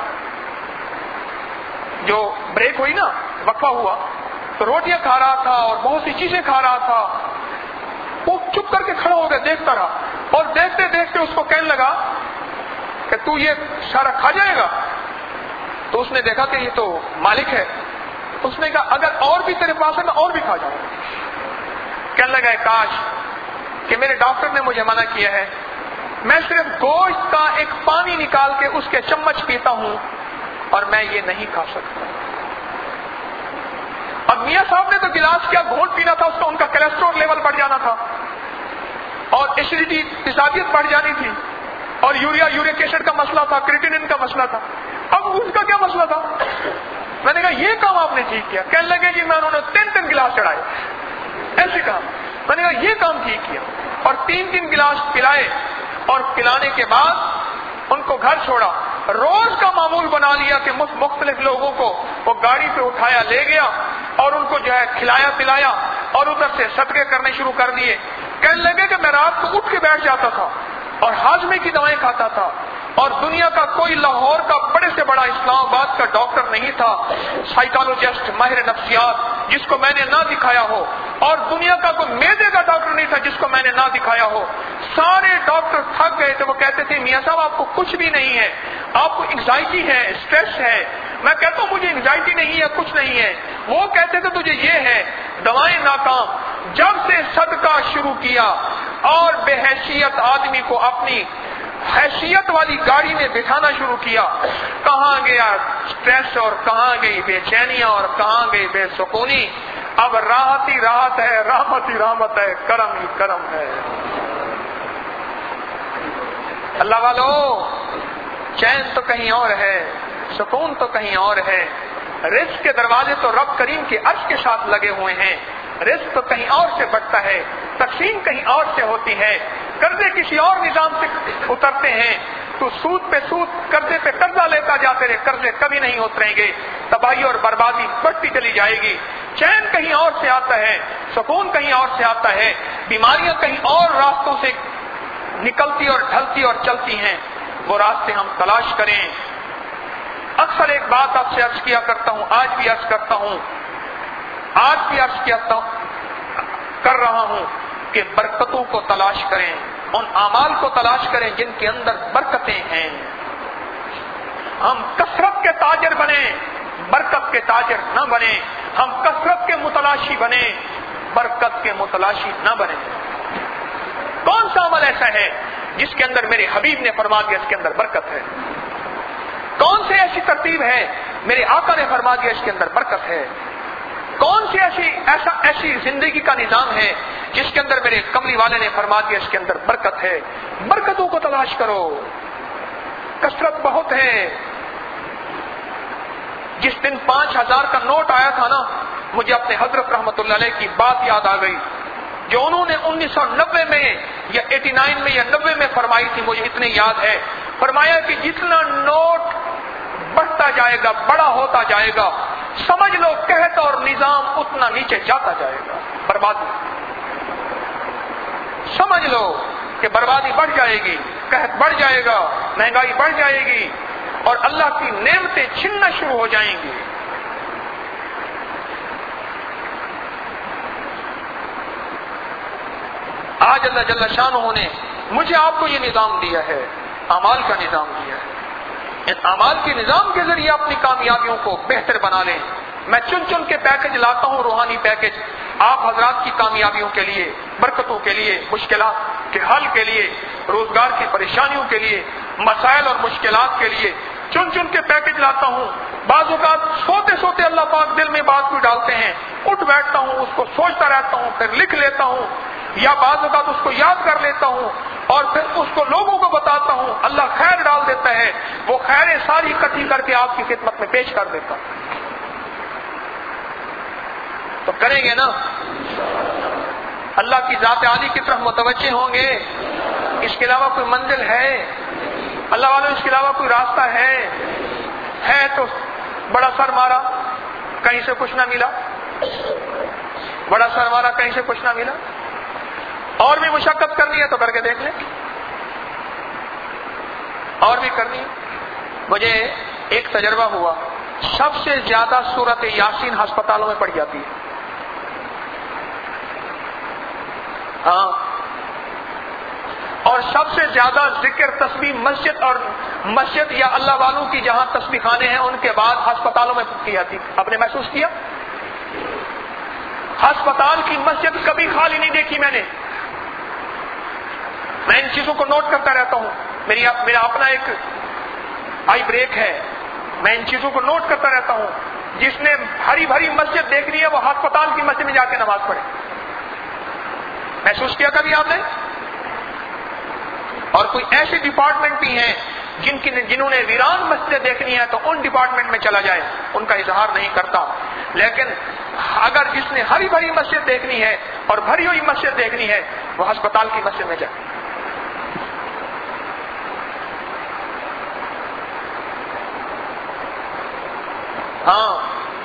جو بریک ہوئی نا، وقفہ ہوا تو روٹیاں کھا رہا تھا اور بہت سی چیزیں کھا رہا تھا. وہ چپ کر کے کھڑا ہو گیا، دیکھتا رہا، اور دیکھتے دیکھتے اس کو کہنے لگا کہ تو یہ سارا کھا جائے گا. تو اس نے دیکھا کہ یہ تو مالک ہے. اس نے کہا اگر اور بھی تیرے پاس ہے میں اور بھی کھا جاؤں گا. کہنے لگا کاش کہ میرے ڈاکٹر نے مجھے منع کیا ہے، میں صرف گوشت کا ایک پانی نکال کے اس کے چمچ پیتا ہوں اور میں یہ نہیں کھا سکتا. اب میاں صاحب نے تو گلاس کیا گھونٹ پینا تھا، اس کا ان کا کولیسٹرول لیول بڑھ جانا تھا اور ایسیڈیٹی تیزابیت بڑھ جانی تھی، اور یوریا یورک ایسڈ کا مسئلہ تھا، کریٹینن کا مسئلہ تھا. اب اس کا کیا مسئلہ تھا؟ میں نے کہا یہ کام آپ نے ٹھیک کیا. کہنے لگے جی میں انہوں نے تین تین گلاس چڑھائے، ایسے کام. میں نے کہا یہ کام ٹھیک کیا، اور تین تین گلاس پلائے، اور پلانے کے بعد ان کو گھر چھوڑا. روز کا معمول بنا لیا کہ مختلف لوگوں کو وہ گاڑی پہ اٹھایا لے گیا اور ان کو جو ہے کھلایا پلایا اور ادھر سے صدقے کرنے شروع کر دیے. کہنے لگے کہ میں رات کو اٹھ کے بیٹھ جاتا تھا اور ہاضمے کی دوائیں کھاتا تھا، اور دنیا کا کوئی لاہور کا بڑے سے بڑا اسلام آباد کا ڈاکٹر نہیں تھا، سائیکالوجسٹ ماہر نفسیات جس کو میں نے نہ دکھایا ہو، اور دنیا کا کوئی میدے کا ڈاکٹر نہیں تھا جس کو میں نے نہ دکھایا ہو. سارے ڈاکٹر تھک گئے تھے. وہ کہتے تھے میاں صاحب آپ کو کچھ بھی نہیں ہے، آپ کو انگزائٹی ہے، اسٹریس ہے. میں کہتا ہوں مجھے انگزائٹی نہیں ہے، کچھ نہیں ہے. وہ کہتے تھے تجھے یہ ہے، دوائیں ناکام. جب سے صدقہ شروع کیا اور بے حیثیت آدمی کو اپنی حیثیت والی گاڑی میں بٹھانا شروع کیا، کہاں گیا اسٹریس اور کہاں گئی بے چینیاں اور کہاں گئی بے سکونی. اب راحت ہی راحت ہے، رحمت ہی رحمت ہے، کرم ہی کرم ہے. اللہ والو چین تو کہیں اور ہے، سکون تو کہیں اور ہے. رزق کے دروازے تو رب کریم کے عرش کے ساتھ لگے ہوئے ہیں. رزق تو کہیں اور سے بڑھتا ہے، تقسیم کہیں اور سے ہوتی ہے، قرضے کسی اور نظام سے اترتے ہیں. تو سود پہ سود، قرضے پہ قرضہ لیتا جاتے رہے، قرضے کبھی نہیں اتریں گے. تباہی اور بربادی بڑھتی چلی جائے گی. چین کہیں اور سے آتا ہے، سکون کہیں اور سے آتا ہے، بیماریاں کہیں اور راستوں سے نکلتی اور ڈھلتی اور چلتی ہیں. وہ راستے ہم تلاش کریں. اکثر ایک بات آپ سے عرض کیا کرتا ہوں، آج بھی عرض کرتا ہوں آج بھی عرض کیا کر رہا ہوں کہ برکتوں کو تلاش کریں، ان اعمال کو تلاش کریں جن کے اندر برکتیں ہیں۔ ہم کثرت کے تاجر بنے، برکت کے تاجر نہ بنے۔ ہم کثرت کے متلاشی بنے، برکت کے متلاشی نہ بنے۔ کون سا عمل ایسا ہے جس کے اندر میرے حبیب نے فرما دیا اس کے اندر برکت ہے؟ کون سی ایسی ترتیب ہے میرے آقا نے فرما دیا اس کے اندر برکت ہے؟ کون سی ایسی ایسا ایسی زندگی کا نظام ہے جس کے اندر میرے کملی والے نے فرما دیا اس کے اندر برکت ہے؟ برکتوں کو تلاش کرو، کثرت بہت ہے۔ جس دن پانچ ہزار کا نوٹ آیا تھا نا، مجھے اپنے حضرت رحمت اللہ علیہ کی بات یاد آ گئی جو انہوں نے انیس سو نبے میں یا ایٹی نائن میں یا نبے میں فرمائی تھی، مجھے اتنے یاد ہے۔ فرمایا کہ جتنا نوٹ بڑھتا جائے گا، بڑا ہوتا جائے گا، سمجھ لو قحط اور نظام اتنا نیچے جاتا جائے گا، بربادی سمجھ لو کہ بربادی بڑھ جائے گی، قحط بڑھ جائے گا، مہنگائی بڑھ جائے گی اور اللہ کی نعمتیں چھننا شروع ہو جائیں گی۔ آج اللہ جل شانہ نے مجھے آپ کو یہ نظام دیا ہے، اعمال کا نظام دیا ہے۔ اس اعمال کے نظام کے ذریعے اپنی کامیابیوں کو بہتر بنا لیں۔ میں چن چن کے پیکج لاتا ہوں، روحانی پیکج، آپ حضرات کی کامیابیوں کے لیے، برکتوں کے لیے، مشکلات کے حل کے لیے، روزگار کی پریشانیوں کے لیے، مسائل اور مشکلات کے لیے چن چن کے پیکج لاتا ہوں۔ بعض اوقات سوتے سوتے اللہ پاک دل میں بات کوئی ڈالتے ہیں، اٹھ بیٹھتا ہوں، اس کو سوچتا رہتا ہوں، پھر لکھ لیتا ہوں، یا بعض اوقات اس کو یاد کر لیتا ہوں اور پھر اس کو لوگوں کو بتاتا ہوں۔ اللہ خیر ڈال دیتا ہے، وہ خیریں ساری اکٹھی کر کے آپ کی خدمت میں پیش کر دیتا ہوں۔ تو کریں گے نا؟ اللہ کی ذات عالی کی طرف متوجہ ہوں گے۔ اس کے علاوہ کوئی منزل ہے؟ اللہ والوں اس کے علاوہ کوئی راستہ ہے؟ ہے تو بڑا سر مارا، کہیں سے کچھ نہ ملا، بڑا سر مارا کہیں سے کچھ نہ ملا۔ اور بھی مشقت کرنی ہے تو کر کے دیکھ لیں، اور بھی کرنی ہے۔ مجھے ایک تجربہ ہوا، سب سے زیادہ سورت یاسین ہسپتالوں میں پڑھی جاتی ہے۔ ہاں، اور سب سے زیادہ ذکر تسبیح مسجد اور مسجد یا اللہ والوں کی جہاں تسبیح خانے ہیں ان کے بعد ہسپتالوں میں کی جاتی۔ آپ نے محسوس کیا؟ ہسپتال کی مسجد کبھی خالی نہیں دیکھی میں نے۔ میں ان چیزوں کو نوٹ کرتا رہتا ہوں، میری میرا اپنا ایک آئی بریک ہے، میں ان چیزوں کو نوٹ کرتا رہتا ہوں۔ جس نے ہری بھری مسجد دیکھنی ہے وہ ہسپتال کی مسجد میں جا کے نماز پڑھے۔ محسوس کیا کبھی آپ نے؟ اور کوئی ایسے ڈپارٹمنٹ بھی ہیں جن کی جنہوں نے ویران مسجد دیکھنی ہے تو ان ڈپارٹمنٹ میں چلا جائے، ان کا اظہار نہیں کرتا، لیکن اگر جس نے ہری بھری مسجد دیکھنی ہے اور بھری ہوئی مسجد دیکھنی ہے وہ ہسپتال کی مسجد میں جائے۔ ہاں،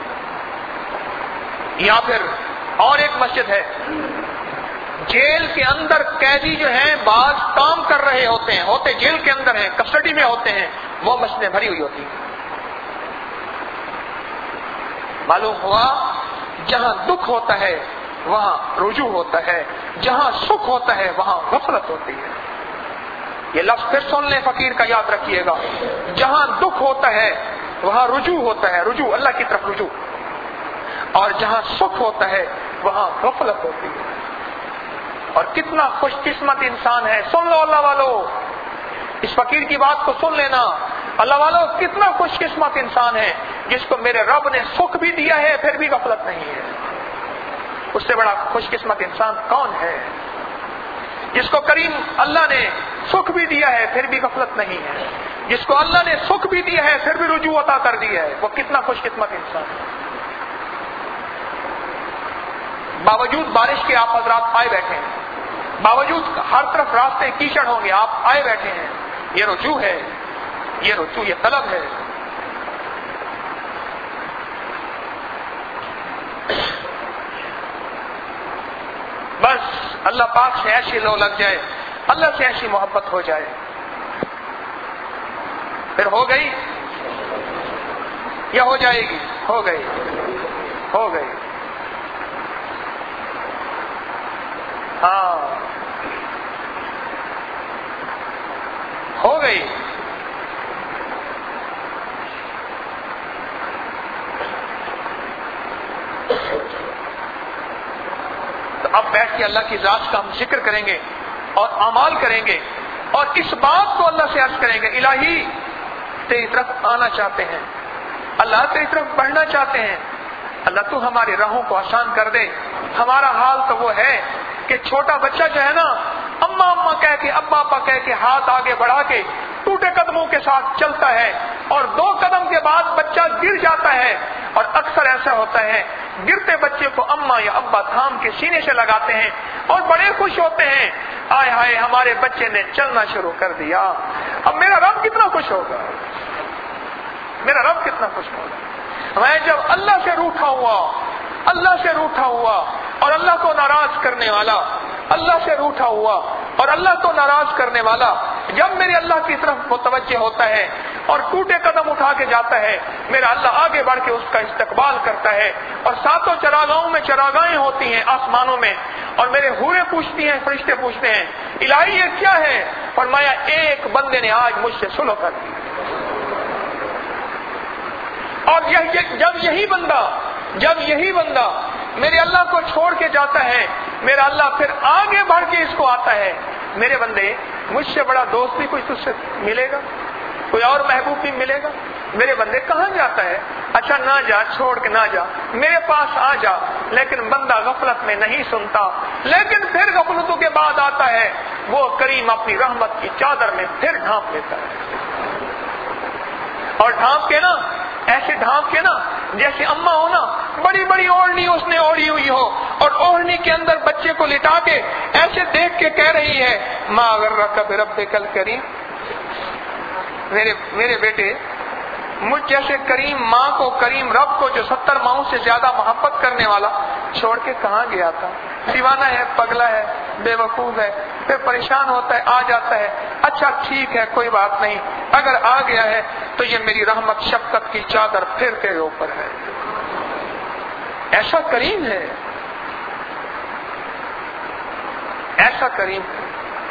یا پھر اور ایک مسجد ہے، جیل کے اندر قیدی جو ہیں بعض کام کر رہے ہوتے ہیں، ہوتے جیل کے اندر ہیں، کسٹڈی میں ہوتے ہیں، وہ مسجدیں بھری ہوئی ہوتی ہیں۔ معلوم ہوا جہاں دکھ ہوتا ہے وہاں رجوع ہوتا ہے، جہاں سکھ ہوتا ہے وہاں غفلت ہوتی ہے۔ یہ لفظ پھر سن لیں، فقیر کا یاد رکھیے گا، جہاں دکھ ہوتا ہے وہاں رجوع ہوتا ہے، رجوع اللہ کی طرف رجوع، اور جہاں سکھ ہوتا ہے وہاں غفلت ہوتی ہے۔ اور کتنا خوش قسمت انسان ہے، سن لو اللہ والو، اس فقیر کی بات کو سن لینا، اللہ والو کتنا خوش قسمت انسان ہے جس کو میرے رب نے سکھ بھی دیا ہے پھر بھی غفلت نہیں ہے۔ اس سے بڑا خوش قسمت انسان کون ہے؟ جس کو کریم اللہ نے سکھ بھی دیا ہے پھر بھی غفلت نہیں ہے، جس کو اللہ نے سکھ بھی دیا ہے پھر بھی رجوع عطا کر دی ہے، وہ کتنا خوش قسمت انسان ہے۔ باوجود بارش کے آپ حضرات آئے بیٹھے ہیں، باوجود ہر طرف راستے کیچڑ ہوں گے، آپ آئے بیٹھے ہیں، یہ رجوع ہے، یہ رجوع، یہ طلب ہے۔ بس اللہ پاک سے ایسی لو لگ جائے، اللہ سے ایسی محبت ہو جائے، پھر ہو گئی یا ہو جائے گی؟ ہو گئی ہو گئی ہاں ہو گئی. تو اب بیٹھ کے اللہ کی ذات کا ہم ذکر کریں گے اور اعمال کریں گے اور اس بات کو اللہ سے عرض کریں گے الہی تیری طرف آنا چاہتے ہیں، اللہ تیری طرف بڑھنا چاہتے ہیں، اللہ تو ہماری راہوں کو آسان کر دے. ہمارا حال تو وہ ہے کہ چھوٹا بچہ جو ہے نا اماں اماں کہہ کے ابا ابا کہہ کے ہاتھ آگے بڑھا کے ٹوٹے قدموں کے ساتھ چلتا ہے اور دو قدم کے بعد بچہ گر جاتا ہے. اور اکثر ایسا ہوتا ہے گرتے بچے کو اماں یا ابا تھام کے سینے سے لگاتے ہیں اور بڑے خوش ہوتے ہیں، آئے ہائے ہمارے بچے نے چلنا شروع کر دیا. اب میرا رب کتنا خوش ہوگا، میرا رب کتنا خوش ہوگا. میں جب اللہ سے روٹھا ہوا اللہ سے روٹھا ہوا اور اللہ کو ناراض کرنے والا اللہ سے روٹھا ہوا اور اللہ کو ناراض کرنے والا جب میرے اللہ کی طرف متوجہ ہوتا ہے اور ٹوٹے قدم اٹھا کے جاتا ہے، میرا اللہ آگے بڑھ کے اس کا استقبال کرتا ہے. اور ساتوں چراغاہوں میں چراغاہیں ہوتی ہیں آسمانوں میں اور میرے حوریں پوچھتی ہیں، فرشتے پوچھتے ہیں الہی یہ کیا ہے؟ فرمایا ایک بندے نے آج مجھ سے صلح کر دی. اور جب یہی بندہ جب یہی بندہ میرے اللہ کو چھوڑ کے جاتا ہے، میرا اللہ پھر آگے بڑھ کے اس کو آتا ہے، میرے بندے مجھ سے بڑا دوست بھی کوئی تجھ سے ملے گا، کوئی اور محبوب بھی ملے گا؟ میرے بندے کہاں جاتا ہے؟ اچھا نہ جا، چھوڑ کے نہ جا، میرے پاس آ جا. لیکن بندہ غفلت میں نہیں سنتا، لیکن پھر غفلتوں کے بعد آتا ہے، وہ کریم اپنی رحمت کی چادر میں پھر ڈھانپ لیتا ہے. اور ڈھانپ کے نا ایسے ڈھانپ کے نا جیسے اماں ہو نا بڑی بڑی اوڑھنی اس نے اوڑھی ہوئی ہو اور اوڑھنی کے اندر بچے کو لٹا کے ایسے دیکھ کے کہہ رہی ہے ماں غرک بربک الکریم، میرے میرے بیٹے مجھ جیسے کریم ماں کو، کریم رب کو جو ستر ماہوں سے زیادہ محبت کرنے والا چھوڑ کے کہاں گیا تھا؟ دیوانہ ہے، پگلا ہے، بے وقوف ہے، پھر پریشان ہوتا ہے، آ جاتا ہے. اچھا ٹھیک ہے کوئی بات نہیں، اگر آ گیا ہے تو یہ میری رحمت شفقت کی چادر پھر تیرے اوپر ہے. ایسا کریم ہے، ایسا کریم ہے.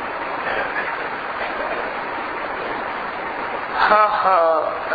ہاں ہاں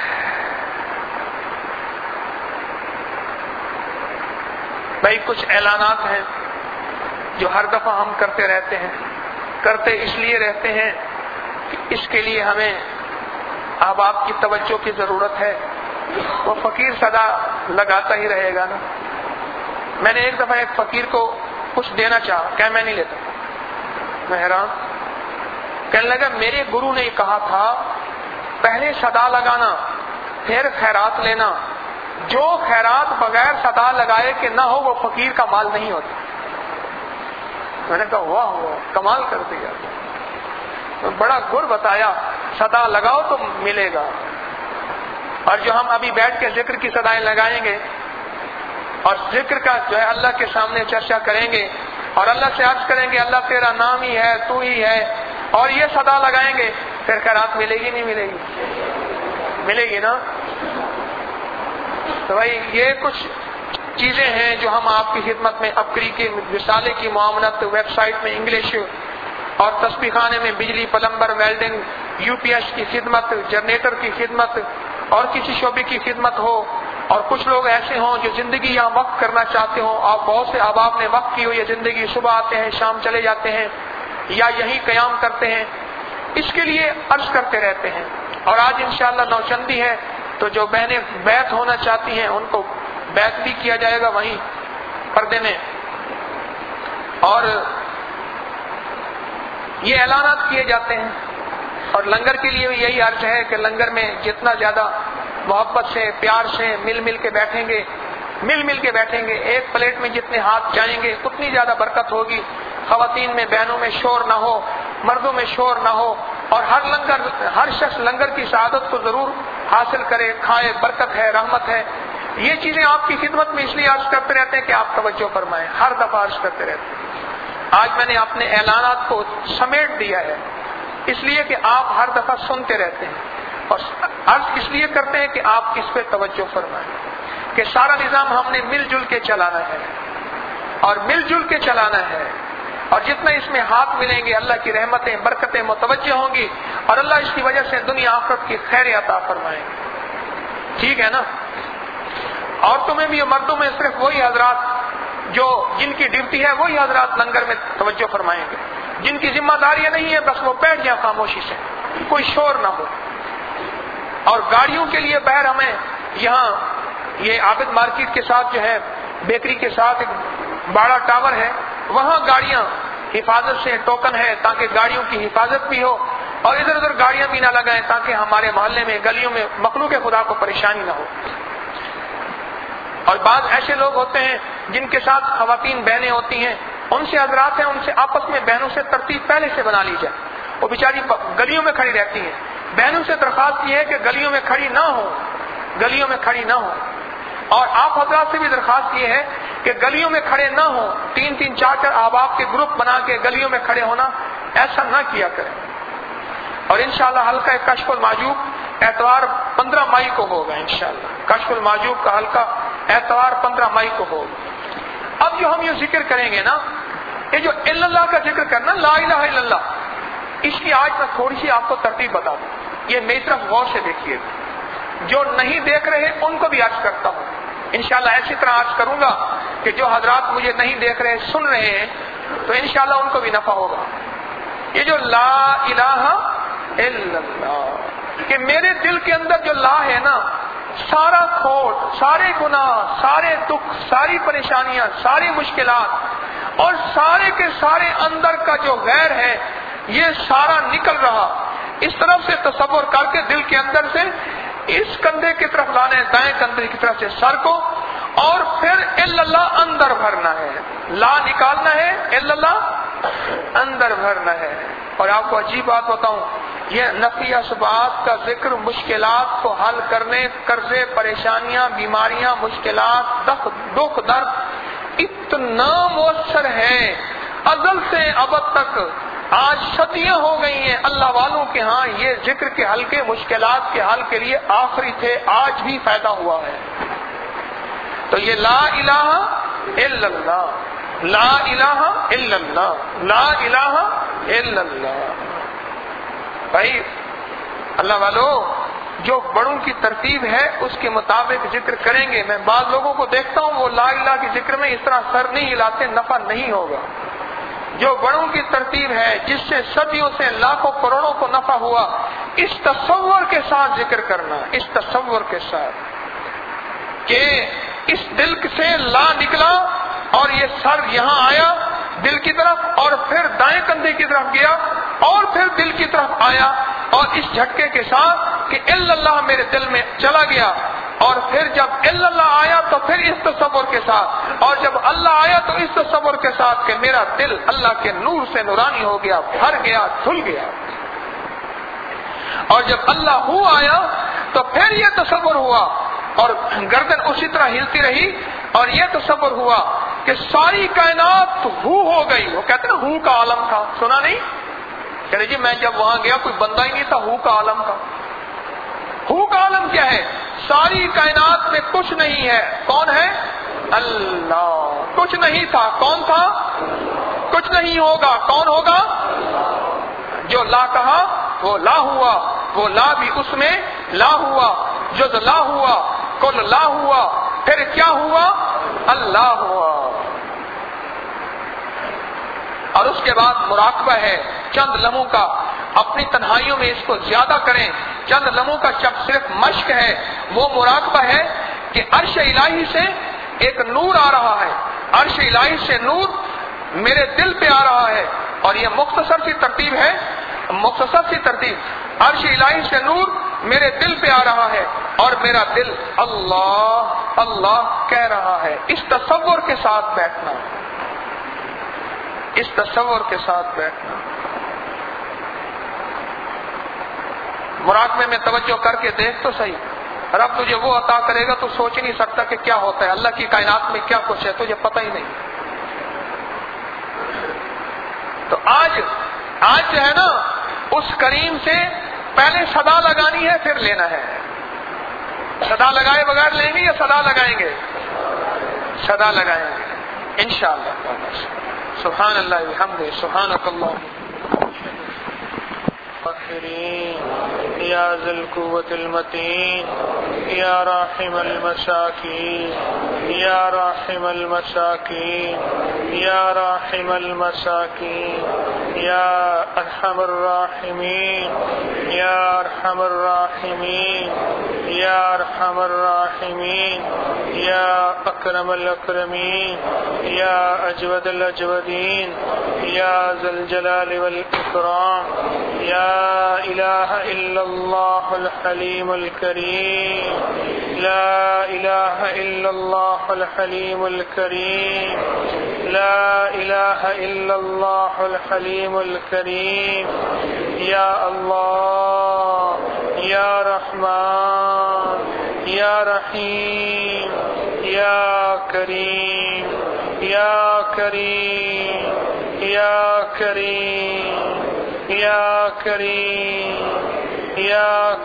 بھائی کچھ اعلانات ہیں جو ہر دفعہ ہم کرتے رہتے ہیں، کرتے اس لیے رہتے ہیں کہ اس کے لیے ہمیں احباب کی توجہ کی ضرورت ہے. وہ فقیر صدا لگاتا ہی رہے گا نا. میں نے ایک دفعہ ایک فقیر کو کچھ دینا چاہا، کہ میں نہیں لیتا. میں حیران، کہنے لگا میرے گرو نے کہا تھا پہلے صدا لگانا پھر خیرات لینا، جو خیرات بغیر صدا لگائے کہ نہ ہو وہ فقیر کا مال نہیں ہوتا. میں نے کہا واہ واہ کمال کر دیا، بڑا گر بتایا، صدا لگاؤ تو ملے گا. اور جو ہم ابھی بیٹھ کے ذکر کی صدائیں لگائیں گے اور ذکر کا جو ہے اللہ کے سامنے چرچا کریں گے اور اللہ سے عرض کریں گے اللہ تیرا نام ہی ہے، تو ہی ہے، اور یہ صدا لگائیں گے، پھر خیرات ملے گی نہیں ملے گی؟ ملے گی نا. تو بھائی یہ کچھ چیزیں ہیں جو ہم آپ کی خدمت میں ابکری کی رسالے کی معاملت، ویب سائٹ میں انگلش اور تسبیح خانے میں بجلی، plumber, welding, U P S کی خدمت، جنریٹر کی خدمت اور کسی شعبے کی خدمت ہو. اور کچھ لوگ ایسے ہوں جو زندگی یہاں وقف کرنا چاہتے ہوں. آپ بہت سے احباب نے وقف کی ہوئی ہے زندگی، صبح آتے ہیں شام چلے جاتے ہیں یا یہی قیام کرتے ہیں، اس کے لیے عرض کرتے رہتے ہیں. اور آج انشاءاللہ نوچندی ہے تو جو بہنیں بیعت ہونا چاہتی ہیں ان کو بیعت بھی کیا جائے گا وہیں پردے میں. اور یہ اعلانات کیے جاتے ہیں. اور لنگر کے لیے بھی یہی عرض ہے کہ لنگر میں جتنا زیادہ محبت سے، پیار سے مل مل کے بیٹھیں گے مل مل کے بیٹھیں گے ایک پلیٹ میں جتنے ہاتھ جائیں گے اتنی زیادہ برکت ہوگی. خواتین میں، بہنوں میں شور نہ ہو، مردوں میں شور نہ ہو، اور ہر لنگر ہر شخص لنگر کی سعادت کو ضرور حاصل کرے، کھائے. برکت ہے، رحمت ہے. یہ چیزیں آپ کی خدمت میں اس لیے عرض کرتے رہتے ہیں کہ آپ توجہ فرمائیں، ہر دفعہ عرض کرتے رہتے ہیں. آج میں نے اپنے اعلانات کو سمیٹ دیا ہے اس لیے کہ آپ ہر دفعہ سنتے رہتے ہیں. اور عرض اس لیے کرتے ہیں کہ آپ اس پہ توجہ فرمائیں کہ سارا نظام ہم نے مل جل کے چلانا ہے اور مل جل کے چلانا ہے، اور جتنا اس میں ہاتھ ملیں گے اللہ کی رحمتیں برکتیں متوجہ ہوں گی اور اللہ اس کی وجہ سے دنیا آخرت کی خیر عطا فرمائیں گے. ٹھیک ہے نا؟ عورتوں میں بھی اور مردوں میں صرف وہی حضرات جو جن کی ڈیوٹی ہے وہی حضرات لنگر میں توجہ فرمائیں گے، جن کی ذمہ داریاں نہیں ہے بس وہ بیٹھ جائیں خاموشی سے، کوئی شور نہ ہو. اور گاڑیوں کے لیے بہر ہمیں یہاں یہ عابد مارکیٹ کے ساتھ جو ہے بیکری کے ساتھ ایک بڑا ٹاور ہے، وہاں گاڑیاں حفاظت سے ٹوکن ہے تاکہ گاڑیوں کی حفاظت بھی ہو اور ادھر ادھر گاڑیاں بھی نہ لگائیں تاکہ ہمارے محلے میں گلیوں میں مخلوق خدا کو پریشانی نہ ہو. اور بعض ایسے لوگ ہوتے ہیں جن کے ساتھ خواتین بہنیں ہوتی ہیں، ان سے حضرات ہیں ان سے آپس میں بہنوں سے ترتیب پہلے سے بنا لی جائے. وہ بیچاری گلیوں میں کھڑی رہتی ہیں، بہنوں سے درخواست یہ ہے کہ گلیوں میں کھڑی نہ ہو، گلیوں میں کھڑی نہ ہو. اور آپ حضرات سے بھی درخواست یہ ہے کہ گلیوں میں کھڑے نہ ہوں، تین تین چار چار احباب کے گروپ بنا کے گلیوں میں کھڑے ہونا ایسا نہ کیا کریں. اور انشاءاللہ حلقہ کشف المحجوب اتوار پندرہ مئی کو ہوگا. انشاءاللہ کشف المحجوب کا حلقہ اتوار پندرہ مئی کو ہوگا. اب جو ہم یہ ذکر کریں گے نا، یہ جو الا اللہ کا ذکر کرنا، لا الہ الا اللہ، اس کی آج میں تھوڑی سی آپ کو ترتیب بتا دوں. یہ میری طرف غور سے دیکھیے، جو نہیں دیکھ رہے ان کو بھی عرض کرتا ہوں. انشاءاللہ ایسی طرح عرض کروں گا کہ جو حضرات مجھے نہیں دیکھ رہے سن رہے ہیں تو انشاءاللہ ان کو بھی نفع ہوگا. یہ جو لا الہ الا اللہ، کہ میرے دل کے اندر جو لا ہے نا، سارا کھوٹ، سارے گناہ، سارے دکھ، ساری پریشانیاں، ساری مشکلات اور سارے کے سارے اندر کا جو غیر ہے یہ سارا نکل رہا. اس طرف سے تصور کر کے دل کے اندر سے اس کندھے کی طرف لانا ہے، دائیں کندھے کی طرف سے سر کو، اور پھر الا اللہ اندر بھرنا ہے. لا نکالنا ہے، الا اللہ اندر بھرنا ہے. اور آپ کو عجیب بات بتاؤں، یہ نفی اسباب کا ذکر مشکلات کو حل کرنے، قرضے، پریشانیاں، بیماریاں، مشکلات، دکھ درد اتنا مؤثر ہے ازل سے ابد تک. آج صدیاں ہو گئی ہیں اللہ والوں کے ہاں یہ ذکر کے حل کے مشکلات کے حل کے لیے آخری تھے، آج بھی فائدہ ہوا ہے. تو یہ لا الہ الا اللہ، لا الہ الا اللہ، لا الہ الا اللہ. بھائی اللہ والو، جو بڑوں کی ترتیب ہے اس کے مطابق ذکر کریں گے. میں بعض لوگوں کو دیکھتا ہوں وہ لا الہ کے ذکر میں اس طرح سر نہیں ہلاتے، نفع نہیں ہوگا. جو بڑوں کی ترتیب ہے جس سے صدیوں سے لاکھوں کروڑوں کو نفع ہوا، اس تصور کے ساتھ ذکر کرنا، اس تصور کے ساتھ کہ اس دل سے لا نکلا اور یہ سر یہاں آیا دل کی طرف، اور پھر دائیں کندھے کی طرف گیا اور پھر دل کی طرف آیا، اور اس جھٹکے کے ساتھ کہ الا اللہ میرے دل میں چلا گیا، اور پھر جب الا اللہ آیا تو پھر اس تصور کے ساتھ، اور جب اللہ آیا تو اس تصور کے ساتھ کہ میرا دل اللہ کے نور سے نورانی ہو گیا، بھر گیا، دھل گیا. اور جب اللہ ہو آیا تو پھر یہ تصور ہوا اور گردن اسی طرح ہلتی رہی، اور یہ تصور ہوا کہ ساری کائنات ہو ہو گئی. وہ کہتے ہیں ہو کا عالم تھا، سنا نہیں؟ کہتے جی میں جب وہاں گیا کوئی بندہ ہی نہیں تھا، ہو کا عالم تھا. ہو کا عالم کیا ہے؟ ساری کائنات میں کچھ نہیں ہے. کون ہے؟ اللہ. کچھ نہیں تھا، کون تھا؟ کچھ نہیں ہوگا، کون ہوگا؟ جو لا کہا وہ لا ہوا، وہ لا بھی اس میں لا ہوا، جز لا ہوا، کل لا ہوا، پھر کیا ہوا؟ اللہ ہوا. اور اس کے بعد مراقبہ ہے چند لمحوں کا. اپنی تنہائیوں میں اس کو زیادہ کریں. چند لمحوں کا جب صرف مشق ہے، وہ مراقبہ ہے کہ عرش الہی سے ایک نور آ رہا ہے، عرش الہی سے نور میرے دل پہ آ رہا ہے. اور یہ مختصر سی ترتیب ہے، مختصر سی ترتیب. عرش الہی سے نور میرے دل پہ آ رہا ہے اور میرا دل اللہ اللہ کہہ رہا ہے. اس تصور کے ساتھ بیٹھنا، اس تصور کے ساتھ بیٹھنا. مراقبے میں توجہ کر کے دیکھ تو صحیح، رب تجھے وہ عطا کرے گا تو سوچ ہی نہیں سکتا کہ کیا ہوتا ہے. اللہ کی کائنات میں کیا کچھ ہے تجھے پتہ ہی نہیں. تو آج آج جو ہے نا اس کریم سے پہلے صدا لگانی ہے پھر لینا ہے. صدا لگائے بغیر لیں گے یا صدا لگائیں گے؟ صدا لگائیں گے انشاءاللہ. سبحان اللہ وبحمدہ سبحانک اللہم یا ذی القوة المتین یا راحم المساکین یا راحم المساکین یا راحم المساکین یا ارحم الراحمین یا ارحم الراحمین یا ارحم الراحمین یا اکرم الاکرمین یا اجود الاجودین یا ذی الجلال والاکرام یا الہ الا اللہ الحلیم الکریم لا الہ الا اللہ الحلیم الکریم لا الہ الا اللہ الحلیم الکریم یا اللہ یا رحمان یا رحیم یا کریم یا کریم یا کریم یا کریم یا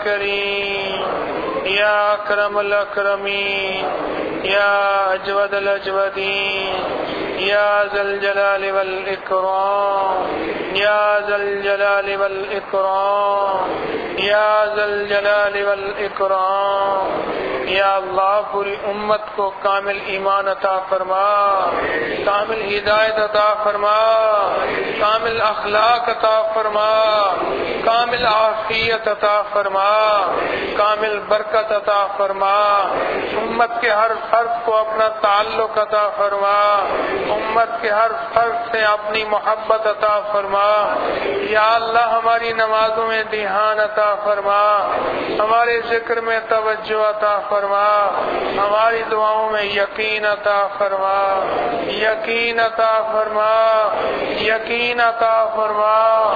کریم یا اکرم الاکرمین یا اجود الاجودین یا ذی الجلال والاکرام یا ذی الجلال والاکرام یا ذی الجلال والاکرام. یا اللہ پوری امت کو کامل ایمان عطا فرما، کامل ہدایت عطا فرما، کامل اخلاق عطا فرما، کامل عافیت عطا فرما، کامل برکت عطا فرما. امت کے ہر فرد کو اپنا تعلق عطا فرما، امت کے ہر فرد سے اپنی محبت عطا فرما. یا اللہ ہماری نمازوں میں دھیان عطا فرما، ہمارے ذکر میں توجہ عطا فرما، ہماری دعاؤں میں یقین عطا فرما، یقین عطا فرما، یقین عطا فرما.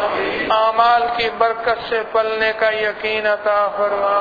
اعمال کی برکت سے پلنے کا یقین عطا فرما،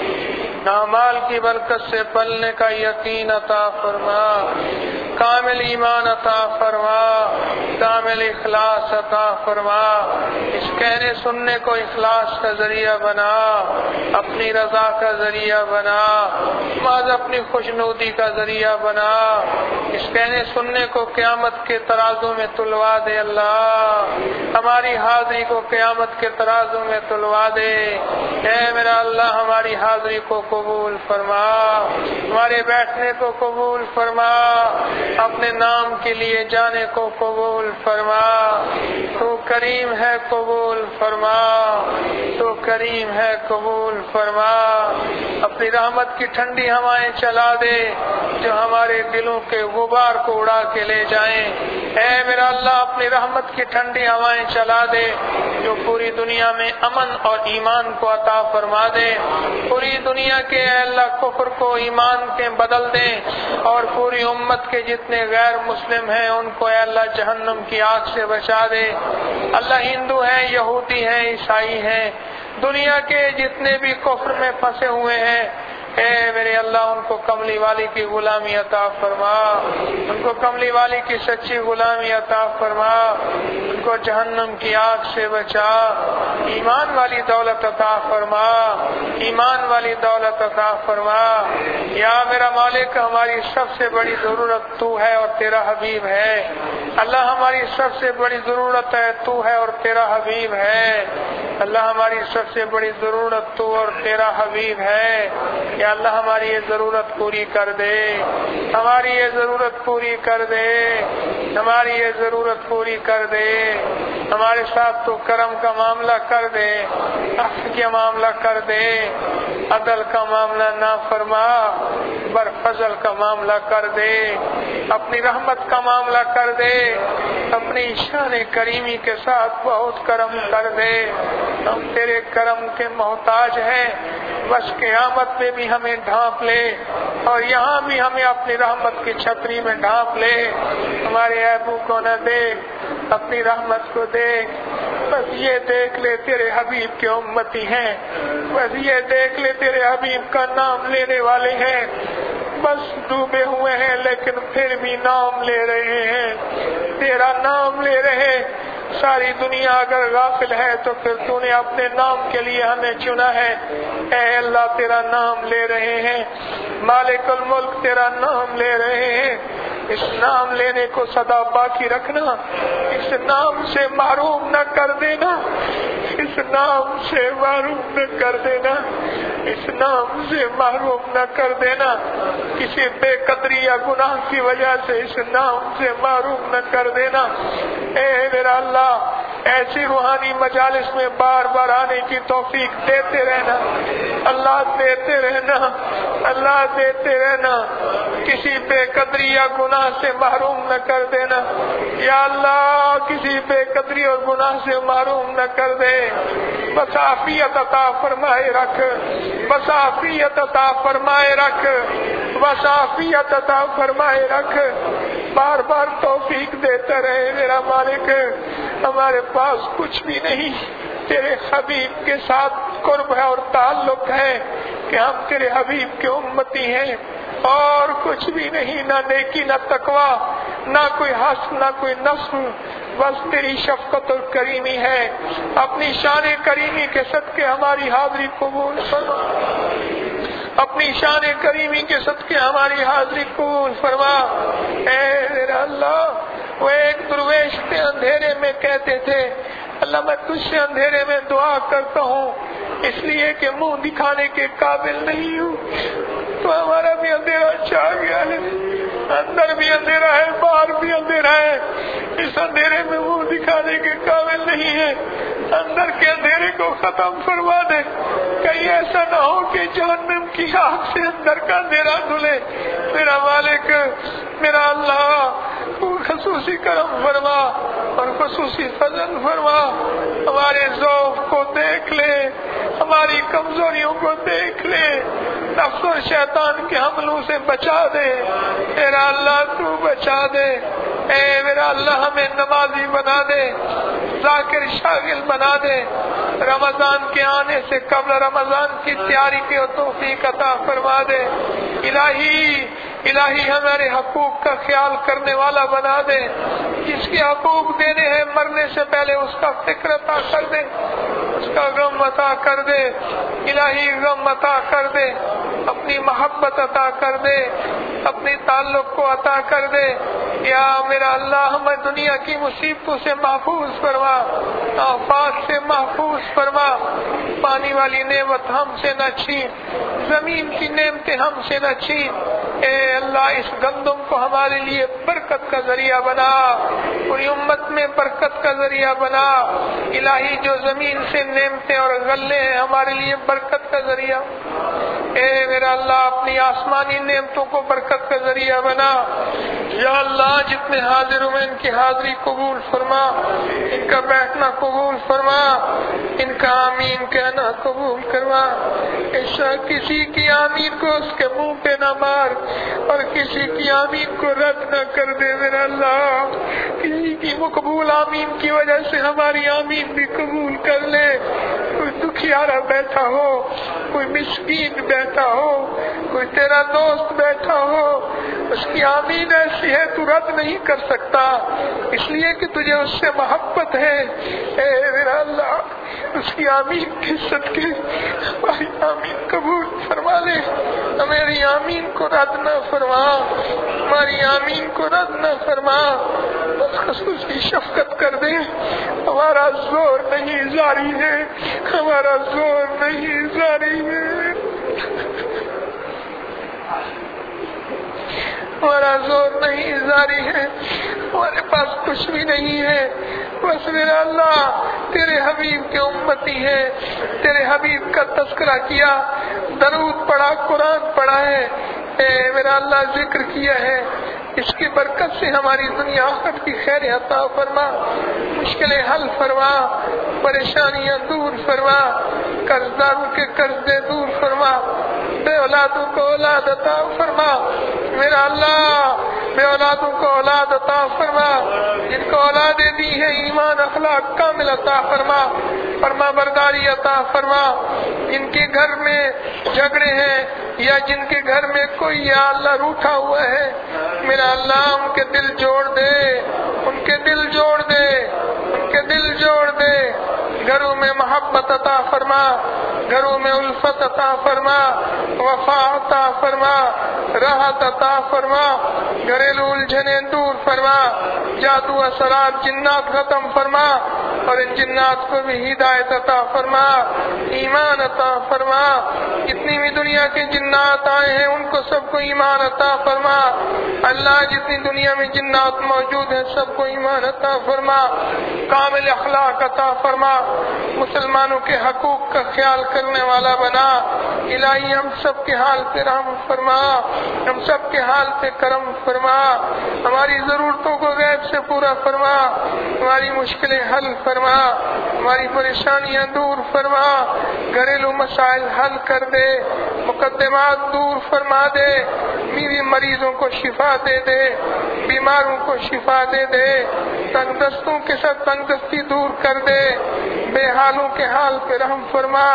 اعمال کی برکت سے پلنے کا یقین عطا فرما. کامل ایمان عطا فرما، کامل اخلاص عطا فرما. اس کہنے سننے کو اخلاص کا ذریعہ بنا، اپنی رضا کا ذریعہ بنا، بعض اپنی خوشنودی کا ذریعہ بنا. اس کہنے سننے کو قیامت کے ترازو میں تلوا دے. اللہ ہماری حاضری کو قیامت کے ترازو میں تلوا دے. اے میرا اللہ ہماری حاضری کو قبول فرما، ہمارے بیٹھنے کو قبول فرما، اپنے نام کے لیے جانے کو قبول فرما. تو کریم ہے قبول فرما، تو کریم ہے قبول فرما. اپنی رحمت کی ٹھنڈی ہوائیں چلا دے جو ہمارے دلوں کے غبار کو اڑا کے لے جائیں. اے میرا اللہ اپنی رحمت کی ٹھنڈی ہوائیں چلا دے جو پوری دنیا میں امن اور ایمان کو عطا فرما دے. پوری دنیا کے اے اللہ کفر کو ایمان کے بدل دے، اور پوری امت کے جتنے غیر مسلم ہیں ان کو اے اللہ جہنم کی آگ سے بچا دے. اللہ ہندو ہیں، یہودی ہیں، عیسائی ہیں، دنیا کے جتنے بھی کفر میں پھنسے ہوئے ہیں، اے میرے اللہ ان کو کملی والی کی غلامی عطا فرما، ان کو کملی والی کی سچی غلامی عطا فرما، ان کو جہنم کی آگ سے بچا. ایمان والی دولت عطا فرما، ایمان والی دولت عطا فرما. یا میرا مالک ہماری سب سے بڑی ضرورت تو ہے اور تیرا حبیب ہے. اللہ ہماری سب سے بڑی ضرورت ہے تو ہے اور تیرا حبیب ہے. اللہ ہماری سب سے بڑی ضرورت تو اور تیرا حبیب ہے. یا اللہ ہماری یہ ضرورت پوری کر دے، ہماری یہ ضرورت پوری کر دے، ہماری یہ ضرورت پوری کر دے. ہمارے ساتھ تو کرم کا معاملہ کر دے، عفو کا معاملہ کر دے، عدل کا معاملہ نہ فرما، بر فضل کا معاملہ کر دے، اپنی رحمت کا معاملہ کر دے، اپنی شان کریمی کے ساتھ بہت کرم کر دے. ہم تیرے کرم کے محتاج ہیں، بس قیامت میں بھی ہمیں ڈھانپ لے اور یہاں بھی ہمیں اپنی رحمت کی چھتری میں ڈھانپ لے. ہمارے عیبوں کو نہ دیکھ، اپنی رحمت کو دیکھ. بس یہ دیکھ لے تیرے حبیب کے امتی ہیں، بس یہ دیکھ لے تیرے حبیب کا نام لینے والے ہیں. بس ڈوبے ہوئے ہیں لیکن پھر بھی نام لے رہے ہیں، تیرا نام لے رہے. ساری دنیا اگر غافل ہے تو پھر تو نے اپنے نام کے لیے ہمیں چنا ہے۔ اے اللہ تیرا نام لے رہے ہیں، مالک الملک تیرا نام لے رہے ہیں، اس نام لینے کو سدا باقی رکھنا، اس نام سے محروم نہ کر دینا، اس نام سے محروم نہ کر دینا، اس نام سے محروم نہ کر دینا، کسی بے قدری یا گناہ کی وجہ سے اس نام سے محروم نہ کر دینا۔ اے میرا اللہ ایسی روحانی مجالس میں بار بار آنے کی توفیق دیتے رہنا، اللہ دیتے رہنا، اللہ دیتے رہنا، کسی بے قدری یا گناہ سے محروم نہ کر دینا یا اللہ، کسی بے قدری اور گناہ سے محروم نہ کر دے، بس عافیت عطا فرمائے رکھ، بس عافیت عطا فرمائے رکھ، بس عافیت عطا فرمائے رکھ، بار بار توفیق دیتا رہے میرا مالک۔ ہمارے پاس کچھ بھی نہیں، تیرے حبیب کے ساتھ قرب ہے اور تعلق ہے کہ ہم تیرے حبیب کے امتی ہیں، اور کچھ بھی نہیں، نہ نیکی نہ تقوی، نہ کوئی حسن نہ کوئی نصب، بس تیری شفقت اور کریمی ہے۔ اپنی شان کریمی کے صدقے ہماری حاضری قبول فرما، اپنی شان کریمی کے صدقے ہماری حاضری قبول فرما۔ اے میرا اللہ، وہ ایک درویش تھے، اندھیرے میں کہتے تھے اللہ میں تجھ سے اندھیرے میں دعا کرتا ہوں اس لیے کہ منہ دکھانے کے قابل نہیں ہوں، تو ہمارا بھی اندھیرا چھا گیا ہے، اندر بھی اندھیرا ہے، باہر بھی اندھیرا ہے، اس اندھیرے میں منہ دکھانے کے قابل نہیں ہے، اندر کے اندھیرے کو ختم فرما دے، کہیں ایسا نہ ہو کہ جہنم کی آگ سے اندر کا اندھیرا دھلے۔ میرا مالک، میرا اللہ، خصوصی کرم فرما اور خصوصی فضل فرما، ہمارے ذوق کو دیکھ لے، ہماری کمزوریوں کو دیکھ لے، نفس اور شیطان کے حملوں سے بچا دے، میرا اللہ تو بچا دے۔ اے میرا اللہ ہمیں نمازی بنا دے، ذاکر شاغل بنا دے، رمضان کے آنے سے قبل رمضان کی تیاری کی توفیق عطا فرما دے۔ الہی الہی ہمارے حقوق کا خیال کرنے والا بنا دے، جس کے حقوق دینے ہیں مرنے سے پہلے اس کا فکر عطا کر دے، اس کا غم عطا کر دے، الہی غم عطا کر دے، اپنی محبت عطا کر دے، اپنی تعلق کو عطا کر دے۔ یا میرا اللہ ہمیں دنیا کی مصیبتوں سے محفوظ فرما، آفات سے محفوظ فرما، پانی والی نعمت ہم سے نہ چھین، زمین کی نعمتیں ہم سے نہ چھین۔ اے اللہ اس گندم کو ہمارے لیے برکت کا ذریعہ بنا، پوری امت میں برکت کا ذریعہ بنا۔ الہی جو زمین سے نعمتیں اور غلے ہیں ہمارے لیے برکت کا ذریعہ، اے میرا اللہ اپنی آسمانی نعمتوں کو برکت کا ذریعہ بنا۔ یا اللہ جتنے حاضر ہوئے ان کی حاضری قبول فرما، ان کا بیٹھنا قبول فرما، ان کا آمین کہنا قبول کروا۔ ایسا کسی کی آمین کو اس کے منہ پہ نہ مار اور کسی کی آمین کو رد نہ کر دے میرا اللہ، کسی کی مقبول آمین کی وجہ سے ہماری آمین بھی قبول کر لے۔ کوئی دکھیارا بیٹھا ہو، کوئی مسکین بیٹھا ہو، کوئی تیرا دوست بیٹھا ہو، اس کی آمین ایسی ہے تو رد نہیں کر سکتا، اس لیے کہ تجھے اس سے محبت ہے۔ اے میرا اللہ اس کی آمین کے صدقے ہماری آمین قبول فرما لے، ہماری آمین کو رد نہ فرما، ہماری آمین کو رد نہ فرما، بس خصوصی شفقت کر دے۔ ہمارا زور نہیں جاری ہے، ہمارا زور نہیں جاری ہے، ہمارا زور نہیں جاری ہے، ہمارے پاس کچھ بھی نہیں ہے، بس میرا اللہ تیرے حبیب کے امتی ہے، تیرے حبیب کا تذکرہ کیا، درود پڑھا، قرآن پڑھا ہے، اے میرا اللہ ذکر کیا ہے، اس کی برکت سے ہماری دنیا آخرت کی خیر عطا فرما، مشکلیں حل فرما، پریشانیاں دور فرما، قرض داروں کے قرضے دور فرما، بے اولادوں کو اولاد عطا فرما، میرا اللہ بے اولادوں کو اولاد عطا فرما، جن کو اولادیں دی ہیں ایمان اخلاق کامل عطا فرما، فرما برداری عطا فرما، جن کے گھر میں جھگڑے ہیں یا جن کے گھر میں کوئی یا اللہ روٹھا ہوا ہے، میرا اللہ ان کے دل جوڑ دے، ان کے دل جوڑ دے، ان کے گھروں میں محبت عطا فرما، گھروں میں الفت عطا فرما، وفا عطا فرما، راحت عطا فرما، گھریلو الجھنیں دور فرما، جادو اثرات جنات ختم فرما، اور ان جنات کو بھی ہدایت عطا فرما، ایمان عطا فرما، جتنی بھی دنیا کے جنات آئے ہیں ان کو سب کو ایمان عطا فرما، اللہ جتنی دنیا میں جنات موجود ہیں سب کو ایمان عطا فرما، کامل اخلاق عطا فرما، مسلمانوں کے حقوق کا خیال کرنے والا بنا، الہی ہم سب کے حال پہ رحم فرما، ہم سب کے حال پہ کرم فرما، ہماری ضرورتوں کو غیب سے پورا فرما، ہماری مشکلیں حل فرما، ہماری پریشانیاں دور فرما، گھریلو مسائل حل کر دے، مقدمات دور فرما دے، میری مریضوں کو شفا دے دے، بیماروں کو شفا دے دے، تنگ دستوں کے ساتھ تنگ دستی دور کر دے، بے حالوں کے حال پہ رحم فرما،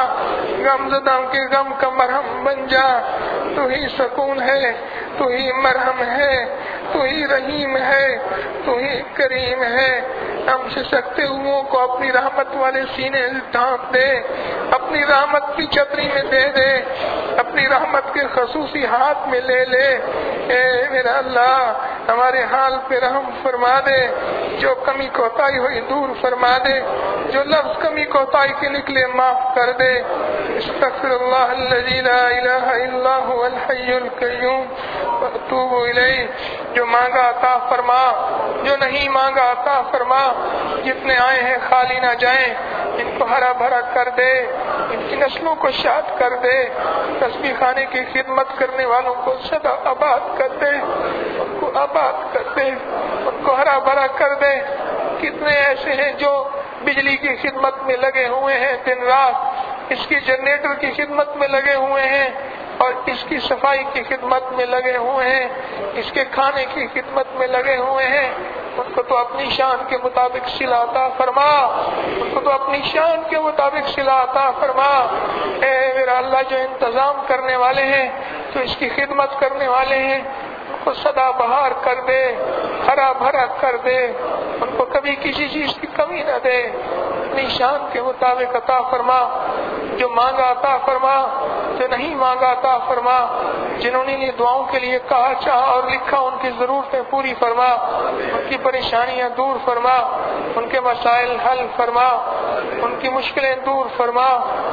غم زدوں کے غم کا مرہم بن جا، تو ہی سکون ہے، تو ہی مرہم ہے، تو ہی رحیم ہے، تو ہی کریم ہے، ہم سے سکتے ہوئوں کو اپنی رحمت والے سینے ڈھانپ دے، اپنی رحمت کی چھتری میں دے دے، اپنی رحمت کے خصوصی ہاتھ میں لے لے، اے میرا اللہ ہمارے حال پہ رحم فرما دے، جو کمی کوتاہی ہوئی دور فرما دے، جو لفظ کمی کوتاہی کے نکلے معاف کر دے، استغفر اللہ الذی لا الہ الا هو الحی القیوم واتوب الیہ، جو مانگا عطا فرما، جو نہیں مانگا عطا فرما، جتنے آئے ہیں خالی نہ جائیں، ان کو ہرا بھرا کر دے، ان کی نسلوں کو شاد کر دے، تسبیح خانے کی خدمت کرنے والوں کو سدا آباد کر دے، ان کو آباد کر دے، ان کو ہرا بھرا کر دے۔ کتنے ایسے ہیں جو بجلی کی خدمت میں لگے ہوئے ہیں دن رات، اس کی جنریٹر کی خدمت میں لگے ہوئے ہیں، اور اس کی صفائی کی خدمت میں لگے ہوئے ہیں، اس کے کھانے کی خدمت میں لگے ہوئے ہیں، ان کو تو اپنی شان کے مطابق صلہ عطا فرما، ان کو تو اپنی شان کے مطابق صلہ عطا فرما۔ اے میرا اللہ جو انتظام کرنے والے ہیں، تو اس کی خدمت کرنے والے ہیں، ان کو سدا بہار کر دے، ہرا بھرا کر دے، ان کو کبھی کسی چیز کی کمی نہ دے، اپنی شان کے مطابق عطا فرما، جو مانگا عطا فرما، جو نہیں مانگا عطا فرما، جنہوں نے یہ دعاؤں کے لیے کہا چاہا اور لکھا ان کی ضرورتیں پوری فرما، ان کی پریشانیاں دور فرما، ان کے مسائل حل فرما، ان کی مشکلیں دور فرما۔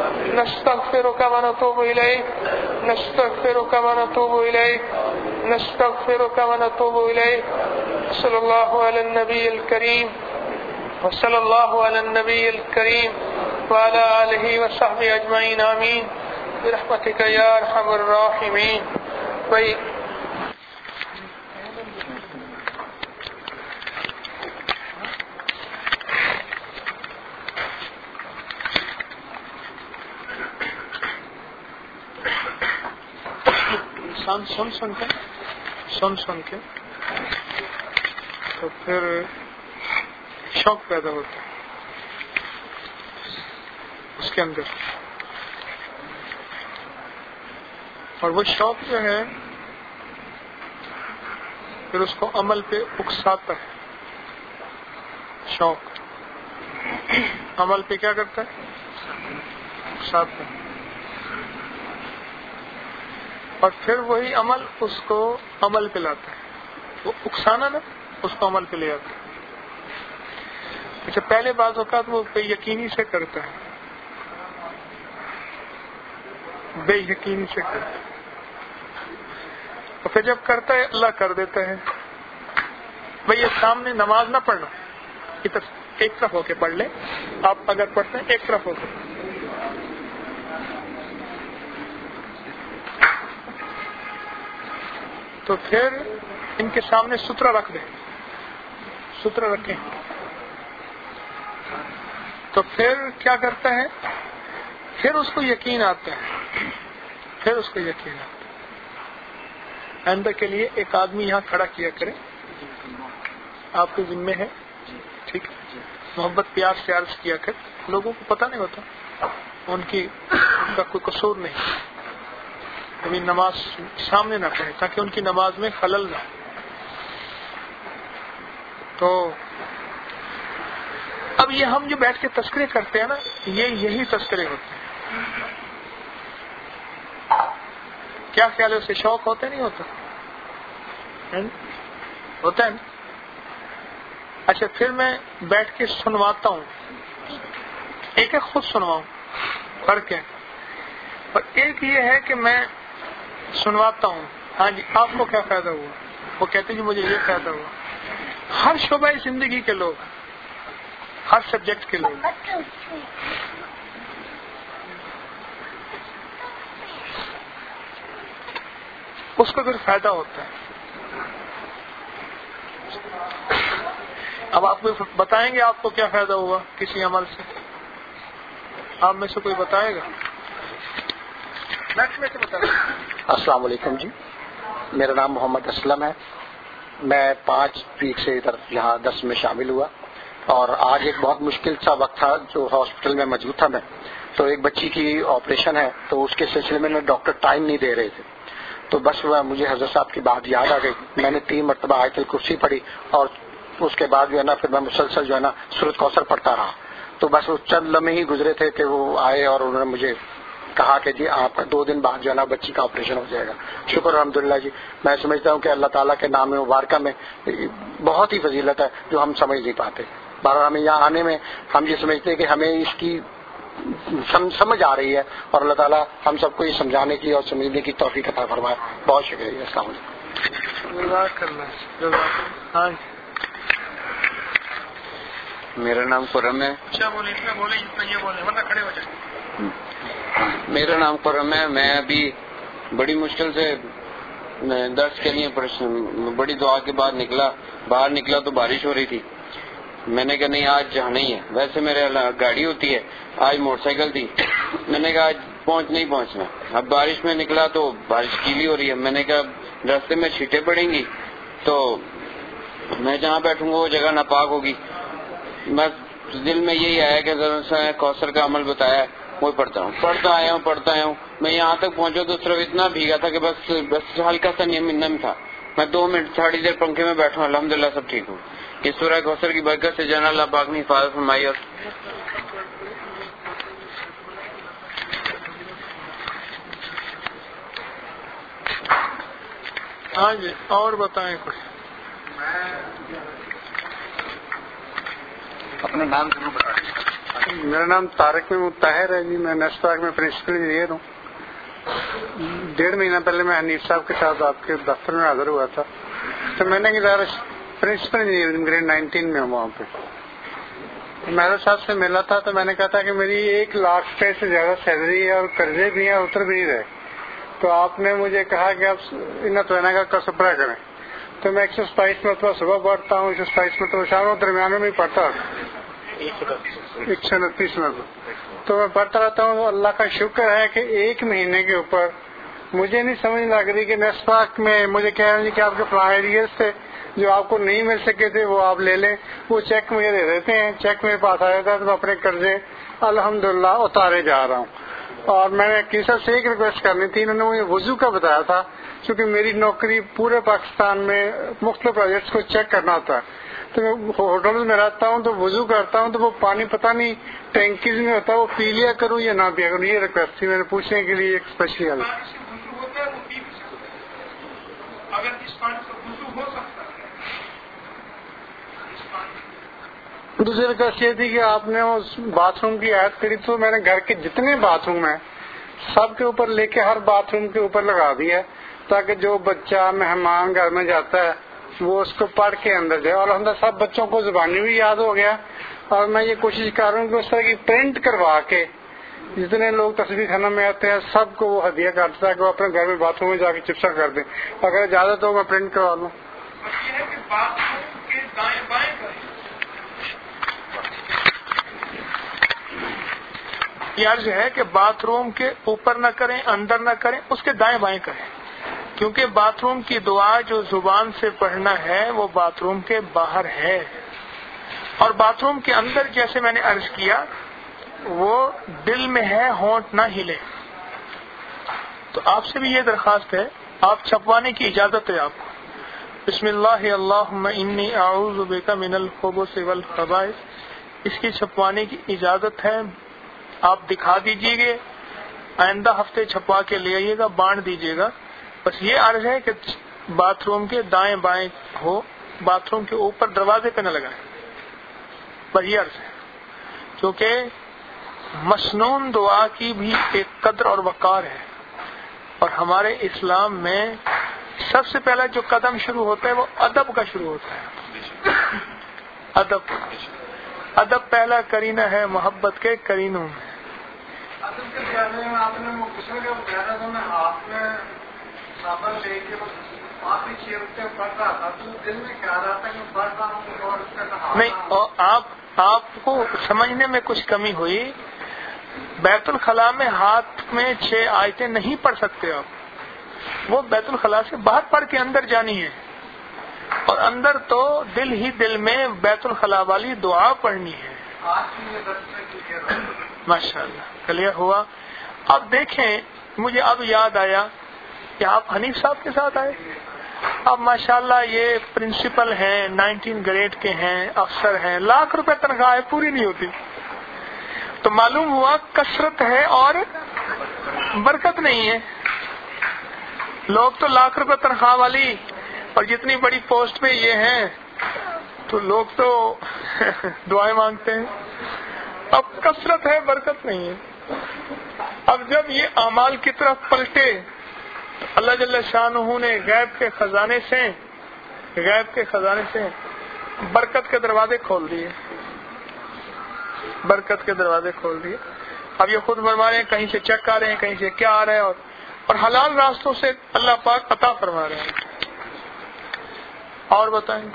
نستغفرک و نتوب الیک، نستغفرک و نتوب الیک، نستغفرک و نتوب الیک۔ صلی اللہ علی النبی الکریم وصلی اللہ علی النبی الکریم وعلی آلہ وصحبہ اجمعین، آمین برحمتک یا ارحم الراحمین۔ بھائی انسان سن سن کے سن سن کے تو پھر شوق پیدا ہوتا ہے اس کے اندر، اور وہ شوق جو ہے پھر اس کو عمل پہ اکساتا ہے۔ شوق عمل پہ کیا کرتا ہے؟ اکساتا ہے، اور پھر وہی عمل اس کو عمل پہ لاتا ہے۔ وہ اکسانا نا اس کو عمل پہ لے آتا ہے۔ اچھا پہلے بعض اوقات وہ بے یقینی سے کرتا ہے، بے یقینی سے کرتا ہے، اور پھر جب کرتا ہے اللہ کر دیتا ہے۔ بھئی یہ سامنے نماز نہ پڑھنا، ایک طرف ہو کے پڑھ لیں، آپ اگر پڑھتے ہیں ایک طرف ہو کے، تو پھر ان کے سامنے سترا رکھ دیں، سترا رکھیں، تو پھر کیا کرتا ہے؟ پھر اس کو یقین آتا ہے، پھر اس کو یقین آتا ہے۔ آئندہ کے لیے ایک آدمی یہاں کھڑا کیا کرے، آپ کے ذمے ہے، ٹھیک ہے؟ محبت پیار سے عرض کیا کر، لوگوں کو پتہ نہیں ہوتا، ان کی ان کا کوئی قصور نہیں، کبھی نماز سامنے نہ پڑھے تاکہ ان کی نماز میں خلل نہ ہو۔ تو اب یہ ہم جو بیٹھ کے تذکرے کرتے ہیں نا، یہ یہی تذکرے ہوتے ہیں. کیا خیال ہے، اسے شوق ہوتا نہیں ہوتا؟ ہوتا ہے نا. اچھا پھر میں بیٹھ کے سنواتا ہوں، ایک ہے خود سنواؤں، فرق ہے. اور ایک یہ ہے کہ میں سنواتا ہوں، ہاں جی آپ کو کیا فائدہ ہوا، وہ کہتے ہیں جی مجھے یہ فائدہ ہوا. ہر شعبہ زندگی کے لوگ، ہر سبجیکٹ کے لوگ. اس کو پھر فائدہ ہوتا ہے. اب آپ کو بتائیں گے آپ کو کیا فائدہ ہوا کسی عمل سے؟ آپ میں سے کوئی بتائے گا؟ میں سے بتا. السلام علیکم جی، میرا نام محمد اسلم ہے. میں پانچ ویک سے ادھر یہاں دس میں شامل ہوا، اور آج ایک بہت مشکل سا وقت تھا جو ہاسپٹل میں موجود تھا میں. تو ایک بچی کی آپریشن ہے، تو اس کے سلسلے میں ڈاکٹر ٹائم نہیں دے رہے تھے. تو بس وہ مجھے حضرت صاحب کی بات یاد آ گئی. میں نے تین مرتبہ آیت الکرسی پڑھی، اور اس کے بعد جو ہے نا پھر میں مسلسل جو ہے نا سورۃ کوثر پڑھتا رہا. تو بس وہ چند لمحے ہی گزرے تھے کہ وہ آئے اور انہوں نے مجھے کہا کہ جی آپ کا دو دن بعد جو ہے نا بچی کا آپریشن ہو جائے گا. شکر الحمدللہ جی. میں سمجھتا ہوں کہ اللہ تعالیٰ کے نام مبارکہ میں بہت ہی فضیلت ہے جو ہم سمجھ نہیں پاتے. بہرحال ہمیں یہاں آنے میں ہم یہ سمجھتے ہیں کہ ہمیں اس کی سمجھ آ رہی ہے، اور اللہ تعالیٰ ہم سب کو یہ سمجھانے کی اور سمجھنے کی توفیق عطا فرمائے. بہت شکریہ. السلام علیکم. میرا نام خرم ہے. میرا نام خرم ہے. میں ابھی بڑی مشکل سے درس کے لیے بڑی دعا کے بعد نکلا. باہر نکلا تو بارش ہو رہی تھی. میں نے کہا نہیں آج جانا ہی ہے. ویسے میرے گاڑی ہوتی ہے، آج موٹر سائیکل تھی. میں نے کہا آج پہنچ نہیں پہنچنا. اب بارش میں نکلا تو بارش گیلی ہو رہی ہے. میں نے کہا راستے میں چھینٹیں پڑیں گی تو میں جہاں بیٹھوں گا وہ جگہ ناپاک ہوگی. بس دل میں یہی آیا کہ ذرا کوثر کا عمل بتایا ہے وہ پڑھتا ہوں پڑھتا آیا ہوں پڑھتا آیا ہوں. میں یہاں تک پہنچا تو صرف اتنا بھیگا تھا کہ بس بس ہلکا سا نم تھا. میں دو منٹ تھوڑی دیر پنکھے میں بیٹھا ہوں. الحمدللہ سب ٹھیک ہوں. اس سورہ کوثر کی برکت سے جنرل اللہ پاک نے حفاظت فرمائی. اور ہاں جی اور بتائیں کچھ. اپنا نام ضرور بتائیں. میرا نام طارق میں مطہر ہے جی. میں نیسٹ پارک میں پرنسپل انجینئر ہوں. ڈیڑھ مہینہ پہلے میں حنیف صاحب کے ساتھ آپ کے دفتر میں حاضر ہوا تھا. تو میں نے پرنسپل انجینئر گریڈ نائنٹین میں ہوں وہاں پہ. میرا صاحب سے ملا تھا تو میں نے کہا تھا کہ میری ایک لاکھ روپے سے زیادہ سیلری ہے اور قرضے بھی ہیں اور اتر بھی رہے. تو آپ نے مجھے کہا کہ آپ ان تونا کا سپرا کریں. تو میں ایک سو ستائیس مرتبہ صبح پڑھتا ہوں، ایک سو ستائیس مرتبہ شام کو درمیان میں پڑھتا ہوں، ایک سو انتیس مرتبہ تو میں پڑھتا رہتا ہوں. اللہ کا شکر ہے کہ ایک مہینے کے اوپر مجھے نہیں سمجھ لگ رہی کہ نیسٹ پارک میں مجھے کہہ رہے ہیں کہ آپ کے فلاں ایریز تھے جو آپ کو نہیں مل سکے تھے وہ آپ لے لیں. وہ چیک مجھے دے دیتے ہیں. چیک میرے پاس آ جاتا ہے تو میں اپنے قرضے الحمدللہ اتارے جا رہا ہوں. اور میں نے کسی سے ایک ریکویسٹ کرنی تھی. انہوں نے مجھے وضو کا بتایا تھا کیونکہ میری نوکری پورے پاکستان میں مختلف پروجیکٹس کو چیک کرنا ہوتا ہے. تو میں ہوٹل میں رہتا ہوں تو وضو کرتا ہوں تو وہ پانی پتہ نہیں ٹینکیز میں ہوتا ہے، وہ پی لیا کروں یا نہ پیا کروں. یہ ریکویسٹ تھی میں نے پوچھنے کے لیے ایک اسپیشلی. دوسری ریکویسٹ یہ تھی کہ آپ نے اس باتھ روم کی عائد کری تو میں نے گھر کے جتنے باتھ روم ہیں سب کے اوپر لے کے ہر باتھ روم کے اوپر لگا دیا ہے تاکہ جو بچہ مہمان گھر میں جاتا ہے وہ اس کو پڑھ کے اندر جائے. اور الحمدللہ سب بچوں کو زبانی بھی یاد ہو گیا. اور میں یہ کوشش کر رہا ہوں کہ اس طرح کی پرنٹ کروا کے جتنے لوگ تصویر خانہ میں آتے ہیں سب کو وہ ہدیہ کرتا ہے کہ وہ اپنے گھر میں باتھ روم میں جا کے چپسا کر دیں. اگر اجازت ہو میں پرنٹ کروا لوں. یہ عرض ہے کہ باتھ روم کے اوپر نہ کریں، اندر نہ کریں، اس کے دائیں بائیں کریں. کیونکہ باتھ روم کی دعا جو زبان سے پڑھنا ہے وہ باتھ روم کے باہر ہے. اور باتھ روم کے اندر جیسے میں نے عرض کیا وہ دل میں ہے، ہونٹ نہ ہلے. تو آپ سے بھی یہ درخواست ہے، آپ چھپوانے کی اجازت ہے آپ کو. بسم اللہ اللہم انی اعوذ بک من الخبث والخبائث اس کی چھپوانے کی اجازت ہے، آپ دکھا دیجیے گے، آئندہ ہفتے چھپوا کے لے آئیے گا، بانٹ دیجیے گا. بس یہ عرض ہے کہ باتھ روم کے دائیں بائیں ہو، باتھ روم کے اوپر دروازے پہ نہ لگائیں. بس یہ عرض ہے، کیونکہ مسنون دعا کی بھی ایک قدر اور وقار ہے، اور ہمارے اسلام میں سب سے پہلا جو قدم شروع ہوتا ہے وہ ادب کا شروع ہوتا ہے. ادب ادب پہلا کرینہ ہے محبت کے کرینوں میں. ادب کے بارے میں آپ نے پوچھا کہ بغیر تو میں ہاتھ میں صابن لے کے آپ ہی چیرتے پڑھ رہا تھا، تو دل میں کیا رہا تھا کہ پڑھ رہا ہوں اور اس کا نہیں، اور آپ آپ کو سمجھنے میں کچھ کمی ہوئی. بیت الخلاء میں ہاتھ میں چھ آیتیں نہیں پڑھ سکتے آپ، وہ بیت الخلاء سے باہر پڑھ کے اندر جانی ہے، اور اندر تو دل ہی دل میں بیت الخلاء والی دعا پڑھنی ہے. ماشاء اللہ کلیئر ہوا. اب دیکھیں، مجھے اب یاد آیا کہ آپ حنیف صاحب کے ساتھ آئے. اب ماشاءاللہ یہ پرنسپل ہیں، نائنٹین گریڈ کے ہیں، افسر ہیں، لاکھ روپے تنخواہ ہے، پوری نہیں ہوتی. تو معلوم ہوا کثرت ہے اور برکت نہیں ہے. لوگ تو لاکھ روپے تنخواہ والی اور جتنی بڑی پوسٹ پہ یہ ہیں تو لوگ تو دعائیں مانگتے ہیں. اب کثرت ہے، برکت نہیں ہے. اب جب یہ اعمال کی طرف پلٹے، اللہ جل شانہ نے غیب کے خزانے سے غیب کے خزانے سے برکت کے دروازے کھول دیے، برکت کے دروازے کھول دیے. اب یہ خود فرما رہے ہیں کہیں سے چیک آ رہے ہیں، کہیں سے کیا آ رہا ہے، اور اور حلال راستوں سے اللہ پاک عطا فرما رہے ہیں. اور بتائیں.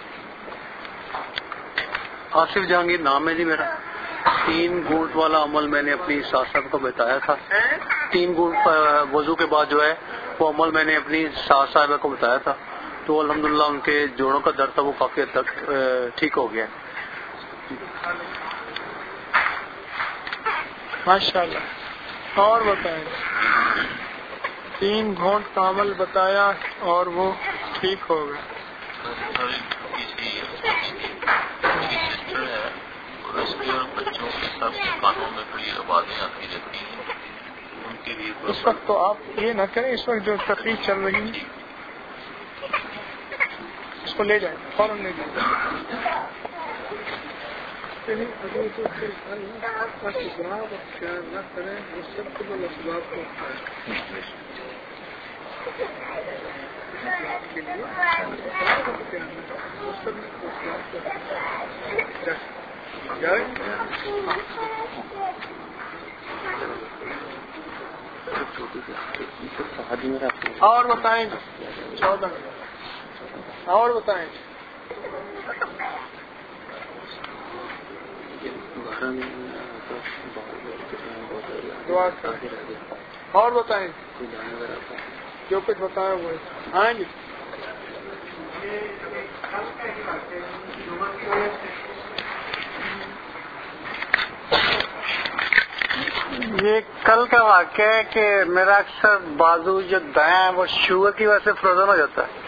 آصف جہانگیر نام ہے جی میرا. تین گھونٹ والا عمل میں نے اپنی ساس صاحب کو بتایا تھا. تین گھونٹ وضو کے بعد جو ہے وہ عمل میں نے اپنی ساس صاحبہ کو بتایا تھا، تو الحمدللہ ان کے جوڑوں کا درد تھا وہ کافی حد تک ٹھیک ہو گیا. ماشاء اللہ. اور بتائیں. تین گھونٹ کا عمل بتایا اور وہ ٹھیک ہو گیا. بچوں کے سب کانوں میں بڑی آوازیں آتی رہتی ہیں، ان کے لیے اس وقت تو آپ یہ نہ کریں، اس وقت جو تقریب چل رہی ہے اس کو لے جائیں، فوراً لے جائیں. اور بتائیں. چودہ اور بتائیں. دعا اور بتائیں. جو کچھ بتایا وہ آئیں گے. یہ کل کا واقعہ ہے کہ میرا اکثر بازو جو دایاں ہے وہ شوگر کی وجہ سے فروزن ہو جاتا ہے.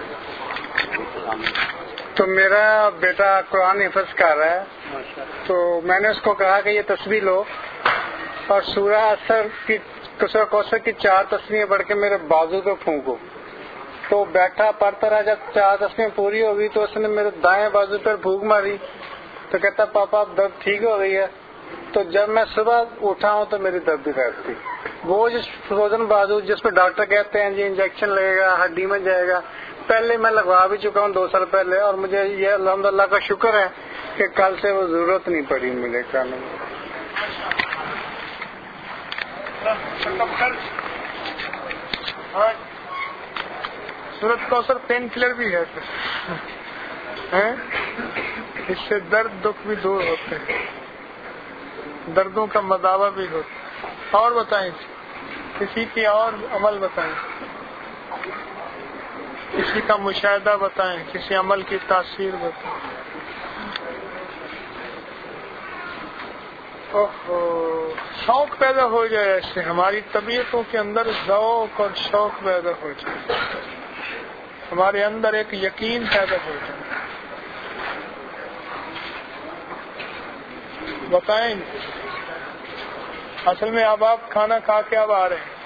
تو میرا بیٹا قرآن حفظ کر رہا ہے، تو میں نے اس کو کہا کہ یہ تسبیح لو اور سورہ اثر کی سورہ کوثر کی چار تسبیحیں پڑھ کے میرے بازو پہ پھونکو. تو بیٹھا پڑھتا رہا. جب چار تسبیحیں پوری ہو گئی تو اس نے میرے دائیں بازو پر پھونک ماری. تو کہتا پاپا اب درد ٹھیک ہو گئی ہے. تو جب میں صبح اٹھا ہوں تو میری درد غائب تھی. وہ جس فروزن بازو جس پہ ڈاکٹر کہتے ہیں جی انجیکشن لگے گا، ہڈی میں جائے گا، پہلے میں لگوا بھی چکا ہوں دو سال پہلے، اور مجھے یہ الحمدللہ کا شکر ہے کہ کل سے وہ ضرورت نہیں پڑی مجھے کھانے میں. سورۃ کوثر پین کلر بھی ہے، اس سے درد دکھ بھی دور ہوتے ہیں، دردوں کا مداوع بھی ہوتا ہے. اور بتائیں. کسی کی اور عمل بتائیں، کسی کا مشاہدہ بتائیں، کسی عمل کی تاثیر بتائیں. اوہو، شوق پیدا ہو جائے، ایسے ہماری طبیعتوں کے اندر ذوق اور شوق پیدا ہو جائے، ہمارے اندر ایک یقین پیدا ہو جائے. بتائیں. اصل میں اب آپ کھانا کھا کے اب آ رہے ہیں.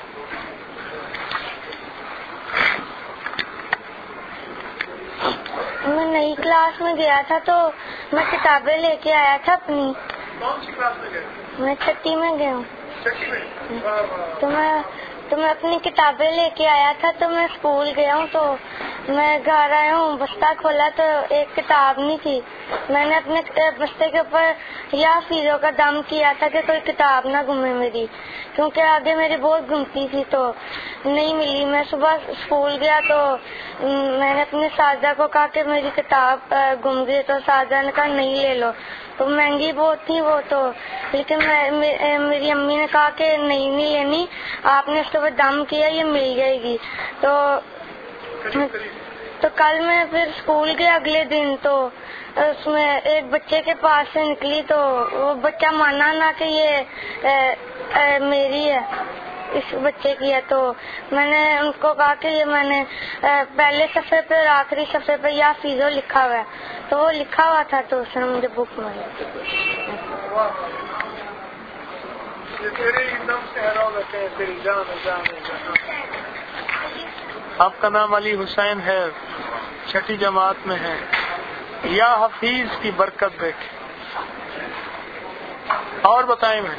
میں نئی کلاس میں گیا تھا تو میں کتابیں لے کے آیا تھا اپنی. کون سی کلاس میں گئے؟ میں چھٹی میں گیا ہوں. چھٹی میں؟ تو میں تو میں اپنی کتابیں لے کے آیا تھا تو میں اسکول گیا ہوں تو میں گھر آیا ہوں, بستہ کھولا تو ایک کتاب نہیں تھی. میں نے اپنے بستے کے اوپر یا فیزوں کا دم کیا تھا کہ کوئی کتاب نہ گمے میری, کیونکہ آگے میری بہت گمتی تھی تو نہیں ملی. میں صبح اسکول گیا تو میں نے اپنے اساتذہ کو کہا کہ میری کتاب گم گئی, تو اساتذہ نے کہا نہیں لے لو, تو مہنگی بہت تھی وہ تو, لیکن میری امی نے کہا کہ نہیں نہیں لینی, آپ نے اس کے اوپر دم کیا یہ مل جائے گی. تو تو کل میں پھر اسکول گیا اگلے دن تو اس میں ایک بچے کے پاس سے نکلی تو وہ بچہ مانا نہ کہ یہ میری ہے, اس بچے کی ہے. تو میں نے ان کو کہا کہ یہ میں نے پہلے صفحے پہ اور آخری صفحے پہ یا فیزو لکھا ہوا ہے, تو وہ لکھا ہوا تھا تو اس نے مجھے بک ماری. آپ کا نام علی حسین ہے, چھٹی جماعت میں ہے. یا حفیظ کی برکت دیکھیں. اور بتائیں میں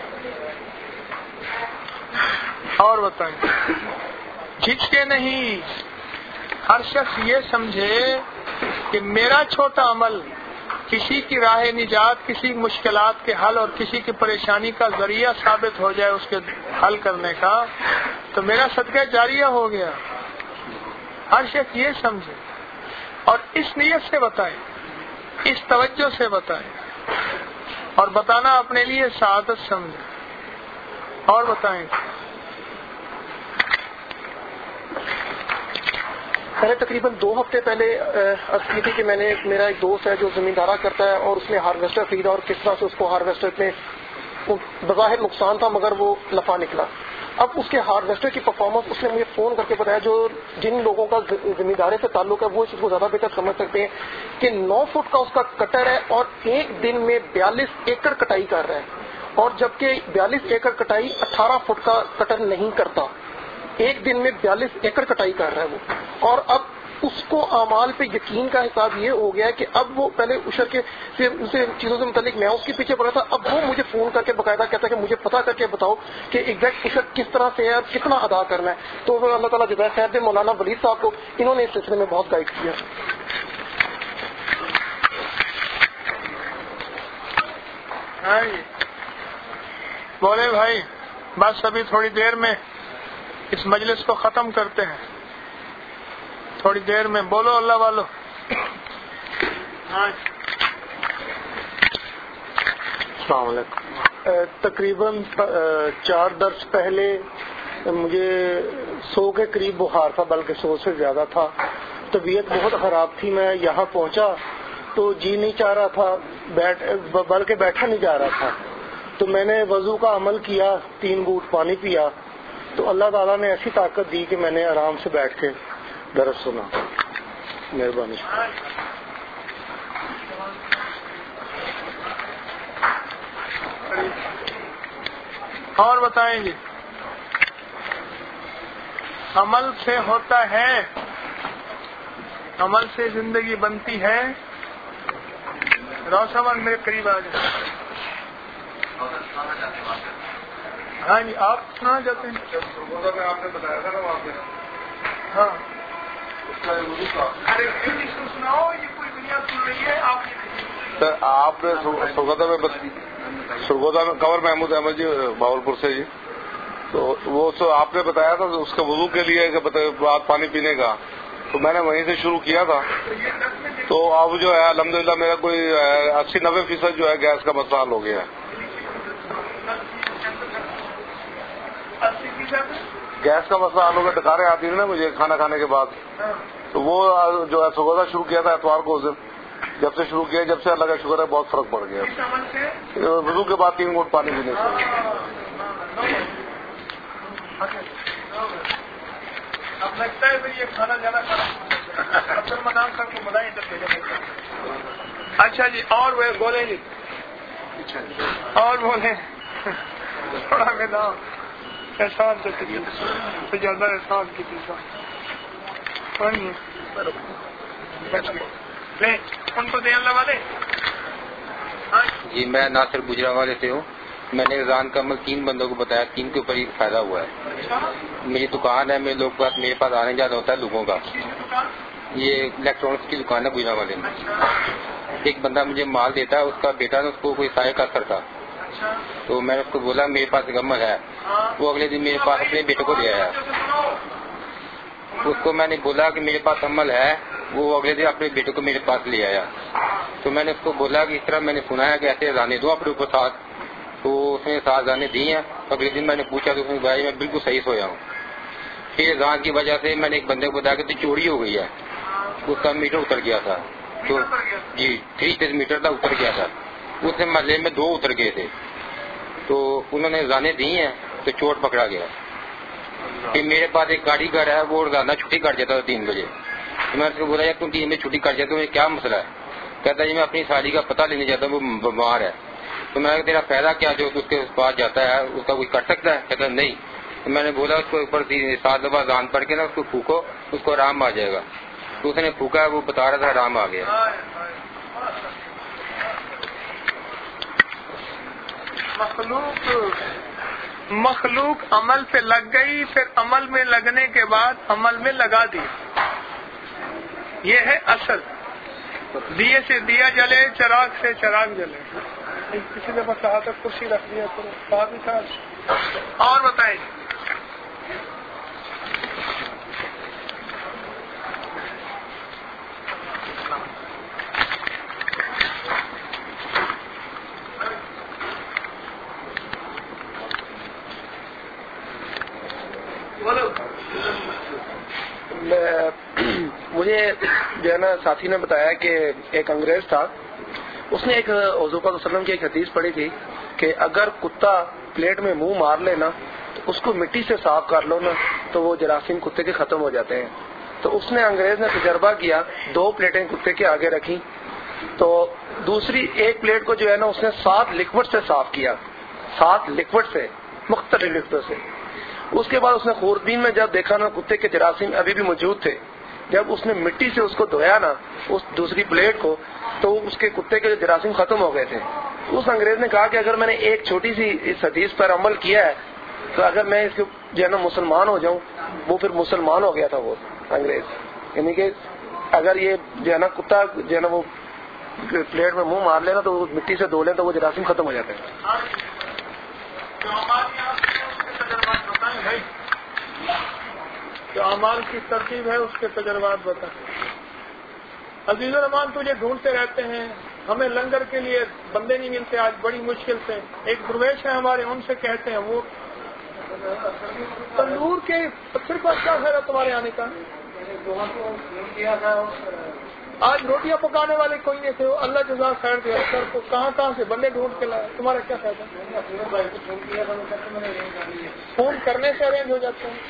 اور بتائیں جھجکے نہیں. ہر شخص یہ سمجھے کہ میرا چھوٹا عمل کسی کی راہ نجات, کسی مشکلات کے حل اور کسی کی پریشانی کا ذریعہ ثابت ہو جائے اس کے حل کرنے کا, تو میرا صدقہ جاریہ ہو گیا. ہر شخص یہ سمجھے اور اس نیت سے بتائیں, اس توجہ سے بتائیں, اور بتانا اپنے لیے سعادت سمجھے. اور بتائیں. میں نے تقریباً دو ہفتے پہلے عرض کی تھی کہ میں نے میرا ایک دوست ہے جو زمیندارہ کرتا ہے اور اس نے ہارویسٹر خریدا اور کس طرح سے اس کو ہارویسٹر میں بظاہر نقصان تھا مگر وہ نفع نکلا. اب اس کے ہارویسٹر کی پرفارمنس اس نے مجھے فون کر کے بتایا, جو جن لوگوں کا زمینداری سے تعلق ہے وہ اس چیز کو زیادہ بہتر سمجھ سکتے ہیں, کہ نو فٹ کا اس کا کٹر ہے اور ایک دن میں بیالیس ایکڑ کٹائی کر رہا ہے, اور جبکہ بیالیس ایکڑ کٹائی اٹھارہ فٹ کا کٹر نہیں کرتا. ایک دن میں بیالیس ایکڑ کٹائی کر رہا ہے وہ. اور اب اس کو اعمال پہ یقین کا حساب یہ ہو گیا ہے کہ اب وہ پہلے اشر کے چیزوں سے متعلق میں اس کے پیچھے پڑا تھا, اب وہ مجھے فون کر کے باقاعدہ کہتا ہے کہ مجھے پتا کر کے بتاؤ کہ ایگزیکٹ اشر کس طرح سے ہے اور کتنا ادا کرنا ہے. تو اللہ تعالیٰ جزائے خیر دے مولانا ولید صاحب کو, انہوں نے اس سلسلے میں بہت گائیڈ کیا. ہاں جی بولے بھائی, بس ابھی تھوڑی دیر میں اس مجلس کو ختم کرتے ہیں. تھوڑی دیر میں بولو اللہ والو. السلام علیکم. تقریباً چار درس پہلے مجھے سو کے قریب بخار تھا, بلکہ سو سے زیادہ تھا. طبیعت بہت خراب تھی. میں یہاں پہنچا تو جی نہیں چاہ رہا تھا, بیٹھ بلکہ بیٹھا نہیں جا رہا تھا. تو میں نے وضو کا عمل کیا, تین گھونٹ پانی پیا, تو اللہ تعالیٰ نے ایسی طاقت دی کہ میں نے آرام سے بیٹھ کے درس سنا. مہربانی. اور بتائیں جی, عمل سے ہوتا ہے, عمل سے زندگی بنتی ہے. روشن میرے قریب آ جائیں. ہاں جی آپ سنا جاتے ہیں. آپ نے بتایا تھا نا وہاں پہ. ہاں ارے سناؤ, یہ کوئی دنیا سن رہی ہے. آپ آپ نے سرگودا میں سرگودا میں کنور محمود احمد جی باولپور سے جی, تو وہ آپ نے بتایا تھا اس کے وضو کے لیے کہ بات پانی پینے کا, تو میں نے وہیں سے شروع کیا تھا. تو اب جو ہے الحمدللہ میرا کوئی اسی نبے فیصد جو ہے گیس کا مسئلہ حل ہو گیا ہے. گیس کا مسئلہ حل ہو گیا. ڈکاریں آتی تھی نا مجھے کھانا کھانے کے بعد, تو وہ جو ہے سرگودا شروع کیا تھا اتوار کو. اس دن جب سے شروع کیا, جب سے اللہ کا شکر ہے بہت فرق پڑ گیا. وضو کے بعد تین گھونٹ پانی پینے سے. اب لگتا ہے یہ کھانا زیادہ کھانا. اچھا جی, اور وہ بولیں جی. اور بولے تھوڑا میدان احسان سے تو زیادہ احسان کی تھی ان کو دیں اللہ والے. جی میں ناصر گجرا والے سے ہوں. میں نے رضان کا عمل تین بندوں کو بتایا, تین کے اوپر ہی فائدہ ہوا ہے. میری دکان ہے, میرے لوگ پاس میرے پاس آنے جانا ہوتا ہے لوگوں کا. یہ الیکٹرانکس کی دکان ہے گجرا والے میں. ایک بندہ مجھے مال دیتا ہے, اس کا بیٹا نا اس کو کوئی سائے کا اثر تھا, تو میں نے اس کو بولا میرے پاس ایک عمل ہے. وہ اگلے دن میرے پاس اپنے بیٹے کو لے آیا. اس کو میں نے بولا کہ میرے پاس عمل ہے, وہ اگلے دن اپنے بیٹے کو میرے پاس لے آیا. تو میں نے اس کو بولا کہ اس طرح میں نے سنا ہے کہ ایسے اذانے دو اپنے اوپر ساتھ. تو اس نے سات اذانے دی ہیں. اگلے دن میں نے پوچھا تو اس نے بھائی میں بالکل صحیح سویا ہوں. پھر اذان کی وجہ سے میں نے ایک بندے کو بتایا کہ تو چوری ہو گئی ہے. اس کا میٹر اتر گیا تھا, تو جی تھری پیس میٹر تھا, اتر گیا تھا. اس نے محلے میں دو اتر گئے تھے, تو انہوں نے اذانیں دی ہیں تو چور پکڑا گیا. پھر میرے پاس ایک گاڑی گھر ہے, وہ روزانہ چھٹی کر جاتا تھا تین بجے. تو میں اس کو بولا یار تم تین بجے چھٹی کر جاتے ہو, کیا مسئلہ ہے؟ کہتا ہے جی میں اپنی سالی کا پتہ لینے جاتا ہوں, وہ بیمار ہے. تو میں نے کہا تیرا فائدہ کیا جو اس کے پاس جاتا ہے, اس کا کوئی کر سکتا ہے؟ کہتا نہیں. تو میں نے بولا اس کو اوپر سات دفعہ اذان پڑھ کے نا اس کو پھونکو, اس کو آرام آ جائے گا. تو اس نے پھونکا, وہ بتا رہا تھا آرام آ گیا. مخلوق مخلوق عمل پہ لگ گئی, پھر عمل میں لگنے کے بعد عمل میں لگا دی. یہ ہے اصل. دیے سے دیا جلے, چراغ سے چراغ جلے. کسی نے بس یہاں تک کرسی رکھ دیا کرو. اور بتائیں. مجھے جو ہے نا ساتھی نے بتایا کہ ایک انگریز تھا, اس نے ایک حضور پاک صلی اللہ علیہ وسلم کی ایک حدیث پڑھی تھی کہ اگر کتا پلیٹ میں منہ مار لینا تو اس کو مٹی سے صاف کر لو نا تو وہ جراثیم کتے کے ختم ہو جاتے ہیں. تو اس نے انگریز نے تجربہ کیا, دو پلیٹیں کتے کے آگے رکھی, تو دوسری ایک پلیٹ کو جو ہے نا اس نے سات لکوڈ سے صاف کیا, سات لکوڈ سے, مختلف لکوڈ سے. اس کے بعد اس نے خوردبین میں جب دیکھا نا کتے کے جراثیم ابھی بھی موجود تھے, جب اس نے مٹی سے اس کو دھویا نا اس دوسری پلیٹ کو, تو اس کے کتے کے جراثیم ختم ہو گئے تھے. اس انگریز نے کہا کہ اگر میں نے ایک چھوٹی سی اس حدیث پر عمل کیا ہے تو اگر میں اس کے جو ہے نا مسلمان ہو جاؤں. وہ پھر مسلمان ہو گیا تھا وہ انگریز. یعنی کہ اگر یہ جو ہے نا کتا جو ہے نا وہ پلیٹ میں منہ مار لینا تو وہ مٹی سے دھو لیں تو وہ جراثیم ختم ہو جاتے ہیں. جو اعمال کی ترتیب ہے اس کے تجربات بتا. عزیز الرحمان تجھے ڈھونڈتے رہتے ہیں, ہمیں لنگر کے لیے بندے نہیں ملتے آج بڑی مشکل سے. ایک درویش ہے ہمارے, ان سے کہتے ہیں وہ تندور کے پتھر پر کیا خیر ہے تمہارے آنے کا. آج روٹیاں پکانے والے کوئی نہیں تھے, اللہ جزا خیر دے. سر کو کہاں کہاں سے بندے ڈھونڈ کے لائے, تمہارا کیا فائدہ؟ فون کرنے سے ارینج ہو جاتے ہیں.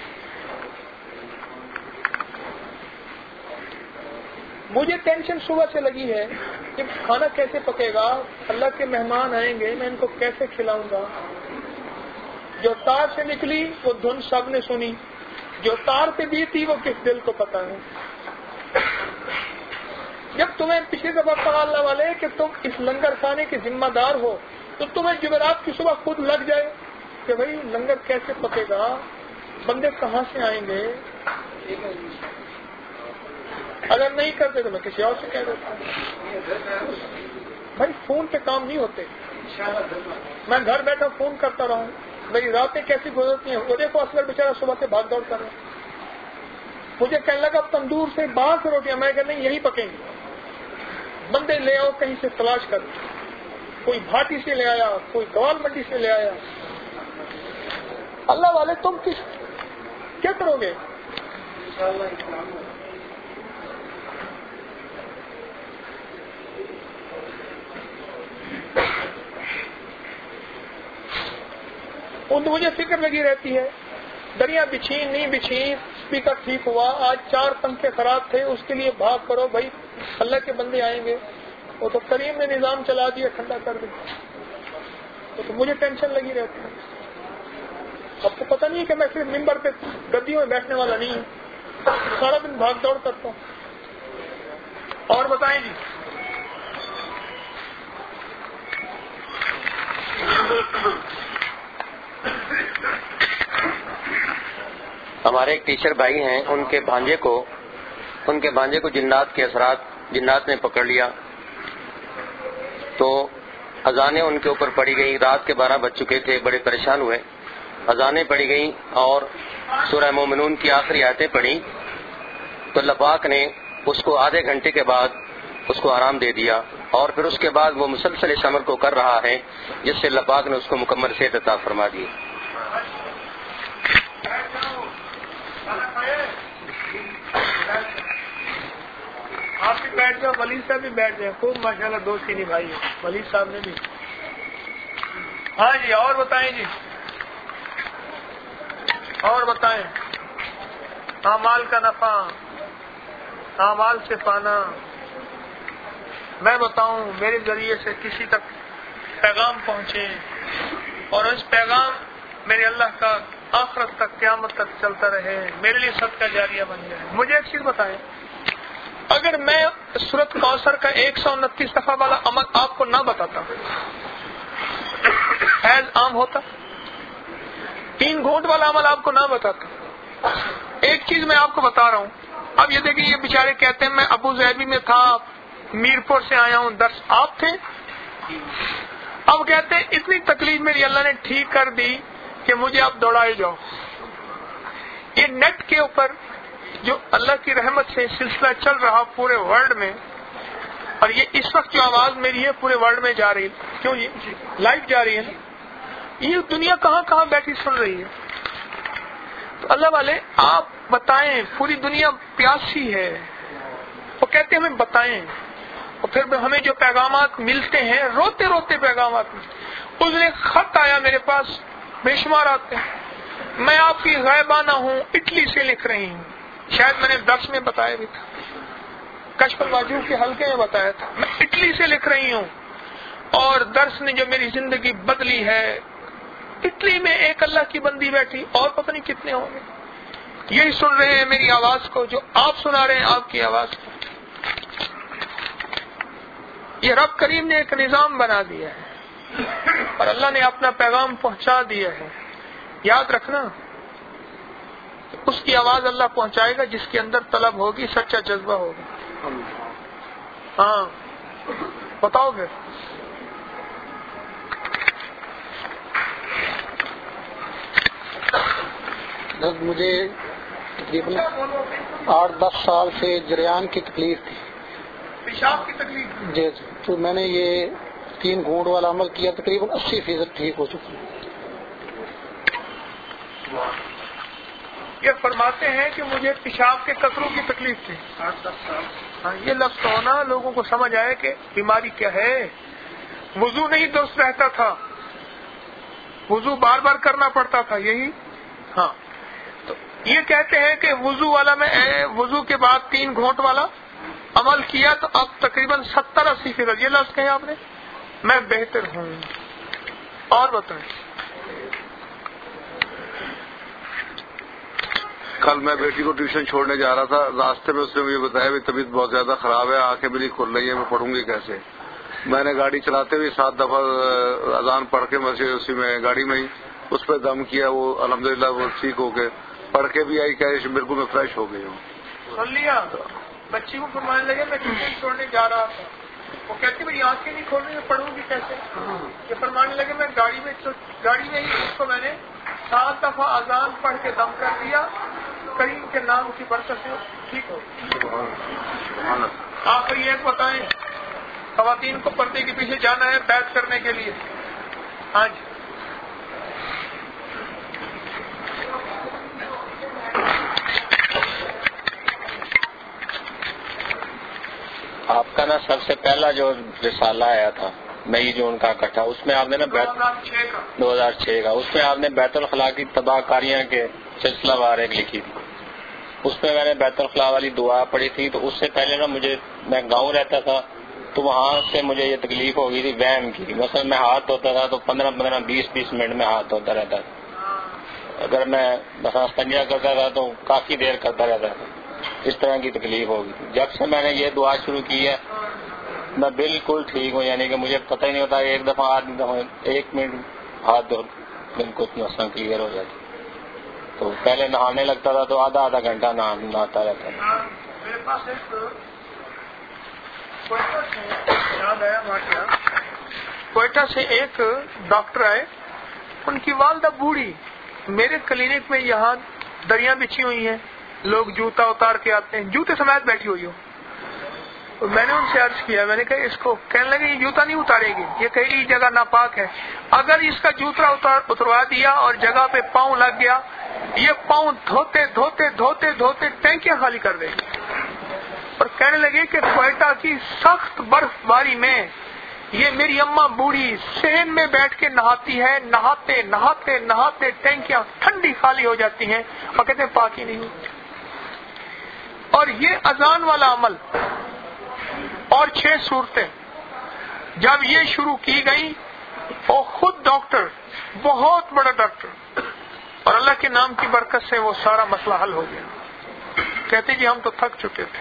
مجھے ٹینشن صبح سے لگی ہے کہ کھانا کیسے پکے گا, اللہ کے مہمان آئیں گے, میں ان کو کیسے کھلاؤں گا. جو تار سے نکلی وہ دھن سب نے سنی, جو تار پہ بیتی وہ کس دل کو پتا ہے. جب تمہیں پچھلی دفعہ کہا اللہ والے کہ تم اس لنگر کھانے کے ذمہ دار ہو تو تمہیں جمعرات کی صبح خود لگ جائے کہ بھائی لنگر کیسے پکے گا, بندے کہاں سے آئیں گے. اگر نہیں کرتے تو میں کسی اور سے کہہ دیتا ہوں. بھائی فون پہ کام نہیں ہوتے. میں گھر بیٹھا فون کرتا رہا ہوں, میری راتیں کیسی گزرتی ہیں. وہ دیکھو اصغر بیچارہ صبح سے بھاگ دوڑ کر رہا ہے. مجھے کہنے لگا تندور سے باہر سے روٹیاں, میں کہ نہیں یہی پکیں گی. بندے لے آؤ کہیں سے تلاش کر, کوئی بھاٹی سے لے آیا, کوئی گوال منڈی سے لے آیا. اللہ والے تم کس کیا کرو گے؟ ان مجھے فکر لگی رہتی ہے, دریا بچھی نہیں بچھی, اسپیکر ٹھیک ہوا, آج چار پنکھے خراب تھے, اس کے لیے بھاگ کرو بھائی اللہ کے بندے آئیں گے. وہ تو کریم نے نظام چلا دیا, ٹھنڈا کر دیا. کو تو مجھے ٹینشن لگی رہتی ہے. اب تو پتہ نہیں ہے کہ میں صرف ممبر پہ گدیوں میں بیٹھنے والا نہیں ہوں, سارا دن بھاگ دوڑ کرتا ہوں. اور بتائیں جی. ہمارے ایک ٹیچر بھائی ہیں, ان کے بھانجے کو ان کے بھانجے کو جنات کے اثرات جنات نے پکڑ لیا, تو اذانیں ان کے اوپر پڑی گئی. رات کے بارہ بج چکے تھے, بڑے پریشان ہوئے. اذانیں پڑی گئیں اور سورہ مومنون کی آخری آیتیں پڑھی, تو اللہ پاک نے اس کو آدھے گھنٹے کے بعد اس کو آرام دے دیا, اور پھر اس کے بعد وہ مسلسل اس عمل کو کر رہا ہے, جس سے اللہ پاک نے اس کو مکمل صحت عطا فرما دی. آپ بھی بیٹھ جاؤ, ولید صاحب بھی بیٹھ جائیں. خوب ماشاءاللہ دو سینی بھائی ہیں, ولید صاحب نے بھی. ہاں جی, اور بتائیں جی, اور بتائیں. اعمال کا نفع, اعمال سے پانا. میں بتاؤں میرے ذریعے سے کسی تک پیغام پہنچے, اور اس پیغام میرے اللہ کا آخرت تک قیامت تک چلتا رہے, میرے لیے صدقہ جاریہ بن جائے. مجھے ایک چیز بتائیں, اگر میں سورۃ کوثر کا ایک سو انتیس صفحہ والا عمل آپ کو نہ بتاتا, فیض عام ہوتا. تین گھونٹ والا عمل آپ کو نہ بتاتا. ایک چیز میں آپ کو بتا رہا ہوں. اب یہ دیکھیں, یہ بیچارے کہتے ہیں میں ابو ظہبی میں تھا, میرپور سے آیا ہوں درس. آپ تھے. اب کہتے ہیں اتنی تکلیف میری اللہ نے ٹھیک کر دی کہ مجھے آپ دوڑائے جاؤ. یہ نیٹ کے اوپر جو اللہ کی رحمت سے سلسلہ چل رہا پورے ورلڈ میں, اور یہ اس وقت جو آواز میری ہے پورے ورلڈ میں جا رہی ہے, کیوں یہ لائیو جا رہی ہے نا, یہ دنیا کہاں کہاں بیٹھی سن رہی ہے. تو اللہ والے آپ بتائیں, پوری دنیا پیاسی ہے. وہ کہتے ہیں ہمیں بتائیں, اور پھر ہمیں جو پیغامات ملتے ہیں روتے روتے پیغامات. اس نے خط آیا میرے پاس, بے شمار آتے ہیں. میں آپ کی غائبانہ ہوں, اٹلی سے لکھ رہی ہوں. شاید میں نے درس میں بتایا بھی تھا, کشف الواجوہ کے حلقے میں بتایا تھا. میں اٹلی سے لکھ رہی ہوں, اور درس نے جو میری زندگی بدلی ہے. اٹلی میں ایک اللہ کی بندی بیٹھی, اور پتہ نہیں کتنے ہوں گے, یہی سن رہے ہیں میری آواز کو, جو آپ سنا رہے ہیں آپ کی آواز کو. یہ رب کریم نے ایک نظام بنا دیا ہے, اور اللہ نے اپنا پیغام پہنچا دیا ہے. یاد رکھنا, اس کی آواز اللہ پہنچائے گا جس کے اندر طلب ہوگی, سچا جذبہ ہوگا. ہاں بتاؤ گے. مجھے تقریباً آٹھ دس سال سے جریان کی تکلیف تھی, پیشاب کی تکلیف. جی, تو میں نے یہ تین گھونٹ والا عمل کیا, تقریباً اسی فیصد ٹھیک ہو چکی. یہ فرماتے ہیں کہ مجھے پیشاب کے قطروں کی تکلیف تھی آٹھ دس سال. ہاں, یہ لفظ ہونا لوگوں کو سمجھ آئے کہ بیماری کیا ہے. وضو نہیں درست رہتا تھا, وضو بار بار کرنا پڑتا تھا. یہی ہاں. تو یہ کہتے ہیں کہ وضو والا میں وضو کے بعد تین گھونٹ والا عمل کیا تو اب تقریباً ستر اسی فیصد. یہ لفظ کہے آپ نے, میں بہتر ہوں. اور بتائیں. کل میں بیٹی کو ٹیوشن چھوڑنے جا رہا تھا, راستے میں اس نے مجھے بتایا بھی طبیعت بہت زیادہ خراب ہے, آنکھیں بھی نہیں کھل رہی ہیں, میں پڑھوں گی کیسے. میں نے گاڑی چلاتے ہوئے سات دفعہ اذان پڑھ کے مسجد اسی میں گاڑی میں ہی اس پہ دم کیا, وہ الحمدللہ وہ ٹھیک ہو کے پڑھ کے بھی آئی, کہ بالکل میں فریش ہو گئی ہوں. سن لیا. بچی کو فرمانے لگے میں ٹیوشن چھوڑنے جا رہا تھا, وہ کہتی میری آنکھیں نہیں کھول رہی, میں پڑھوں گی کیسے. یہ فرمانے لگے میں گاڑی میں گاڑی میں ہی اس کو میں نے سات دفعہ اذان پڑھ کے دم کر دیا, کریم کے نام کی برکت سے ٹھیک ہو. آخری ایک بتائیں, خواتین کو پردے کے پیچھے جانا ہے بیعت کرنے کے لیے. ہاں جی. آپ کا نا سب سے پہلا جو رسالہ آیا تھا مئی جون کا اکٹھا, اس میں آپ نے نا دو ہزار چھ کا اس میں آپ نے بیت الخلاء کی تباہ کاریاں کے سلسلہ وار ایک لکھی تھی. اس میں میں نے بیت الخلاء والی دعا پڑھی تھی. تو اس سے پہلے نا مجھے, میں گاؤں رہتا تھا تو وہاں سے مجھے یہ تکلیف ہو گئی تھی وہم کی. مثلا میں ہاتھ دھوتا تھا تو پندرہ پندرہ بیس بیس منٹ میں ہاتھ دھوتا رہتا تھا. اگر میں مثلا استنجا کرتا تھا تو کافی دیر کرتا رہتا تھا. اس طرح کی تکلیف ہوگی. جب سے میں نے یہ دعا شروع کی ہے میں بالکل ٹھیک ہوں. یعنی کہ مجھے پتہ ہی نہیں ہوتا ایک دفعہ آدمی ایک منٹ ہاتھ دھو بالکل مثلا کلیئر ہو جاتی. تو پہلے نہانے لگتا تھا تو آدھا آدھا گھنٹہ نہاتا رہتا تھا. میرے پاس ایک کوئٹہ سے یاد آیا واقعہ. کوئٹہ سے ایک ڈاکٹر آئے, ان کی والدہ بوڑھی, میرے کلینک میں یہاں دریاں بچھی ہوئی ہیں, لوگ جوتا اتار کے آتے ہیں, جوتے سمیت بیٹھی ہوئی ہو. میں نے ان سے عرض کیا, میں نے کہا اس کو, کہنے لگے یہ جوتا نہیں اتارے گی, یہ کہی جگہ ناپاک ہے. اگر اس کا جوتا اتروا دیا اور جگہ پہ پاؤں لگ گیا, یہ پاؤں دھوتے دھوتے دھوتے دھوتے ٹینکیاں خالی کر دے گی. اور کہنے لگے کہ کوئٹہ کی سخت برف باری میں یہ میری اماں بوڑھی صحن میں بیٹھ کے نہاتی ہے, نہاتے نہاتے نہاتے ٹینکیاں ٹھنڈی خالی ہو جاتی ہیں اور کہتے ہیں پاکی نہیں ہوتی. اور یہ اذان والا عمل اور چھ صورتیں جب یہ شروع کی گئی, اور خود ڈاکٹر, بہت بڑا ڈاکٹر, اور اللہ کے نام کی برکت سے وہ سارا مسئلہ حل ہو گیا. کہتے جی ہم تو تھک چکے تھے.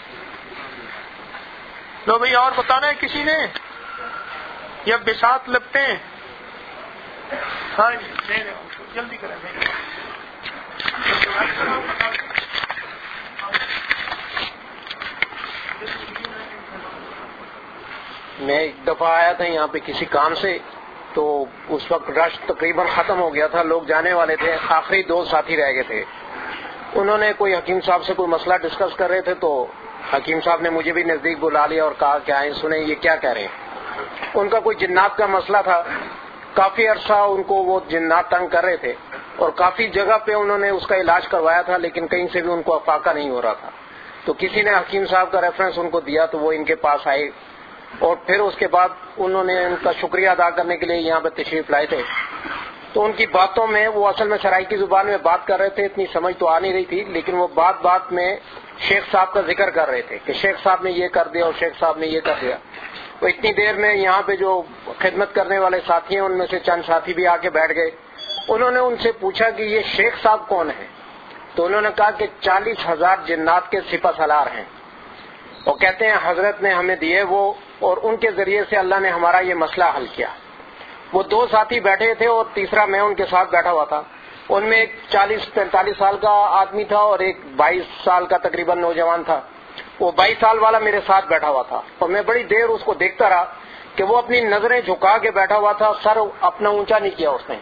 لو بھئی اور بتانا ہے کسی نے, یا بساط لپٹے ہیں؟ ہاں جی جلدی کریں. میں ایک دفعہ آیا تھا یہاں پہ کسی کام سے, تو اس وقت رش تقریباً ختم ہو گیا تھا, لوگ جانے والے تھے, آخری دو ساتھی رہ گئے تھے. انہوں نے کوئی حکیم صاحب سے کوئی مسئلہ ڈسکس کر رہے تھے, تو حکیم صاحب نے مجھے بھی نزدیک بلا لیا اور کہا کہ آئیں سنیں یہ کیا کہہ رہے ہیں. ان کا کوئی جنات کا مسئلہ تھا, کافی عرصہ ان کو وہ جنات تنگ کر رہے تھے, اور کافی جگہ پہ انہوں نے اس کا علاج کروایا تھا, لیکن کہیں سے بھی ان کو افاقہ نہیں ہو رہا تھا. تو کسی نے حکیم صاحب کا ریفرنس ان کو دیا, تو وہ ان کے پاس آئے, اور پھر اس کے بعد انہوں نے ان کا شکریہ ادا کرنے کے لیے یہاں پہ تشریف لائے تھے. تو ان کی باتوں میں, وہ اصل میں سرائکی زبان میں بات کر رہے تھے, اتنی سمجھ تو آ نہیں رہی تھی, لیکن وہ بات بات میں شیخ صاحب کا ذکر کر رہے تھے کہ شیخ صاحب نے یہ کر دیا اور شیخ صاحب نے یہ کر دیا. تو اتنی دیر میں یہاں پہ جو خدمت کرنے والے ساتھی ہیں ان میں سے چند ساتھی بھی آ کے بیٹھ گئے. انہوں نے ان سے پوچھا کہ یہ شیخ صاحب کون ہیں؟ تو انہوں نے کہا کہ چالیس ہزار جنات کے سپہ سالار ہیں, اور کہتے ہیں حضرت نے ہمیں دیے وہ, اور ان کے ذریعے سے اللہ نے ہمارا یہ مسئلہ حل کیا. وہ دو ساتھی بیٹھے تھے اور تیسرا میں ان کے ساتھ بیٹھا ہوا تھا. ان میں ایک چالیس پینتالیس سال کا آدمی تھا اور ایک بائیس سال کا تقریباً نوجوان تھا. وہ بائیس سال والا میرے ساتھ بیٹھا ہوا تھا, اور میں بڑی دیر اس کو دیکھتا رہا کہ وہ اپنی نظریں جھکا کے بیٹھا ہوا تھا, سر اپنا اونچا نہیں کیا اس نے.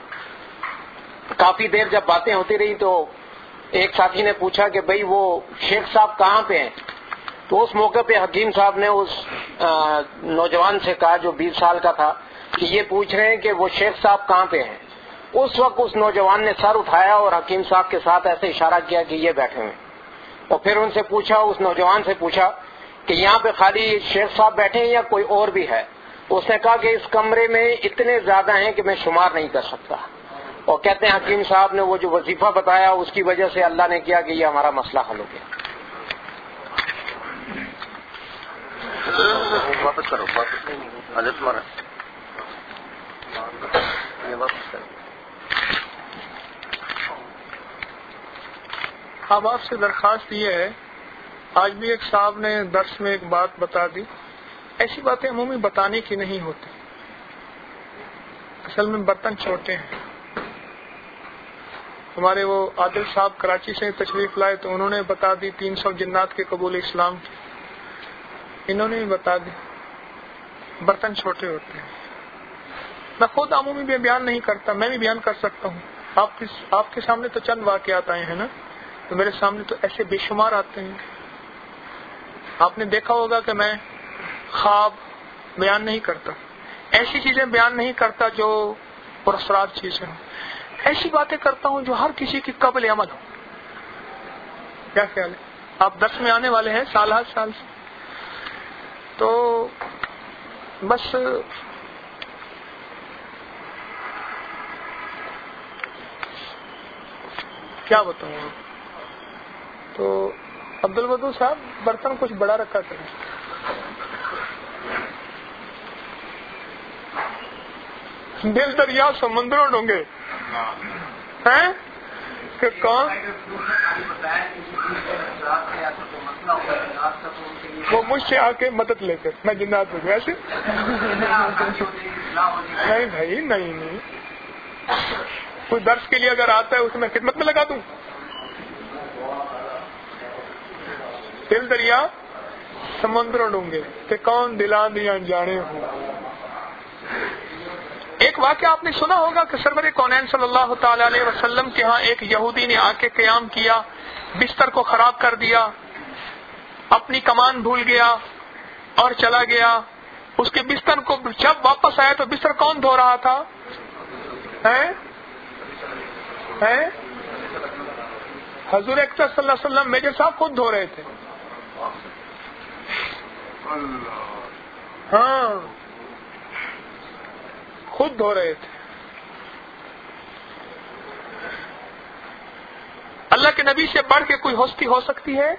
کافی دیر جب باتیں ہوتی رہی تو ایک ساتھی نے پوچھا کہ بھئی وہ شیخ صاحب کہاں پہ ہیں؟ تو اس موقع پہ حکیم صاحب نے اس نوجوان سے کہا جو بیس سال کا تھا کہ یہ پوچھ رہے ہیں کہ وہ شیخ صاحب کہاں پہ ہیں. اس وقت اس نوجوان نے سر اٹھایا اور حکیم صاحب کے ساتھ ایسے اشارہ کیا کہ یہ بیٹھے ہوئے, اور پھر ان سے پوچھا, اس نوجوان سے پوچھا کہ یہاں پہ خالی شیخ صاحب بیٹھے ہیں یا کوئی اور بھی ہے؟ اس نے کہا کہ اس کمرے میں اتنے زیادہ ہیں کہ میں شمار نہیں کر سکتا. اور کہتے ہیں حکیم صاحب نے وہ جو وظیفہ بتایا اس کی وجہ سے اللہ نے کیا کہ یہ ہمارا مسئلہ حل ہو گیا. واپس کرو, واپس نہیں حضرت تمہارا یہ واپس کرو. اب آپ سے درخواست یہ ہے, آج بھی ایک صاحب نے درس میں ایک بات بتا دی, ایسی باتیں عمومی بتانے کی نہیں ہوتی, اصل میں برتن چھوٹے ہیں. ہمارے وہ عادل صاحب کراچی سے تشریف لائے تو انہوں نے بتا دی تین سو جنات کے قبول اسلام کی, انہوں نے بھی بتا دی. برتن چھوٹے ہوتے ہیں. میں خود عمومی بھی بیان نہیں کرتا, میں بھی بیان کر سکتا ہوں. آپ کی آپ کے سامنے تو چند واقعات آئے ہیں نا, تو میرے سامنے تو ایسے بے شمار آتے ہیں. آپ نے دیکھا ہوگا کہ میں خواب بیان نہیں کرتا, ایسی چیزیں بیان نہیں کرتا جو پراسرار چیزیں ہوں. ایسی باتیں کرتا ہوں جو ہر کسی کی قابل عمل ہو. کیا خیال ہے؟ آپ درس میں آنے والے ہیں سال ہر سال سے, تو بس کیا بتاؤں. تو عبد الودود صاحب برتن کچھ بڑا رکھا کریں. دل دریا سمندروں ڈونگے ہیں کہ کون وہ مجھ سے آ کے مدد لے کر میں جنات ہوں ویسے نہیں بھائی نہیں نہیں کوئی درس کے لیے اگر آتا ہے اس میں خدمت میں لگا دوں. دل دریا سمندروں ڈونگے کہ کون دلان دیا جانے ہوں. ایک واقعہ آپ نے سنا ہوگا کہ سرور کونین صلی اللہ تعالی علیہ وسلم کے ہاں ایک یہودی نے آ کے قیام کیا, بستر کو خراب کر دیا, اپنی کمان بھول گیا اور چلا گیا. اس کے بستر کو جب واپس آیا تو بستر کون دھو رہا تھا؟ حضور اکرم صلی اللہ علیہ وسلم میجر صاحب خود دھو رہے تھے. ہاں خود دھو رہے تھے. اللہ کے نبی سے بڑھ کے کوئی ہستی ہو سکتی ہے؟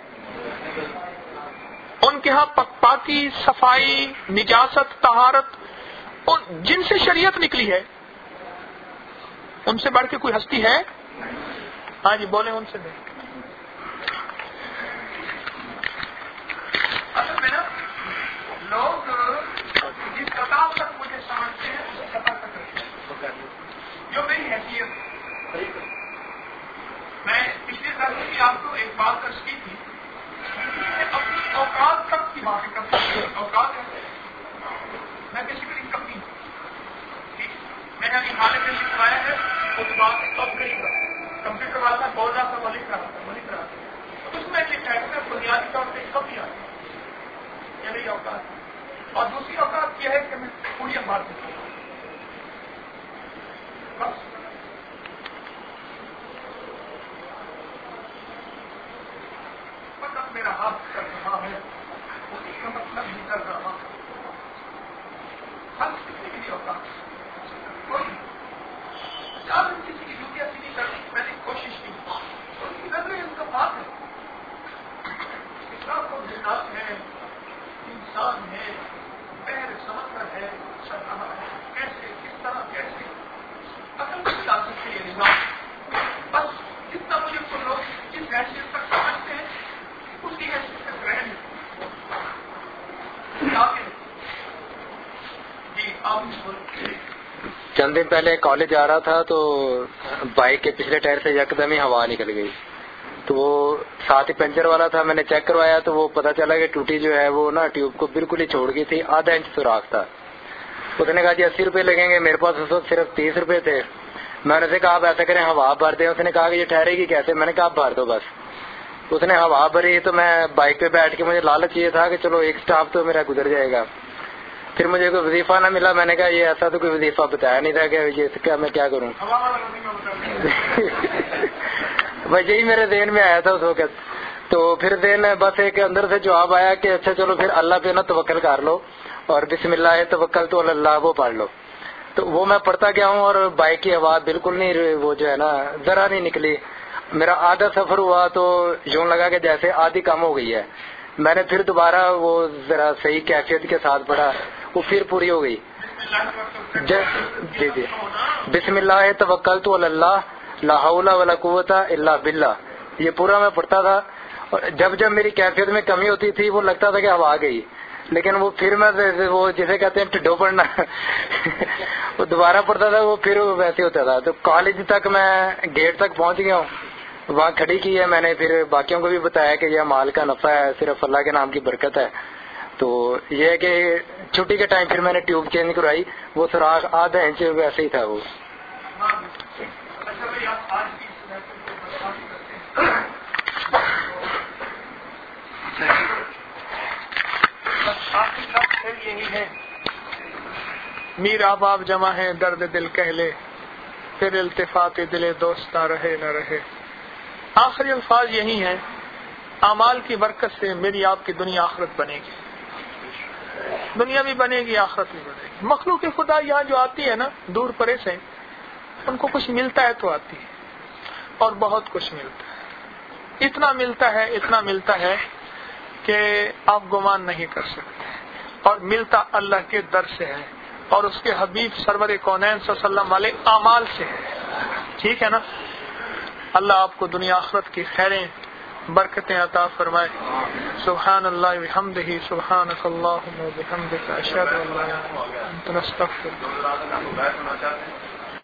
ان کے ہاں پاکی, صفائی, نجاست, طہارت جن سے شریعت نکلی ہے, ان سے بڑھ کے کوئی ہستی ہے؟ ہاں جی بولیں ان سے. نہیں اصل میں نا لوگ جس کتاب تک مجھے سمجھتے ہیں اس کتاب تک رکھتے ہیں. جو میری حیثیت, میں پچھلے درس میں آپ کو ایک بات درج کی تھی, اپنی اوقات تک کی باتیں کرتا ہوں. اوقات میں بیسیکلی کمی میں نے ابھی حالت میں لکھوایا ہے اس بات کب کری تھا. کمپیوٹر والا تھا بول رہا تھا وہ لکھ رہا تھا وہ لکھ رہا تھا اس میں لکھا ہے کہ بنیادی طور پہ کب آتی یہ میری اوقات. اور دوسری اوقات یہ ہے کہ میں پوری اخبار سے بس مطلب میرا ہاتھ کر رہا ہے اسی کا مطلب نہیں کر رہا. ہر کسی کی اوقات کوئی زیادہ کسی کی ڈیوٹی ایسی نہیں کرتی. میں نے کوشش کی ان کی نظریں ان کا بات ہے. اسلام کو جنات ہے, انسان ہے, بحر سمندر ہے, چل رہا ہے کیسے کس طرح کیسے اصل میں لا سکتے یہ نظام. بس جتنا مجھے کچھ لوگ جس حیثیت تک سمجھتے ہیں اس کی حیثیت تک رہنے. جی آپ چند دن پہلے کالج جا رہا تھا تو بائک کے پچھلے ٹائر سے یکدم ہی ہوا نکل گئی. تو وہ ساتھ ہی پنچر والا تھا, میں نے چیک کروایا تو وہ پتا چلا کہ ٹوٹی جو ہے وہ نا ٹیوب کو بالکل ہی چھوڑ گئی تھی, آدھا انچ سوراخ تھا. اس نے کہا جی اسی روپے لگیں گے. میرے پاس اس وقت صرف تیس روپے تھے. میں نے کہا آپ ایسا کریں ہوا بھر دیں. اس نے کہا کہ یہ ٹھہرے گی کیسے؟ میں نے کہا آپ بھر دو بس. اس نے ہوا بھری تو میں بائک پہ بیٹھ کے, مجھے لالچ یہ تھا کہ چلو ایک سٹاپ تو میرا گزر جائے گا. پھر مجھے کوئی وظیفہ نہ ملا. میں نے کہا یہ ایسا تو کوئی وظیفہ بتایا نہیں تھا کہ یہ کیا میں کیا کروں. بس یہی میرے ذہن میں آیا تھا اس وقت. تو پھر ذہن بس ایک اندر سے جواب آیا کہ اچھا چلو پھر اللہ پہ نا توکل کر لو اور بسم اللہ توکل تو اللہ وہ پڑھ لو. تو وہ میں پڑھتا گیا ہوں اور بائک کی ہوا بالکل نہیں, وہ جو ہے نا ذرا نہیں نکلی. میرا آدھا سفر ہوا تو یوں لگا کہ جیسے آدھی کم ہو گئی ہے. میں نے پھر دوبارہ وہ ذرا صحیح کیفیت کے ساتھ پڑھا, وہ پھر پوری ہو گئی. جی جی بسم اللہ توکلت علی اللہ لا حول ولا قوت الا باللہ, یہ پورا میں پڑھتا تھا. اور جب جب میری کیفیت میں کمی ہوتی تھی وہ لگتا تھا کہ ہوا آ گئی, لیکن وہ پھر میں وہ جسے کہتے ہیں ٹڈو پڑھنا وہ دوبارہ پڑھتا تھا, وہ پھر ویسے ہوتا تھا. تو کالج تک میں گیٹ تک پہنچ گیا ہوں, وہاں کھڑی کی ہے میں نے. پھر باقیوں کو بھی بتایا کہ یہ مال کا نفع ہے, صرف اللہ کے نام کی برکت ہے. تو یہ ہے کہ چھٹی کے ٹائم پھر میں نے ٹیوب چینج کرائی, وہ سوراخ آدھا انچ ویسے ہی تھا وہ. یہی ہے میرا باپ جمع ہے درد دل کہہ لے, پھر التفات دل دوست نہ رہے نہ رہے. آخری الفاظ یہی ہیں, اعمال کی برکت سے میری آپ کی دنیا آخرت بنے گی. دنیا بھی بنے گی آخرت بھی بنے گی. مخلوق خدا یہاں جو آتی ہے نا دور پرے سے, ان کو کچھ ملتا ہے تو آتی ہے, اور بہت کچھ ملتا ہے. اتنا ملتا ہے اتنا ملتا ہے کہ آپ گمان نہیں کر سکتے. اور ملتا اللہ کے در سے ہے, اور اس کے حبیب سرور کونین صلی اللہ علیہ وسلم والے اعمال سے ہے. ٹھیک ہے نا؟ اللہ آپ کو دنیا آخرت کی خیریں برکتیں عطا فرمائے. سبحان اللہ وبحمدہ سبحانک اللہم وبحمدک اشہد ان لا الہ الا انت نستغفرک.